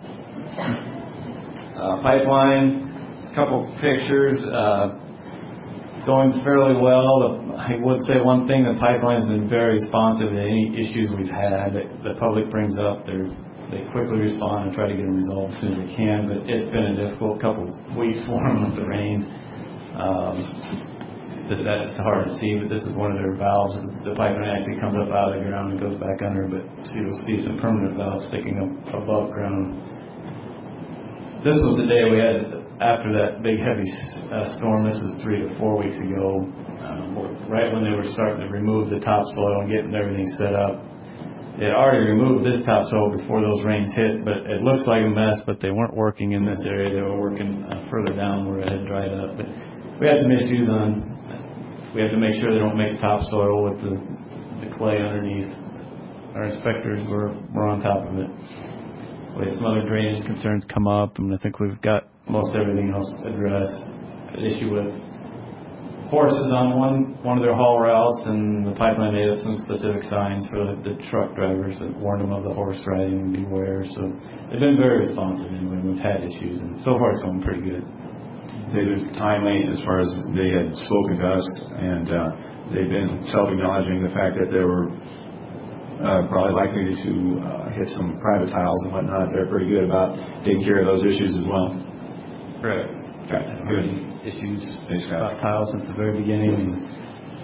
Uh, pipeline, a couple pictures. Uh, it's going fairly well. I would say one thing, the pipeline has been very responsive to any issues we've had that the public brings up. They're, they quickly respond and try to get them resolved as soon as they can, but it's been a difficult couple weeks for them with the rains. Um, that's hard to see, but this is one of their valves. The pipeline actually comes up out of the ground and goes back under, but see, you'll see some permanent valves sticking up above ground. This was the day we had, after that big heavy uh, storm. This was three to four weeks ago, um, right when they were starting to remove the topsoil and getting everything set up. They had already removed this topsoil before those rains hit, but it looks like a mess, but they weren't working in this area. They were working uh, further down where it had dried up. But we had some issues on, we have to make sure they don't mix topsoil with the, the clay underneath. Our inspectors were, were on top of it. We had some other drainage concerns come up, and I think we've got most everything else addressed. An issue with horses on one one of their haul routes, and the pipeline made up some specific signs for the, the truck drivers that warned them of the horse riding and beware. So they've been very responsive anyway. We've had issues, and so far it's going pretty good. They've been timely as far as they had spoken to us, and uh, they've been self-acknowledging the fact that they were uh, probably likely to uh, hit some private tiles and whatnot. They're pretty good about taking care of those issues as well. Right. Okay. Good. Issues about tiles since the very beginning. And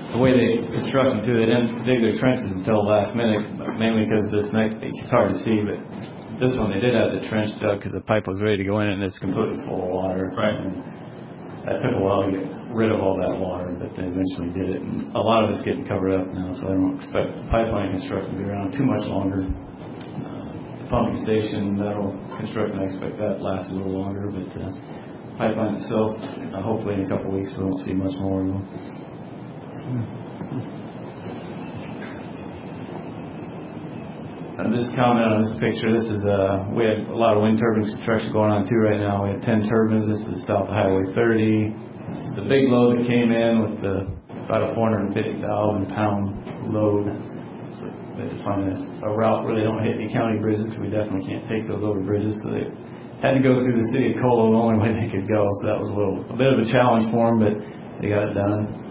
the way they construct them too, they didn't dig their trenches until the last minute, mainly because this next, it's hard to see, but this one they did have the trench dug because the pipe was ready to go in it and it's completely full of water. Right. And that took a while to get rid of all that water, but they eventually did it. And a lot of it's getting covered up now, so I don't expect the pipeline construction to be around too much longer. Uh, the pumping station, that'll construction, I expect that lasts a little longer, but uh, pipeline itself, uh, hopefully in a couple of weeks we won't see much more of them. And just comment on this picture. This is uh, we had a lot of wind turbine construction going on too right now. We had ten turbines. This is south of Highway thirty. This is the big load that came in with the about a four hundred fifty thousand pound load. So they define this a route where they don't hit any county bridges because we definitely can't take those over bridges. So they had to go through the city of Colo the only way they could go. So that was a little a bit of a challenge for them, but they got it done.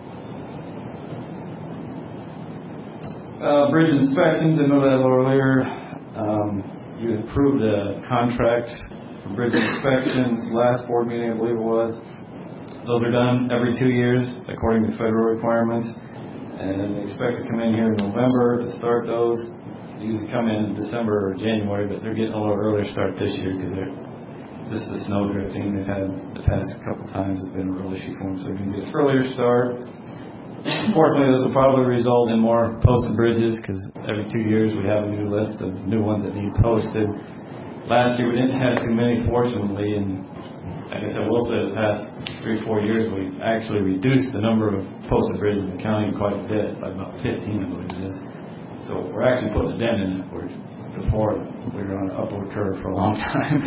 Uh, bridge inspections, I know that a little earlier. Um, you approved a contract for bridge inspections last board meeting, I believe it was. Those are done every two years according to federal requirements, and they expect to come in here in November to start those. They usually come in December or January, but they're getting a little earlier start this year because they're just the snow drifting they've had the past couple times has been a real issue for them, so they're going to get an earlier start. Unfortunately, this will probably result in more posted bridges because every two years we have a new list of new ones that need posted. Last year we didn't have too many, fortunately, and I guess I will say the past three or four years we've actually reduced the number of posted bridges in the county quite a bit, by about fifteen, I believe it is. So we're actually putting a dent in it. Where before we were on an upward curve for a long time.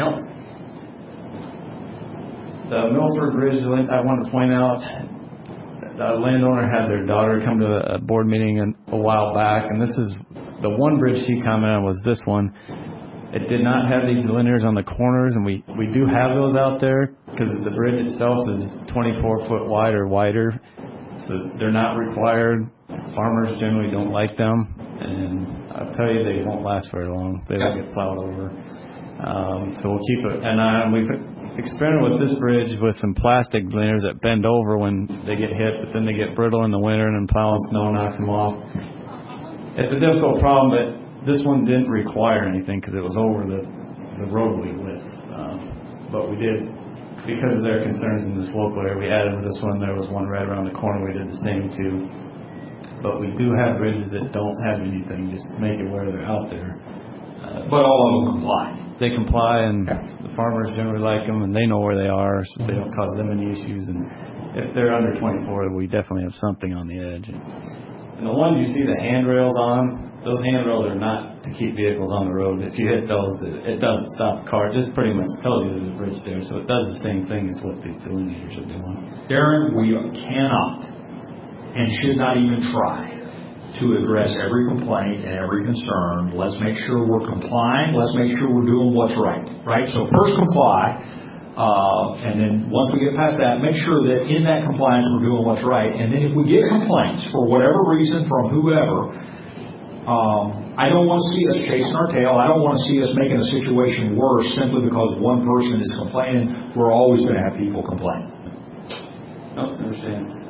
The Milford Bridge, I want to point out, the landowner had their daughter come to a board meeting a while back, and this is the one bridge she commented on was this one. It did not have these linears on the corners, and we, we do have those out there because the bridge itself is twenty-four foot wide or wider, so they're not required. Farmers generally don't like them, and I'll tell you they won't last very long. They don't get plowed over. Um, so we'll keep it. And uh, we've experimented with this bridge with some plastic linears that bend over when they get hit, but then they get brittle in the winter, and then plowing snow knocks them off. It's a difficult problem, but this one didn't require anything because it was over the, the roadway width. Um, but we did, because of their concerns in this local area, we added this one. There was one right around the corner. We did the same too. But we do have bridges that don't have anything. Just make it where they're out there. Uh, but all of them comply. They comply, and the farmers generally like them, and they know where they are, so they don't cause them any issues. And if they're under twenty-four, we definitely have something on the edge. And the ones you see the handrails on, those handrails are not to keep vehicles on the road. If you hit those, it, it doesn't stop a car. It just pretty much tells you there's a bridge there, so it does the same thing as what these delineators are doing. Darren, we cannot and should not even try to address every complaint and every concern. Let's make sure we're complying. Let's make sure we're doing what's right. Right? So first comply, uh, and then once we get past that, make sure that in that compliance we're doing what's right. And then if we get complaints for whatever reason from whoever, um, I don't want to see us chasing our tail. I don't want to see us making a situation worse simply because one person is complaining. We're always going to have people complain. No, understand.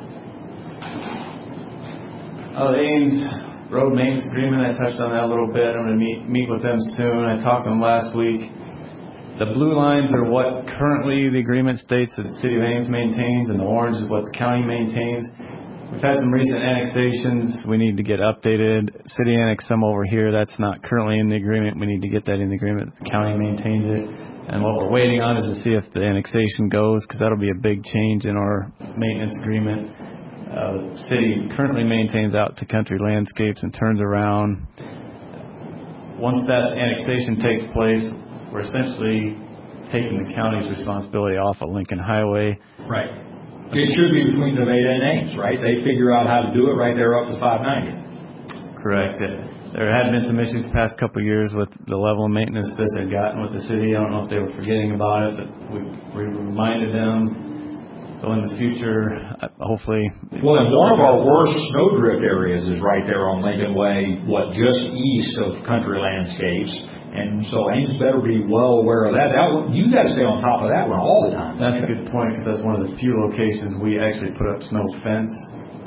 Uh, the Ames Road Maintenance Agreement, I touched on that a little bit. I'm going to meet meet with them soon. I talked to them last week. The blue lines are what currently the agreement states that the City of Ames maintains, and the orange is what the county maintains. We've had some recent annexations. We need to get updated. City annexed some over here. That's not currently in the agreement. We need to get that in the agreement. The county maintains it. And what we're waiting on is to see if the annexation goes, because that'll be a big change in our maintenance agreement. Uh, the city currently maintains out to country landscapes and turns around. Once that annexation takes place, we're essentially taking the county's responsibility off of Lincoln Highway. Right. It should be between Nevada and Ames, right? They figure out how to do it right there up to five ninety. Correct. It, there had been some issues the past couple of years with the level of maintenance this had gotten with the city. I don't know if they were forgetting about it, but we, we reminded them. So in the future, hopefully... Well, and one of our worst snowdrift areas is right there on Lincoln Way, what, just east of country landscapes. And so Ames better be well aware of that. That one, you got to stay on top of that one all the time. That's a good point, because that's one of the few locations we actually put up snow fence to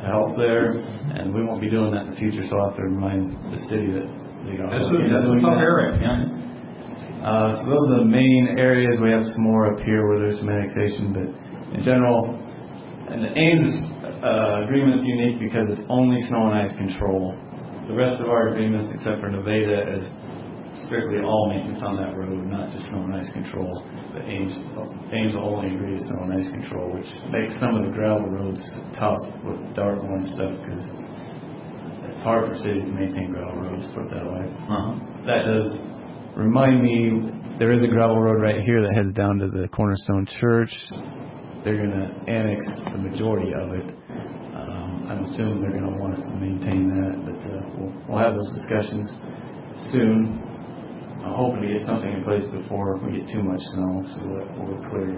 to help there, and we won't be doing that in the future, so I'll have to remind the city that they got That's a, that's a tough area, yeah. Uh, so those are the main areas. We have some more up here where there's some annexation, but in general, and the Ames uh, agreement is unique because it's only snow and ice control. The rest of our agreements, except for Nevada, is strictly all maintenance on that road, not just snow and ice control. The Ames, Ames will only agree to snow and ice control, which makes some of the gravel roads tough with dart one stuff because it's hard for cities to maintain gravel roads, put it that way. Uh-huh. That does remind me, there is a gravel road right here that heads down to the Cornerstone Church. They're going to annex the majority of it. Um, I'm assuming they're going to want us to maintain that, but uh, we'll, we'll have those discussions soon. I'm hoping to get something in place before we get too much snow, so that we're clear.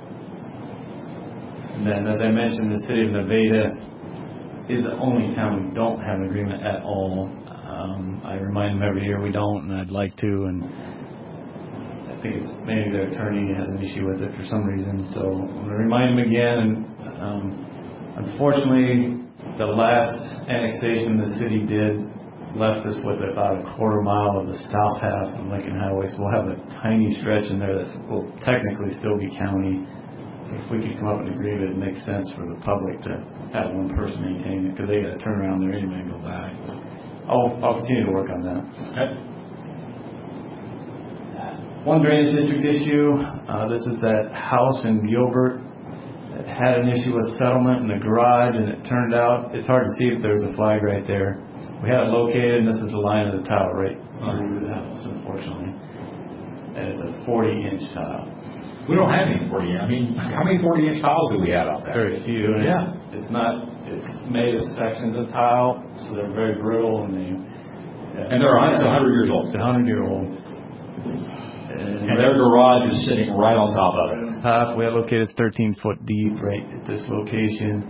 And then, as I mentioned, the city of Nevada is the only town we don't have an agreement at all. Um, I remind them every year we don't, and I'd like to, and I think it's maybe their attorney has an issue with it for some reason, so I'm going to remind them again. And um, unfortunately, the last annexation the city did left us with about a quarter mile of the south half of Lincoln Highway, so we'll have a tiny stretch in there that will technically still be county. If we could come up with an agreement, it makes sense for the public to have one person maintain it, because they got to turn around there anyway and go back. I'll, I'll continue to work on that. Okay. One drainage district issue. Uh, this is that house in Gilbert that had an issue with settlement in the garage, and it turned out, it's hard to see if there's a flag right there. We had it located, and this is the line of the tile right through the house, unfortunately. And it's a forty inch tile. We don't have any forty. I mean, how many forty inch tiles do we have out there? Very few. And yeah. It's, it's not. It's made of sections of tile, so they're very brittle, and they. Yeah. And they're it's a hundred years old. It's a hundred year old. And, and their garage is sitting right on top of it. Uh, we have located thirteen foot deep right at this location.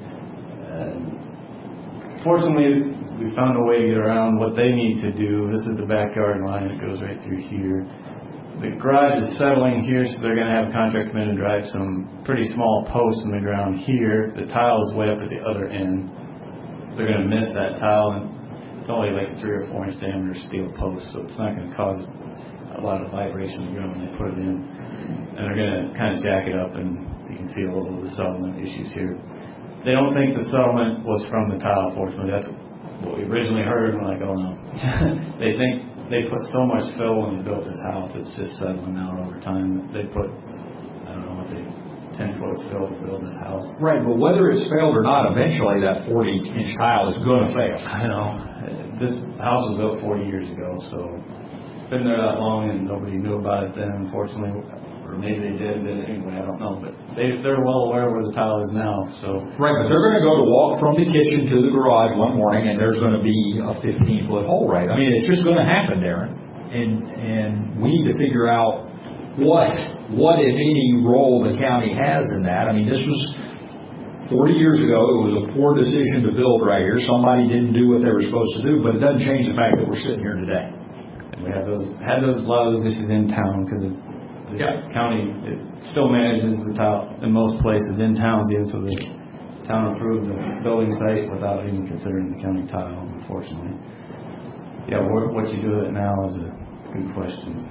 And fortunately, we found a way to get around what they need to do. This is the backyard line that goes right through here. The garage is settling here, so they're going to have a contract come in and drive some pretty small posts in the ground here. The tile is way up at the other end, so they're going to miss that tile, and it's only like a three or four inch diameter steel post, so it's not going to cause a lot of vibration in the ground when they put it in. And they're going to kind of jack it up, and you can see a little of the settlement issues here. They don't think the settlement was from the tile, fortunately. That's what we originally heard. We're like, oh no. They think they put so much fill when they built this house, it's just settling out over time. They put, I don't know what they, ten foot of fill to build this house. Right, but whether it's failed or not, eventually that forty inch tile is going to fail. I know. This house was built forty years ago, so it's been there that long and nobody knew about it then, unfortunately. Or maybe they did, did it anyway, I don't know. But they, they're well aware where the tile is now. So right, but they're going to go to walk from the kitchen to the garage one morning, and there's going to be a fifteen foot hole, right? I mean, it's just going to happen, Darren. And and we need to figure out what, what if any, role the county has in that. I mean, this was forty years ago. It was a poor decision to build right here. Somebody didn't do what they were supposed to do, but it doesn't change the fact that we're sitting here today. And we had those, had those, a lot of those issues in town because the yeah. county it still manages the tile in most places in towns, even so the town approved the building site without even considering the county tile, unfortunately. Yeah, what you do with it now is a good question.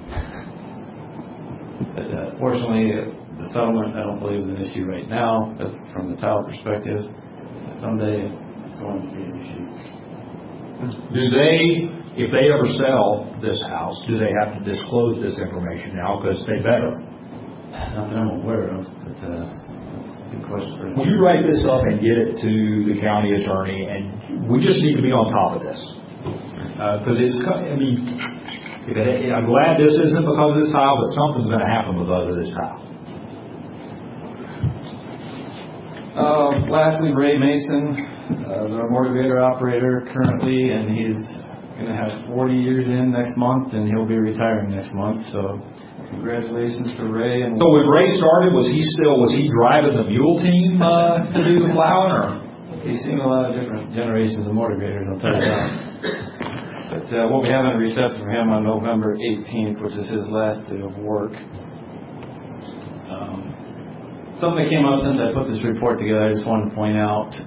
But uh, fortunately, the settlement I don't believe is an issue right now from the tile perspective. Someday it's going to be an issue. Do they, if they ever sell this house, do they have to disclose this information now? Because they better. Not that I'm aware of, but uh, good question for you. Will you write this up and get it to the county attorney? And we just need to be on top of this. Because uh, it's, I mean, it, I'm glad this isn't because of this tile, but something's going to happen because of this tile. Uh, lastly, Ray Mason. Uh, our motivator operator currently, and he's going to have forty years in next month, and he'll be retiring next month. So, congratulations for Ray. And so, when Ray started, was he still was he driving the mule team uh, to do the plowing, or he's seen a lot of different generations of motivators? I'll tell you that. But uh, we'll be having a reception for him on November eighteenth, which is his last day of work. Um, something that came up since I put this report together, I just wanted to point out.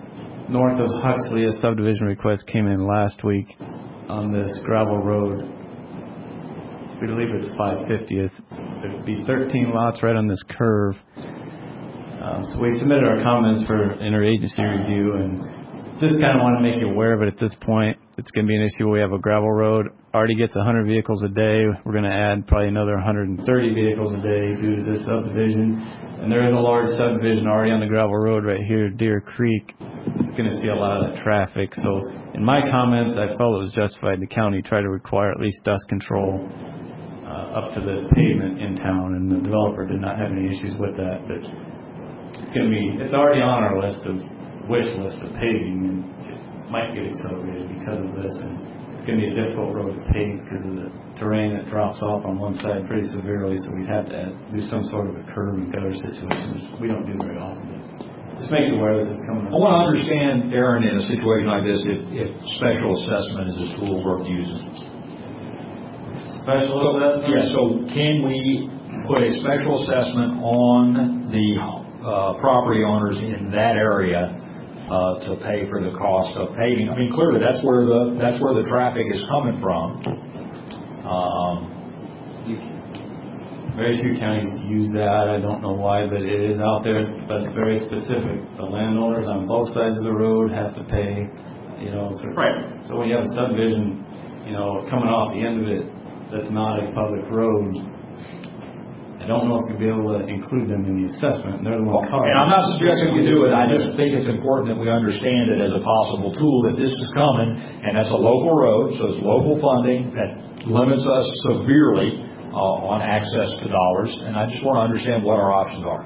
north of Huxley, a subdivision request came in last week on this gravel road. We believe it's five fiftieth. There'd be thirteen lots right on this curve. Um, so we submitted our comments for interagency review, and just kind of want to make you aware of it at this point. It's going to be an issue. We have a gravel road, already gets one hundred vehicles a day. We're going to add probably another one hundred thirty vehicles a day due to this subdivision. And there is a large subdivision already on the gravel road right here, Deer Creek. It's going to see a lot of that traffic. So in my comments, I felt it was justified the county try to require at least dust control uh, up to the pavement in town, and the developer did not have any issues with that. But it's going to be, it's already on our list of wish list of paving, and it might get accelerated because of this. And it's going to be a difficult road to pave because of the terrain that drops off on one side pretty severely. So we'd have to add, do some sort of a curb and gutter situation, which we don't do very often. Just make you aware this is coming up. I want to understand, Aaron, in a situation like this, if, if special assessment is a tool worth using. Special so, assessment? Yeah, so can we put a special assessment on the uh, property owners in that area uh, to pay for the cost of paving? I mean, clearly that's where the that's where the traffic is coming from. Um, you can, very few counties use that. I don't know why, but it is out there. But it's very specific. The landowners on both sides of the road have to pay. You know, so, right. So when you have a subdivision, you know, coming off the end of it, that's not a public road. I don't know if you'll be able to include them in the assessment. They're the ones covered. And I'm not suggesting we do it. I just think it's important that we understand it as a possible tool that this is coming, and that's a local road, so it's local funding that limits us severely uh, on access to dollars. And I just want to understand what our options are.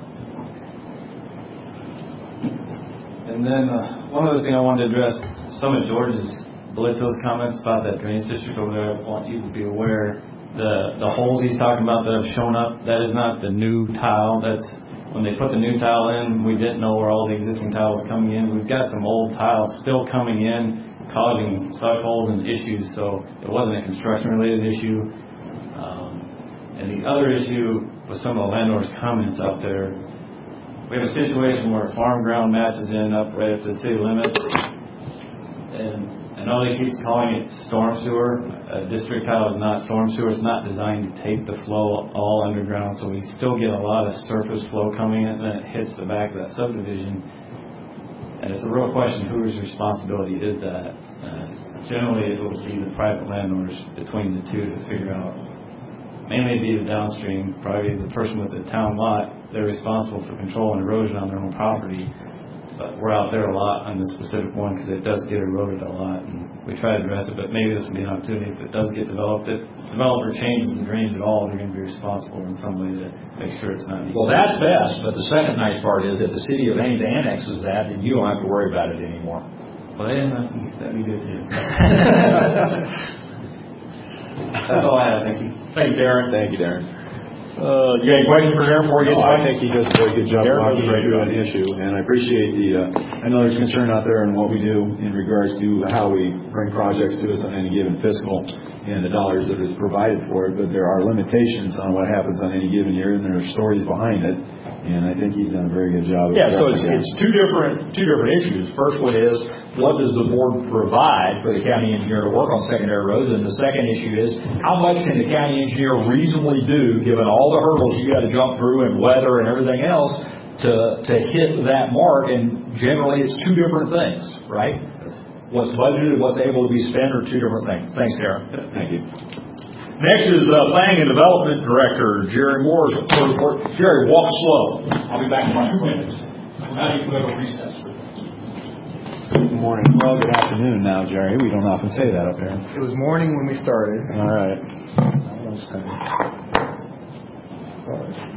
And then uh, one other thing I wanted to address, some of George's Blitzo's comments about that drainage district over there. I want you to be aware. The the holes he's talking about that have shown up, that is not the new tile. That's when they put the new tile in, we didn't know where all the existing tile was coming in. We've got some old tiles still coming in, causing such holes and issues. So it wasn't a construction-related issue. Um, and the other issue was some of the landowners' comments out there. We have a situation where farm ground matches in up right up to the city limits, and I know they keep calling it storm sewer. Uh, district tile is not storm sewer. It's not designed to take the flow all underground, so we still get a lot of surface flow coming in, and then it hits the back of that subdivision. And it's a real question, whose responsibility is that? Uh, generally, it will be the private landowners between the two to figure out. Mainly it'd be the downstream, probably the person with the town lot. They're responsible for controlling erosion on their own property. But we're out there a lot on this specific one because it does get eroded a lot, and we try to address it. But maybe this will be an opportunity if it does get developed. If the developer changes the drainage at all, they're going to be responsible in some way to make sure it's not. Well, that's best. But the second nice part is if the city of Ames annexes that, then you don't have to worry about it anymore. Well, then that'd be good too. That's all I have. Thank you. Thanks, Darren. Thank you, Darren. Uh, you got any questions for Darren before we get no, started? I think he does a very good job walking through an issue, and I appreciate the, uh, I know there's concern out there in what we do in regards to how we bring projects to us on any given fiscal and the dollars that is provided for it, but there are limitations on what happens on any given year, and there are stories behind it, and I think he's done a very good job. Yeah, so it's, it's two different two different issues. First one is, what does the board provide for the county engineer to work on secondary roads? And the second issue is, how much can the county engineer reasonably do, given all the hurdles you got to jump through and weather and everything else, to, to hit that mark? And generally, it's two different things, right? What's budgeted, what's able to be spent are two different things. Thanks, Darren. Thank you. Next is uh, Planning and Development Director Jerry Moore's report. Jerry, walk slow. I'll be back in my minutes. Now you can go to recess. Good morning. Well, good afternoon now, Jerry. We don't often say that up here. It was morning when we started. All right. Lunchtime. Sorry.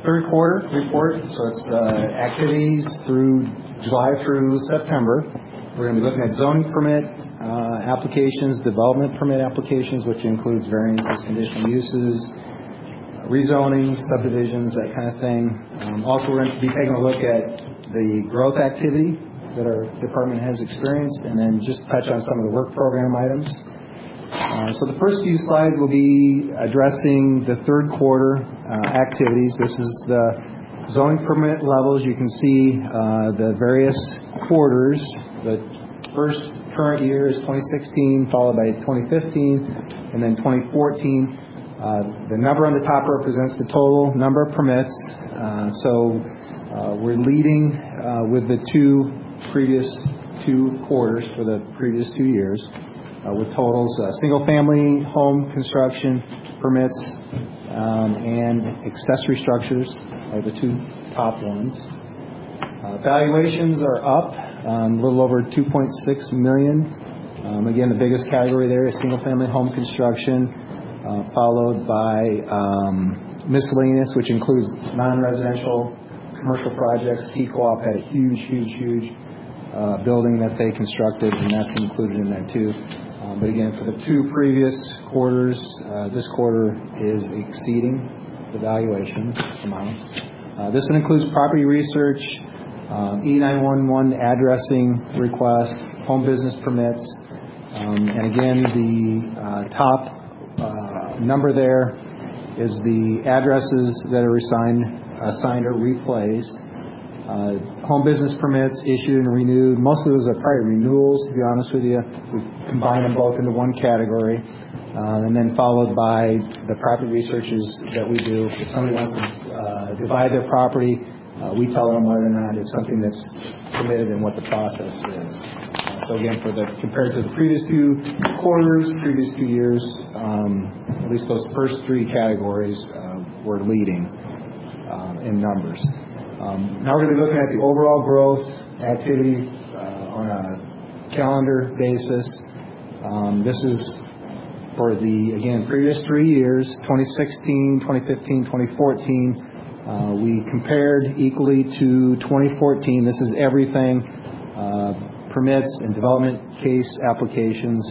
third quarter report, so it's uh, activities through July through September. We're going to be looking at zoning permit uh, applications, development permit applications, which includes variances, conditional uses, rezoning, subdivisions, that kind of thing. Um, also, we're going to be taking a look at the growth activity that our department has experienced, and then just touch on some of the work program items. Uh, so the first few slides will be addressing the third quarter uh, activities. This is the zoning permit levels. You can see uh, the various quarters. The first current year is twenty sixteen, followed by twenty fifteen, and then twenty fourteen. Uh, the number on the top represents the total number of permits. Uh, so uh, we're leading uh, with the two previous two quarters for the previous two years. Uh, with totals, uh, single-family home construction permits um, and accessory structures are the two top ones. Uh, valuations are up um, a little over two point six million dollars. Um, again, the biggest category there is single-family home construction, uh, followed by um, miscellaneous, which includes non-residential commercial projects. T Co-op had a huge, huge, huge uh, building that they constructed, and that's included in that too. Um, but again, for the two previous quarters, uh, this quarter is exceeding the valuation amounts. Uh, this one includes property research, um, E nine one one addressing request, home business permits, um, and again, the uh, top uh, number there is the addresses that are assigned, assigned or replaced. Uh, home business permits issued and renewed. Most of those are probably renewals, to be honest with you. We combine them both into one category. Uh, and then followed by the property researches that we do. If somebody wants to uh, divide their property, uh, we tell them whether or not it's something that's permitted and what the process is. Uh, so again, for the compared to the previous two quarters, previous two years, um, at least those first three categories uh, were leading uh, in numbers. Um, now we're going to be looking at the overall growth activity uh, on a calendar basis. Um, this is for the, again, previous three years, twenty sixteen, twenty fifteen, twenty fourteen. Uh, we compared equally to twenty fourteen. This is everything, uh, permits and development case applications.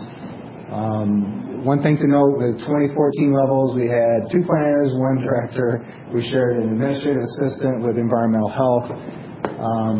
Um, one thing to note, with twenty fourteen levels, we had two planners, one director. We shared an administrative assistant with environmental health, um,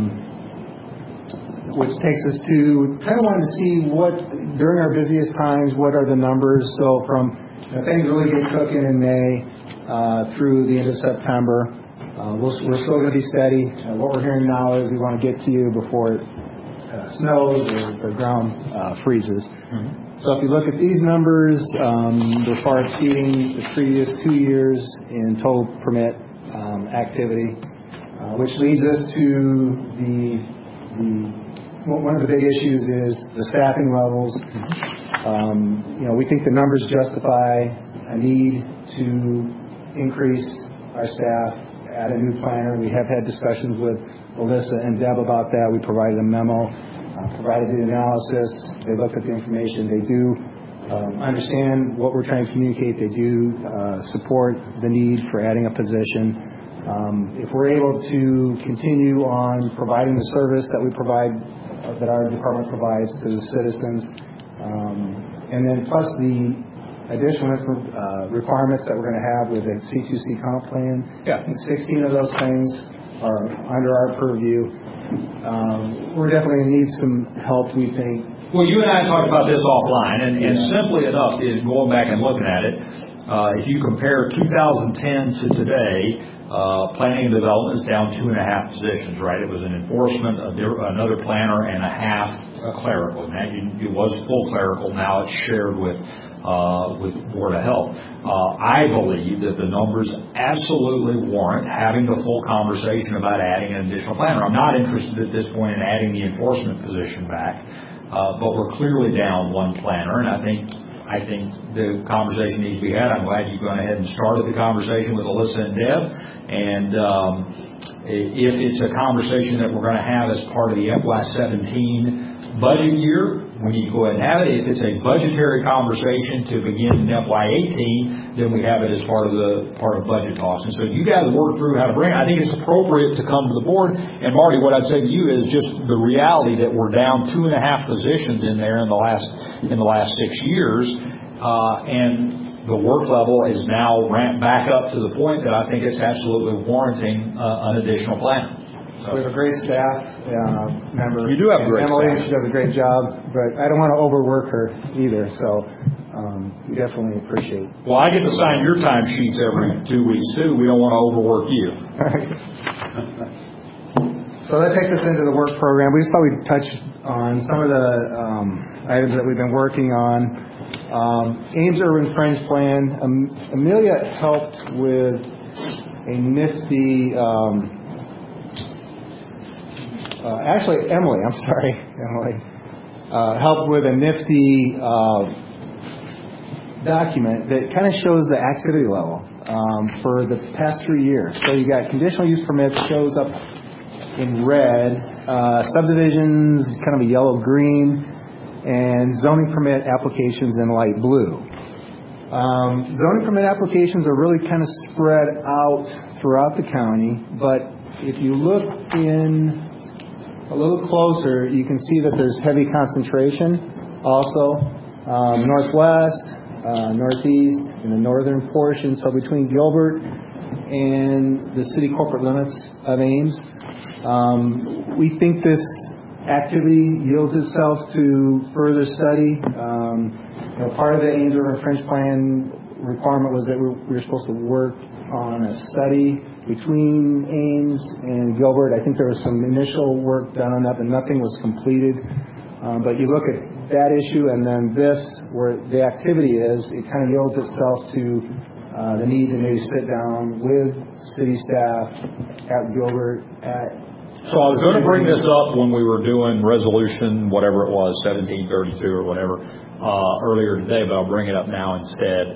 which takes us to kind of wanting to see what, during our busiest times, what are the numbers. So from you know, things really get cooking in May uh, through the end of September, uh, we'll, we're still going to be steady. Uh, what we're hearing now is we want to get to you before it uh, snows or the ground uh, freezes. Mm-hmm. So if you look at these numbers, um, they're far exceeding the previous two years in total permit um, activity, uh, which leads us to the, the well, one of the big issues is the staffing levels. Um, you know, we think the numbers justify a need to increase our staff, add a new planner. We have had discussions with Alyssa and Deb about that. We provided a memo. Uh, provided the analysis, they looked at the information, they do um, understand what we're trying to communicate, they do uh, support the need for adding a position. Um, if we're able to continue on providing the service that we provide, uh, that our department provides to the citizens, um, and then plus the additional uh, requirements that we're going to have with the C two C comp plan, yeah. and sixteen of those things are under our purview. Um, we're definitely going to need some help, we think. Well, you and I talked about this offline, and, and yeah. simply enough is going back and looking at it. Uh, if you compare two thousand ten to today, uh, planning and development is down two and a half positions, right? It was an enforcement, a, another planner, and a half a clerical. Now, it was full clerical. Now it's shared with uh, with Board of Health. Uh, I believe that the numbers absolutely warrant having the full conversation about adding an additional planner. I'm not interested at this point in adding the enforcement position back, uh, but we're clearly down one planner, and I think I think the conversation needs to be had. I'm glad you've gone ahead and started the conversation with Alyssa and Deb, and um, if it's a conversation that we're going to have as part of the F Y seventeen budget year, we need to go ahead and have it. If it's a budgetary conversation to begin in F Y eighteen, then we have it as part of the part of budget talks. And so you guys work through how to bring it. I think it's appropriate to come to the board. And Marty, what I'd say to you is just the reality that we're down two and a half positions in there in the last in the last six years, uh, and the work level is now ramped back up to the point that I think it's absolutely warranting uh, an additional plan. So we have a great staff uh, member. You do have a great Emily, staff. she does a great job, but I don't want to overwork her either. So um, we definitely appreciate it. Well, I get to sign your time sheets every two weeks too. We don't want to overwork you. So that takes us into the work program. We just thought we'd touch on some of the um, items that we've been working on. Um, Ames Urban Fringe Plan. Um, Amelia helped with a nifty. Um, Uh, actually, Emily, I'm sorry, Emily, uh, helped with a nifty uh, document that kind of shows the activity level um, for the past three years. So you got conditional use permits shows up in red, uh, subdivisions kind of a yellow-green, and zoning permit applications in light blue. Um, zoning permit applications are really kind of spread out throughout the county, but if you look in a little closer, you can see that there's heavy concentration also. Um, northwest, uh, northeast, in the northern portion, so between Gilbert and the city corporate limits of Ames. Um, we think this activity yields itself to further study. Um, you know, part of the Ames Urban Fringe Plan requirement was that we were supposed to work on a study between Ames and Gilbert. I think there was some initial work done on that, but nothing was completed. Um, but you look at that issue and then this, where the activity is, it kind of yields itself to uh, the need to maybe sit down with city staff at Gilbert. At So I was going to bring this up when we were doing resolution, whatever it was, seventeen thirty-two or whatever, uh, earlier today, but I'll bring it up now instead.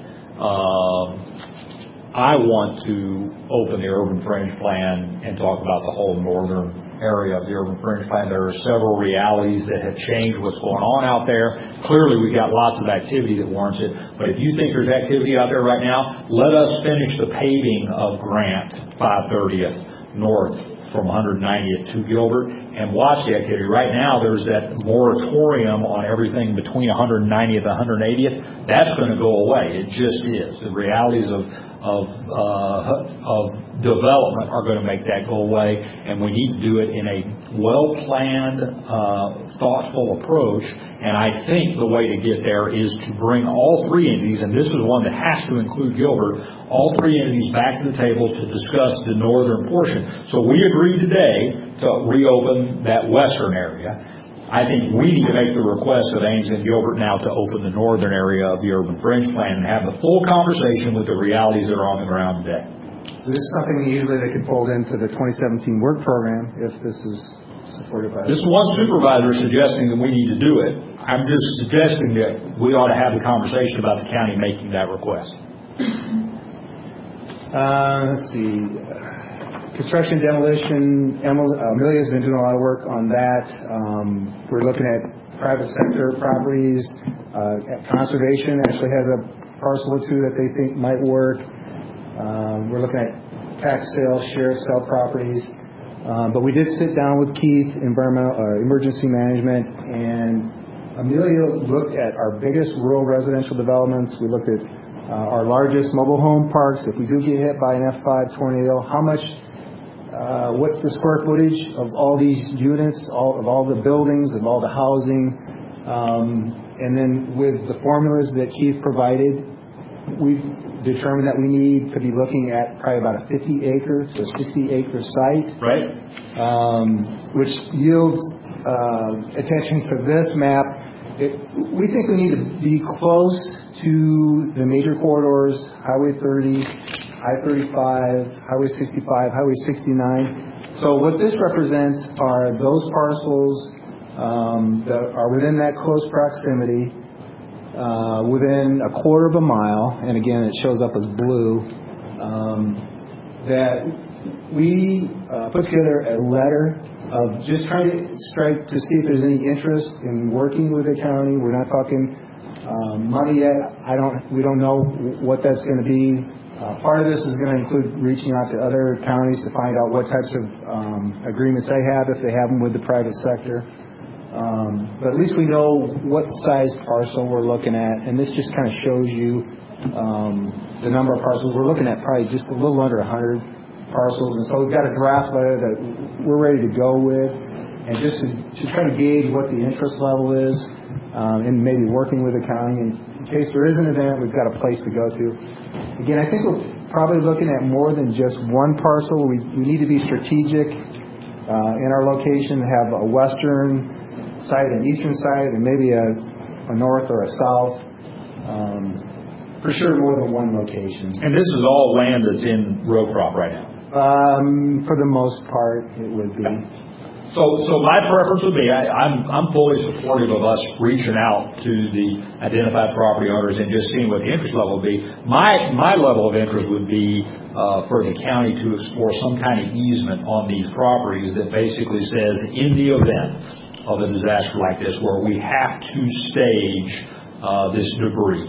Um, I want to open the Urban Fringe Plan and talk about the whole northern area of the Urban Fringe Plan. There are several realities that have changed what's going on out there. Clearly, we've got lots of activity that warrants it. But if you think there's activity out there right now, let us finish the paving of Grant, five thirtieth North from one hundred ninetieth to Gilbert and watch the activity. Right now, there's that moratorium on everything between one hundred ninetieth and one hundred eightieth. That's going to go away. It just is. The realities of of uh, of development are going to make that go away, and we need to do it in a well-planned, uh, thoughtful approach. And I think the way to get there is to bring all three entities, and this is one that has to include Gilbert, all three entities back to the table to discuss the northern portion. So we agreed today to reopen that western area. I think we need to make the request of Ames and Gilbert now to open the northern area of the Urban Fringe Plan and have the full conversation with the realities that are on the ground today. This is something easily they could fold into the twenty seventeen work program if this is supported by. This is one supervisor suggesting that we need to do it. I'm just suggesting that we ought to have the conversation about the county making that request. Uh, let's see. Construction demolition, Amelia's been doing a lot of work on that. Um, we're looking at private sector properties. Uh, conservation actually has a parcel or two that they think might work. Um, we're looking at tax sale, sheriff sale properties. Um, but we did sit down with Keith, environmental uh, emergency management, and Amelia looked at our biggest rural residential developments. We looked at uh, our largest mobile home parks. If we do get hit by an F five tornado, how much Uh, what's the square footage of all these units, all, of all the buildings, of all the housing, um, and then with the formulas that Keith provided, we've determined that we need to be looking at probably about a fifty acre to sixty acre site, right? Um, which yields uh, attention to this map. It, we think we need to be close to the major corridors, Highway thirty. I thirty-five, Highway sixty-five, Highway sixty-nine. So what this represents are those parcels um, that are within that close proximity, uh, within a quarter of a mile, and again it shows up as blue, um, that we uh, put together a letter of just trying to strike to see if there's any interest in working with the county. We're not talking um, money yet. I don't. We don't know what that's going to be. Uh, part of this is going to include reaching out to other counties to find out what types of um, agreements they have, if they have them with the private sector. Um, but at least we know what size parcel we're looking at, and this just kind of shows you um, the number of parcels. We're looking at probably just a little under one hundred parcels, and so we've got a draft letter that we're ready to go with, and just to, to try to gauge what the interest level is, um, and maybe working with the county. And in case there is an event, we've got a place to go to. Again, I think we're probably looking at more than just one parcel. We, we need to be strategic uh, in our location, have a western side, an eastern side, and maybe a, a north or a south. Um, for sure, more than one location. And this is all land that's in row crop right now? Um, for the most part, it would be. So, so my preference would be, I, I'm, I'm fully supportive of us reaching out to the identified property owners and just seeing what the interest level would be. My, my level of interest would be uh, for the county to explore some kind of easement on these properties that basically says, in the event of a disaster like this, where we have to stage uh, this debris,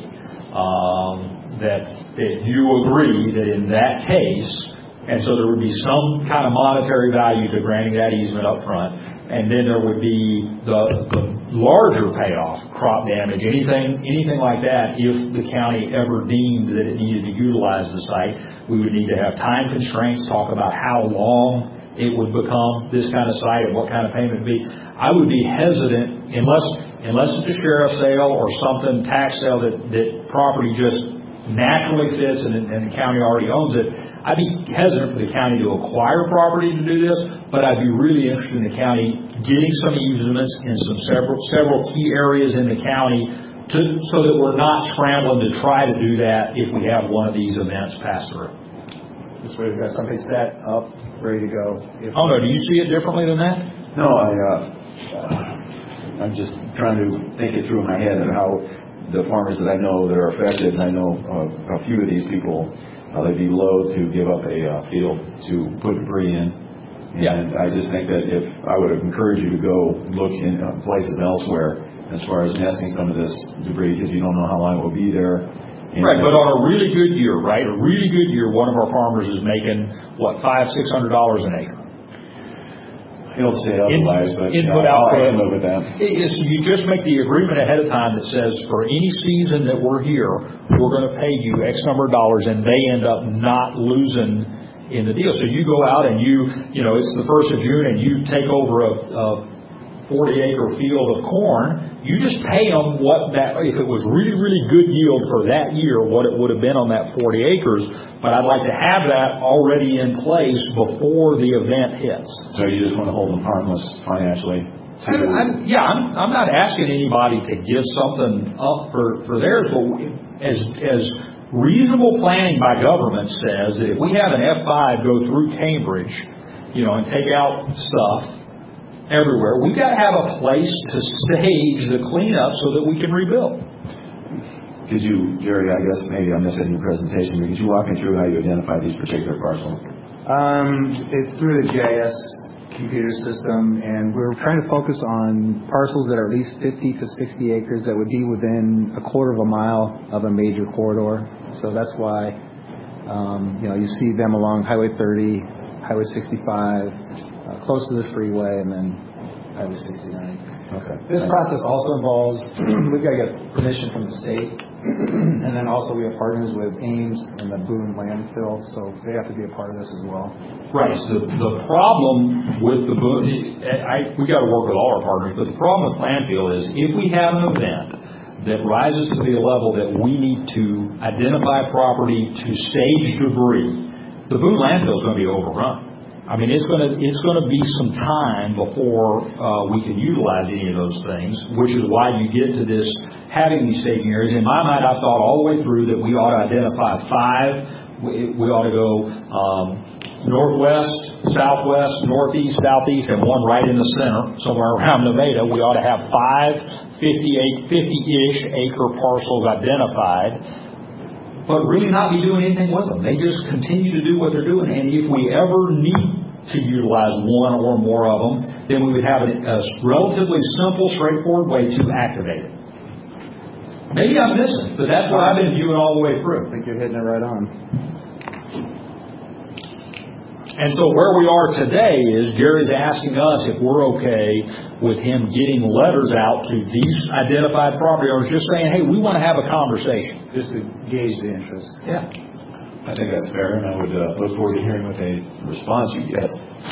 um, that, that you agree that in that case. And so there would be some kind of monetary value to granting that easement up front. And then there would be the, the larger payoff, crop damage, anything anything like that. If the county ever deemed that it needed to utilize the site, we would need to have time constraints, talk about how long it would become this kind of site and what kind of payment it would be. I would be hesitant, unless unless it's a sheriff's sale or something, tax sale, that, that property just naturally fits and, and the county already owns it. I'd be hesitant for the county to acquire property to do this, but I'd be really interested in the county getting some easements in some several several key areas in the county to, so that we're not scrambling to try to do that if we have one of these events pass through. This way we've got something set up, ready to go. If oh no, do you see it differently than that? No, I, uh, uh, I'm just trying to think it through in my head and how the farmers that I know that are affected, and I know uh, a few of these people, Uh, they'd be loath to give up a uh, field to put debris in. And yeah. I just think that if I would encourage you to go look in uh, places elsewhere as far as nesting some of this debris, because you don't know how long it will be there. And right, but on a really good year, right? A really good year, one of our farmers is making, what, five, six hundred dollars an acre. I don't say otherwise, but input, yeah, output. I can live with that. Is you just make the agreement ahead of time that says for any season that we're here, we're going to pay you X number of dollars, and they end up not losing in the deal. So you go out and you, you know, it's the first of June, and you take over a, a forty acre field of corn. You just pay them what that, if it was really, really good yield for that year, what it would have been on that forty acres. But I'd like to have that already in place before the event hits. So you just want to hold them harmless financially? I'm, I'm, yeah, I'm, I'm not asking anybody to give something up for, for theirs, but as, as reasonable planning by government says that if we have an F five go through Cambridge, you know, and take out stuff everywhere, we've got to have a place to stage the cleanup so that we can rebuild. Could you, Jerry, I guess maybe I missed it in your presentation, but could you walk me through how you identify these particular parcels? Um, it's through the G I S computer system, and we're trying to focus on parcels that are at least fifty to sixty acres that would be within a quarter of a mile of a major corridor. So that's why, um, you know, you see them along Highway thirty, Highway sixty-five, uh, close to the freeway, and then Highway sixty-nine. Okay. This process also involves, we've got to get permission from the state, and then also we have partners with Ames and the Boone landfill, so they have to be a part of this as well. Right. So the, the problem with the Boone, I, we got to work with all our partners, but the problem with landfill is if we have an event that rises to the level that we need to identify property to stage debris, the Boone landfill is going to be overrun. I mean, it's going to it's going to be some time before uh, we can utilize any of those things, which is why you get to this having these staging areas. In my mind, I've thought all the way through that we ought to identify five. We, we ought to go um, northwest, southwest, northeast, southeast, and one right in the center, somewhere around Nevada. We ought to have five fifty-ish acre parcels identified, but really not be doing anything with them. They just continue to do what they're doing. And if we ever need to utilize one or more of them, then we would have a, a relatively simple, straightforward way to activate it. Maybe I'm missing, but that's what I've been viewing all the way through. I think you're hitting it right on. And so where we are today is Jerry's asking us if we're okay with him getting letters out to these identified property owners, just saying, hey, we want to have a conversation. Just to gauge the interest. Yeah. I think that's fair, and I would uh, look forward to hearing what a response you get.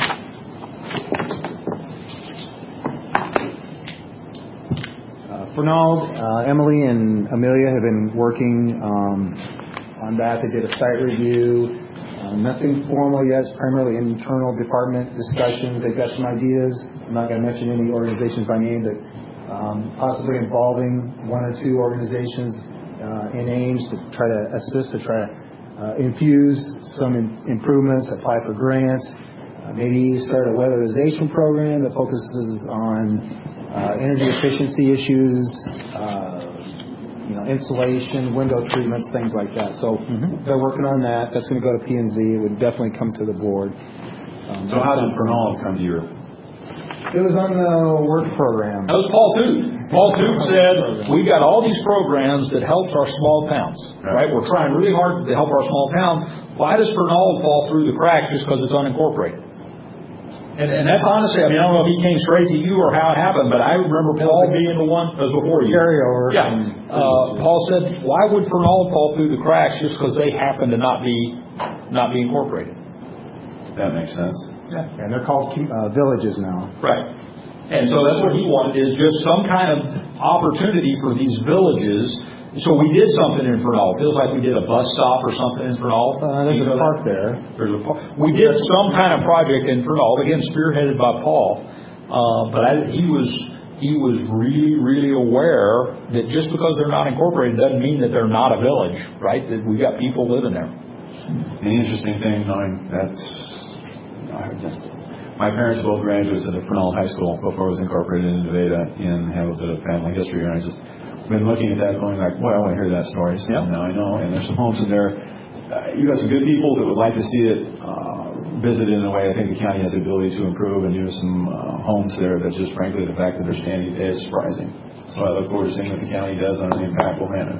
Uh, Fernald, uh, Emily, and Amelia have been working um, on that. They did a site review. Uh, nothing formal yet. It's primarily internal department discussions. They've got some ideas. I'm not going to mention any organizations by name, but um, possibly involving one or two organizations uh, in Ames to try to assist, to try to Uh, infuse some in, improvements, apply for grants, uh, maybe start a weatherization program that focuses on uh, energy efficiency issues, uh, you know, insulation, window treatments, things like that. So mm-hmm. they're working on that. That's going to go to P and Z. It would definitely come to the board. Um, so how did Fernald come to your? It was on the work program. That was Paul Toot. Paul Toot said, we got all these programs that helps our small towns, right? We're trying really hard to help our small towns. Why does Fernald fall through the cracks just because it's unincorporated? And, and that's honestly, I mean, I don't know if he came straight to you or how it happened, but I remember Paul being the one, that was before you. Carryover. Yeah. Uh, Paul said, why would Fernald fall through the cracks just because they happen to not be, not be incorporated? That makes sense. Yeah. And they're called uh, villages now. Right. And so that's what he wanted, is just some kind of opportunity for these villages. So we did something in Fernald. Feels like we did a bus stop or something in Fernald. Uh, there's you a park that? there. There's a park. We did some kind of project in Fernald, again spearheaded by Paul. Uh, but I, he was he was really, really aware that just because they're not incorporated doesn't mean that they're not a village, right? That we've got people living there. The interesting thing, knowing that's, I just, my parents both graduates at Fernald High School before it was incorporated into Nevada, and have a bit of family history here. And I just been looking at that, going like, well, I want to hear that story. So yeah. Now I know, and there's some homes in there. Uh, you got some good people that would like to see it uh, visited in a way. I think the county has the ability to improve, and there's some uh, homes there that just, frankly, the fact that they're standing today is surprising. So I look forward to seeing what the county does on an impactful manner.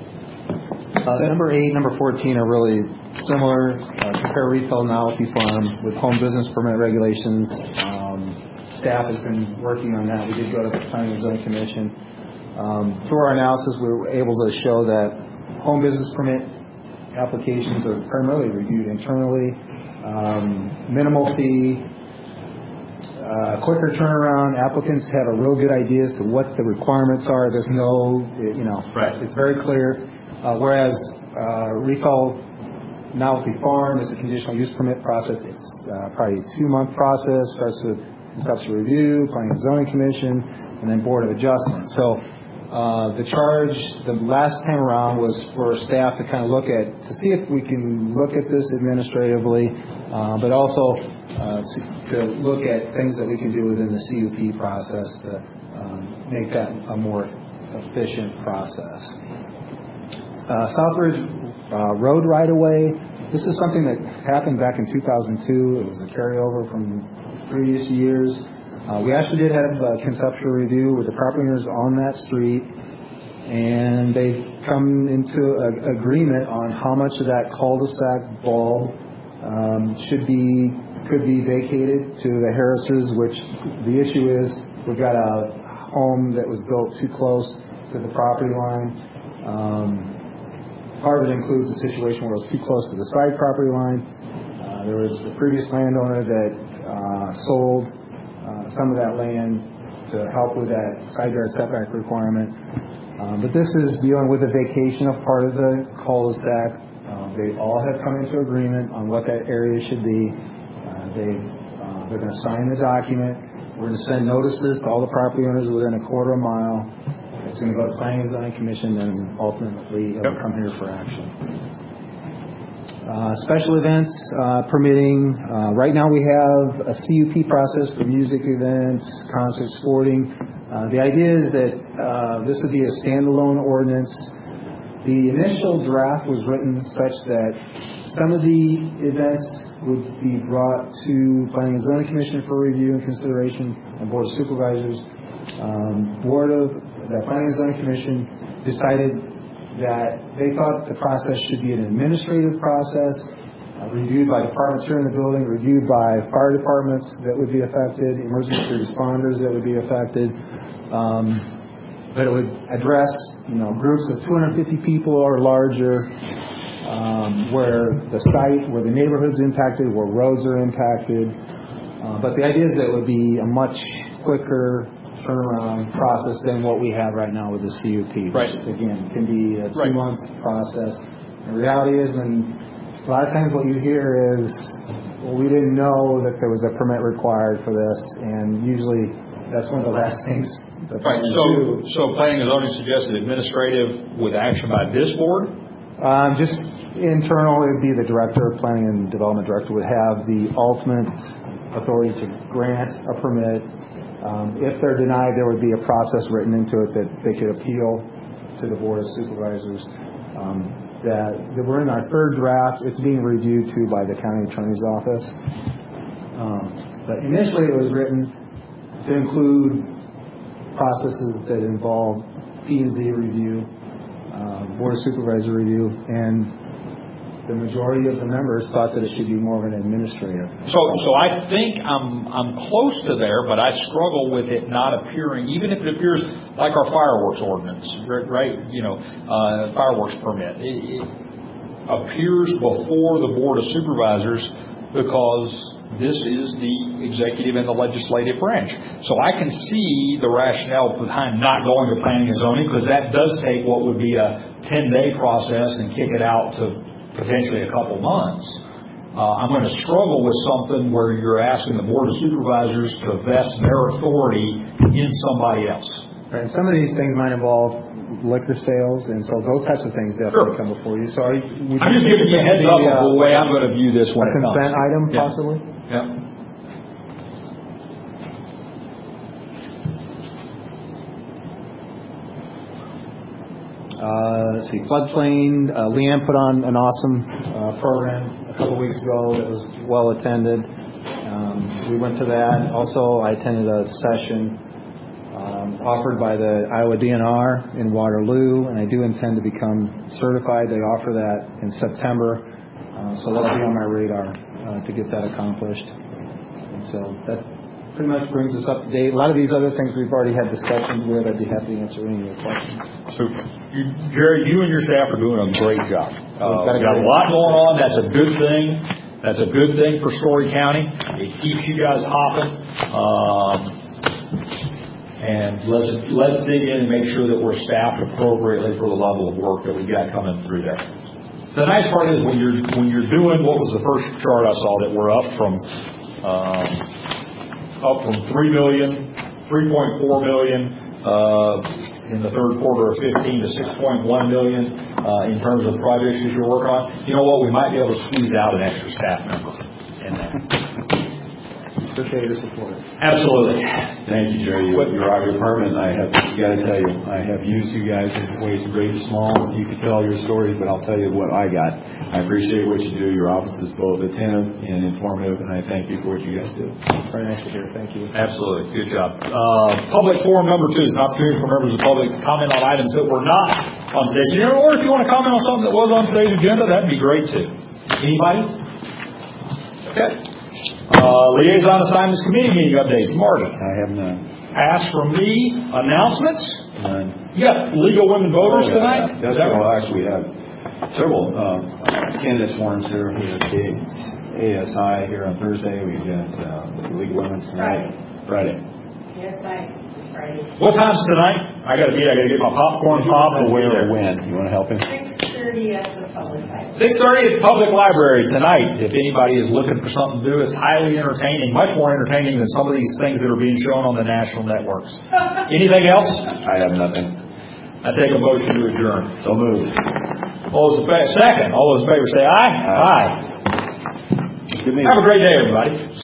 Uh, number eight, number fourteen are really similar. Uh, compare retail novelty farm with home business permit regulations. Um, staff has been working on that. We did go to the Planning and Zoning Commission. Um, through our analysis, we were able to show that home business permit applications are primarily reviewed internally. Um, minimal fee, uh, quicker turnaround. Applicants have a real good idea as to what the requirements are. There's no, you know, right. It's very clear. Uh, whereas uh, retail novelty farm is a conditional use permit process. It's uh, probably a two-month process. Starts with conceptual review, Planning and Zoning Commission, and then Board of Adjustment. So uh, the charge the last time around was for staff to kind of look at, to see if we can look at this administratively, uh, but also uh, to look at things that we can do within the C U P process to um, make that a more efficient process. Uh, Southridge uh, Road right-of-way. This is something that happened back in two thousand two. It was a carryover from previous years. Uh, we actually did have a conceptual review with the property owners on that street, and they've come into an agreement on how much of that cul-de-sac bulb um, should be could be vacated to the Harrises. Which the issue is, we've got a home that was built too close to the property line. Um, Part of it includes a situation where it was too close to the side property line. Uh, there was a previous landowner that uh, sold uh, some of that land to help with that side yard setback requirement. Um, but this is dealing with the vacation of part of the cul-de-sac. Uh, they all have come into agreement on what that area should be. Uh, they, uh, they're going to sign the document. We're going to send notices to all the property owners within a quarter of a mile. It's going to go to Planning and Zoning Commission, and ultimately it will come here for action. Uh, special events, uh, permitting. Uh, right now we have a C U P process for music events, concerts, sporting. Uh, the idea is that uh, this would be a standalone ordinance. The initial draft was written such that some of the events would be brought to Planning and Zoning Commission for review and consideration, and Board of Supervisors. Um, Board of the Planning and Zoning Commission decided that they thought the process should be an administrative process, uh, reviewed by departments here in the building, reviewed by fire departments that would be affected, emergency responders that would be affected. Um, but it would address, you know, groups of two hundred fifty people or larger, um, where the site, where the neighborhood's impacted, where roads are impacted. Uh, but the idea is that it would be a much quicker turnaround process than what we have right now with the C U P. Right. Which, again, can be a two-month right. process. The reality is, when a lot of times what you hear is, well, we didn't know that there was a permit required for this, and usually that's one of the last things. Right. So, do. so planning and zoning suggested administrative with action by this board? Um, just internal, it would be the director, planning and development director would have the ultimate authority to grant a permit. Um, if they're denied, there would be a process written into it that they could appeal to the Board of Supervisors. Um, that, that we're in our third draft. It's being reviewed too by the county attorney's office. Um, but initially, it was written to include processes that involve P and Z review, uh, Board of Supervisor review, and the majority of the members thought that it should be more of an administrative. So, so I think I'm I'm close to there, but I struggle with it not appearing, even if it appears like our fireworks ordinance, right? You know, uh, fireworks permit. It, it appears before the Board of Supervisors because this is the executive and the legislative branch. So I can see the rationale behind not going to planning and zoning, because that does take what would be a ten-day process and kick it out to potentially a couple months. Uh, I'm going to struggle with something where you're asking the Board of Supervisors to vest their authority in somebody else. Right. Some of these things might involve liquor sales, and so those types of things definitely sure. come before you. So are you, I'm just giving you a heads up of the way I'm going to view this when a it comes. consent item, yeah. possibly? Yeah. Uh, let's see, floodplain. Uh, Leanne put on an awesome uh, program a couple weeks ago that was well attended. Um, we went to that. Also, I attended a session um, offered by the Iowa D N R in Waterloo, and I do intend to become certified. They offer that in September, uh, so that'll be on my radar uh, to get that accomplished. And so that pretty much brings us up to date. A lot of these other things we've already had discussions with. I'd be happy to answer any of your questions. Super. You, Jerry, you and your staff are doing a great job. Uh, we've got a lot going on. That's a good thing. That's a good thing for Story County. It keeps you guys hopping. Um, and let's let's dig in and make sure that we're staffed appropriately for the level of work that we got coming through there. The nice part is when you're when you're doing what was the first chart I saw that we're up from. Um, up from three million, three point four million uh, in the third quarter of fifteen to six point one million uh, in terms of projects that you're working on. You know what? We might be able to squeeze out an extra staff member in there. Appreciate your support. Absolutely. Thank you, Jerry. You, you're our department. I have got to tell you, I have used you guys in ways great and small. You can tell your stories, but I'll tell you what I got. I appreciate what you do. Your office is both attentive and informative, and I thank you for what you guys do. Very nice to hear. Thank you. Absolutely. Good job. Uh, public forum number two is an opportunity for members of the public to comment on items that were not on today's agenda, or if you want to comment on something that was on today's agenda, that'd be great too. Anybody? Okay. Uh, liaison assignments committee meeting updates. Marty. I have none. Ask from me. Announcements. None. You got legal women voters oh, yeah, tonight? Yeah. That's that well, right? Actually, we have several um, candidates forums here. We have the A S I here on Thursday. We've got uh, legal women's tonight. Friday. Yes, I. Friday. What time's tonight? I got to be. I got to get my popcorn popped. To where or when? You want to help him? six thirty at the public library. six thirty at the public library tonight. If anybody is looking for something to do, it's highly entertaining, much more entertaining than some of these things that are being shown on the national networks. Anything else? I have nothing. I take a motion to adjourn. So moved. All those in favor, second. All those in favor say aye. Aye. Aye. Good meeting. Have a great day, everybody.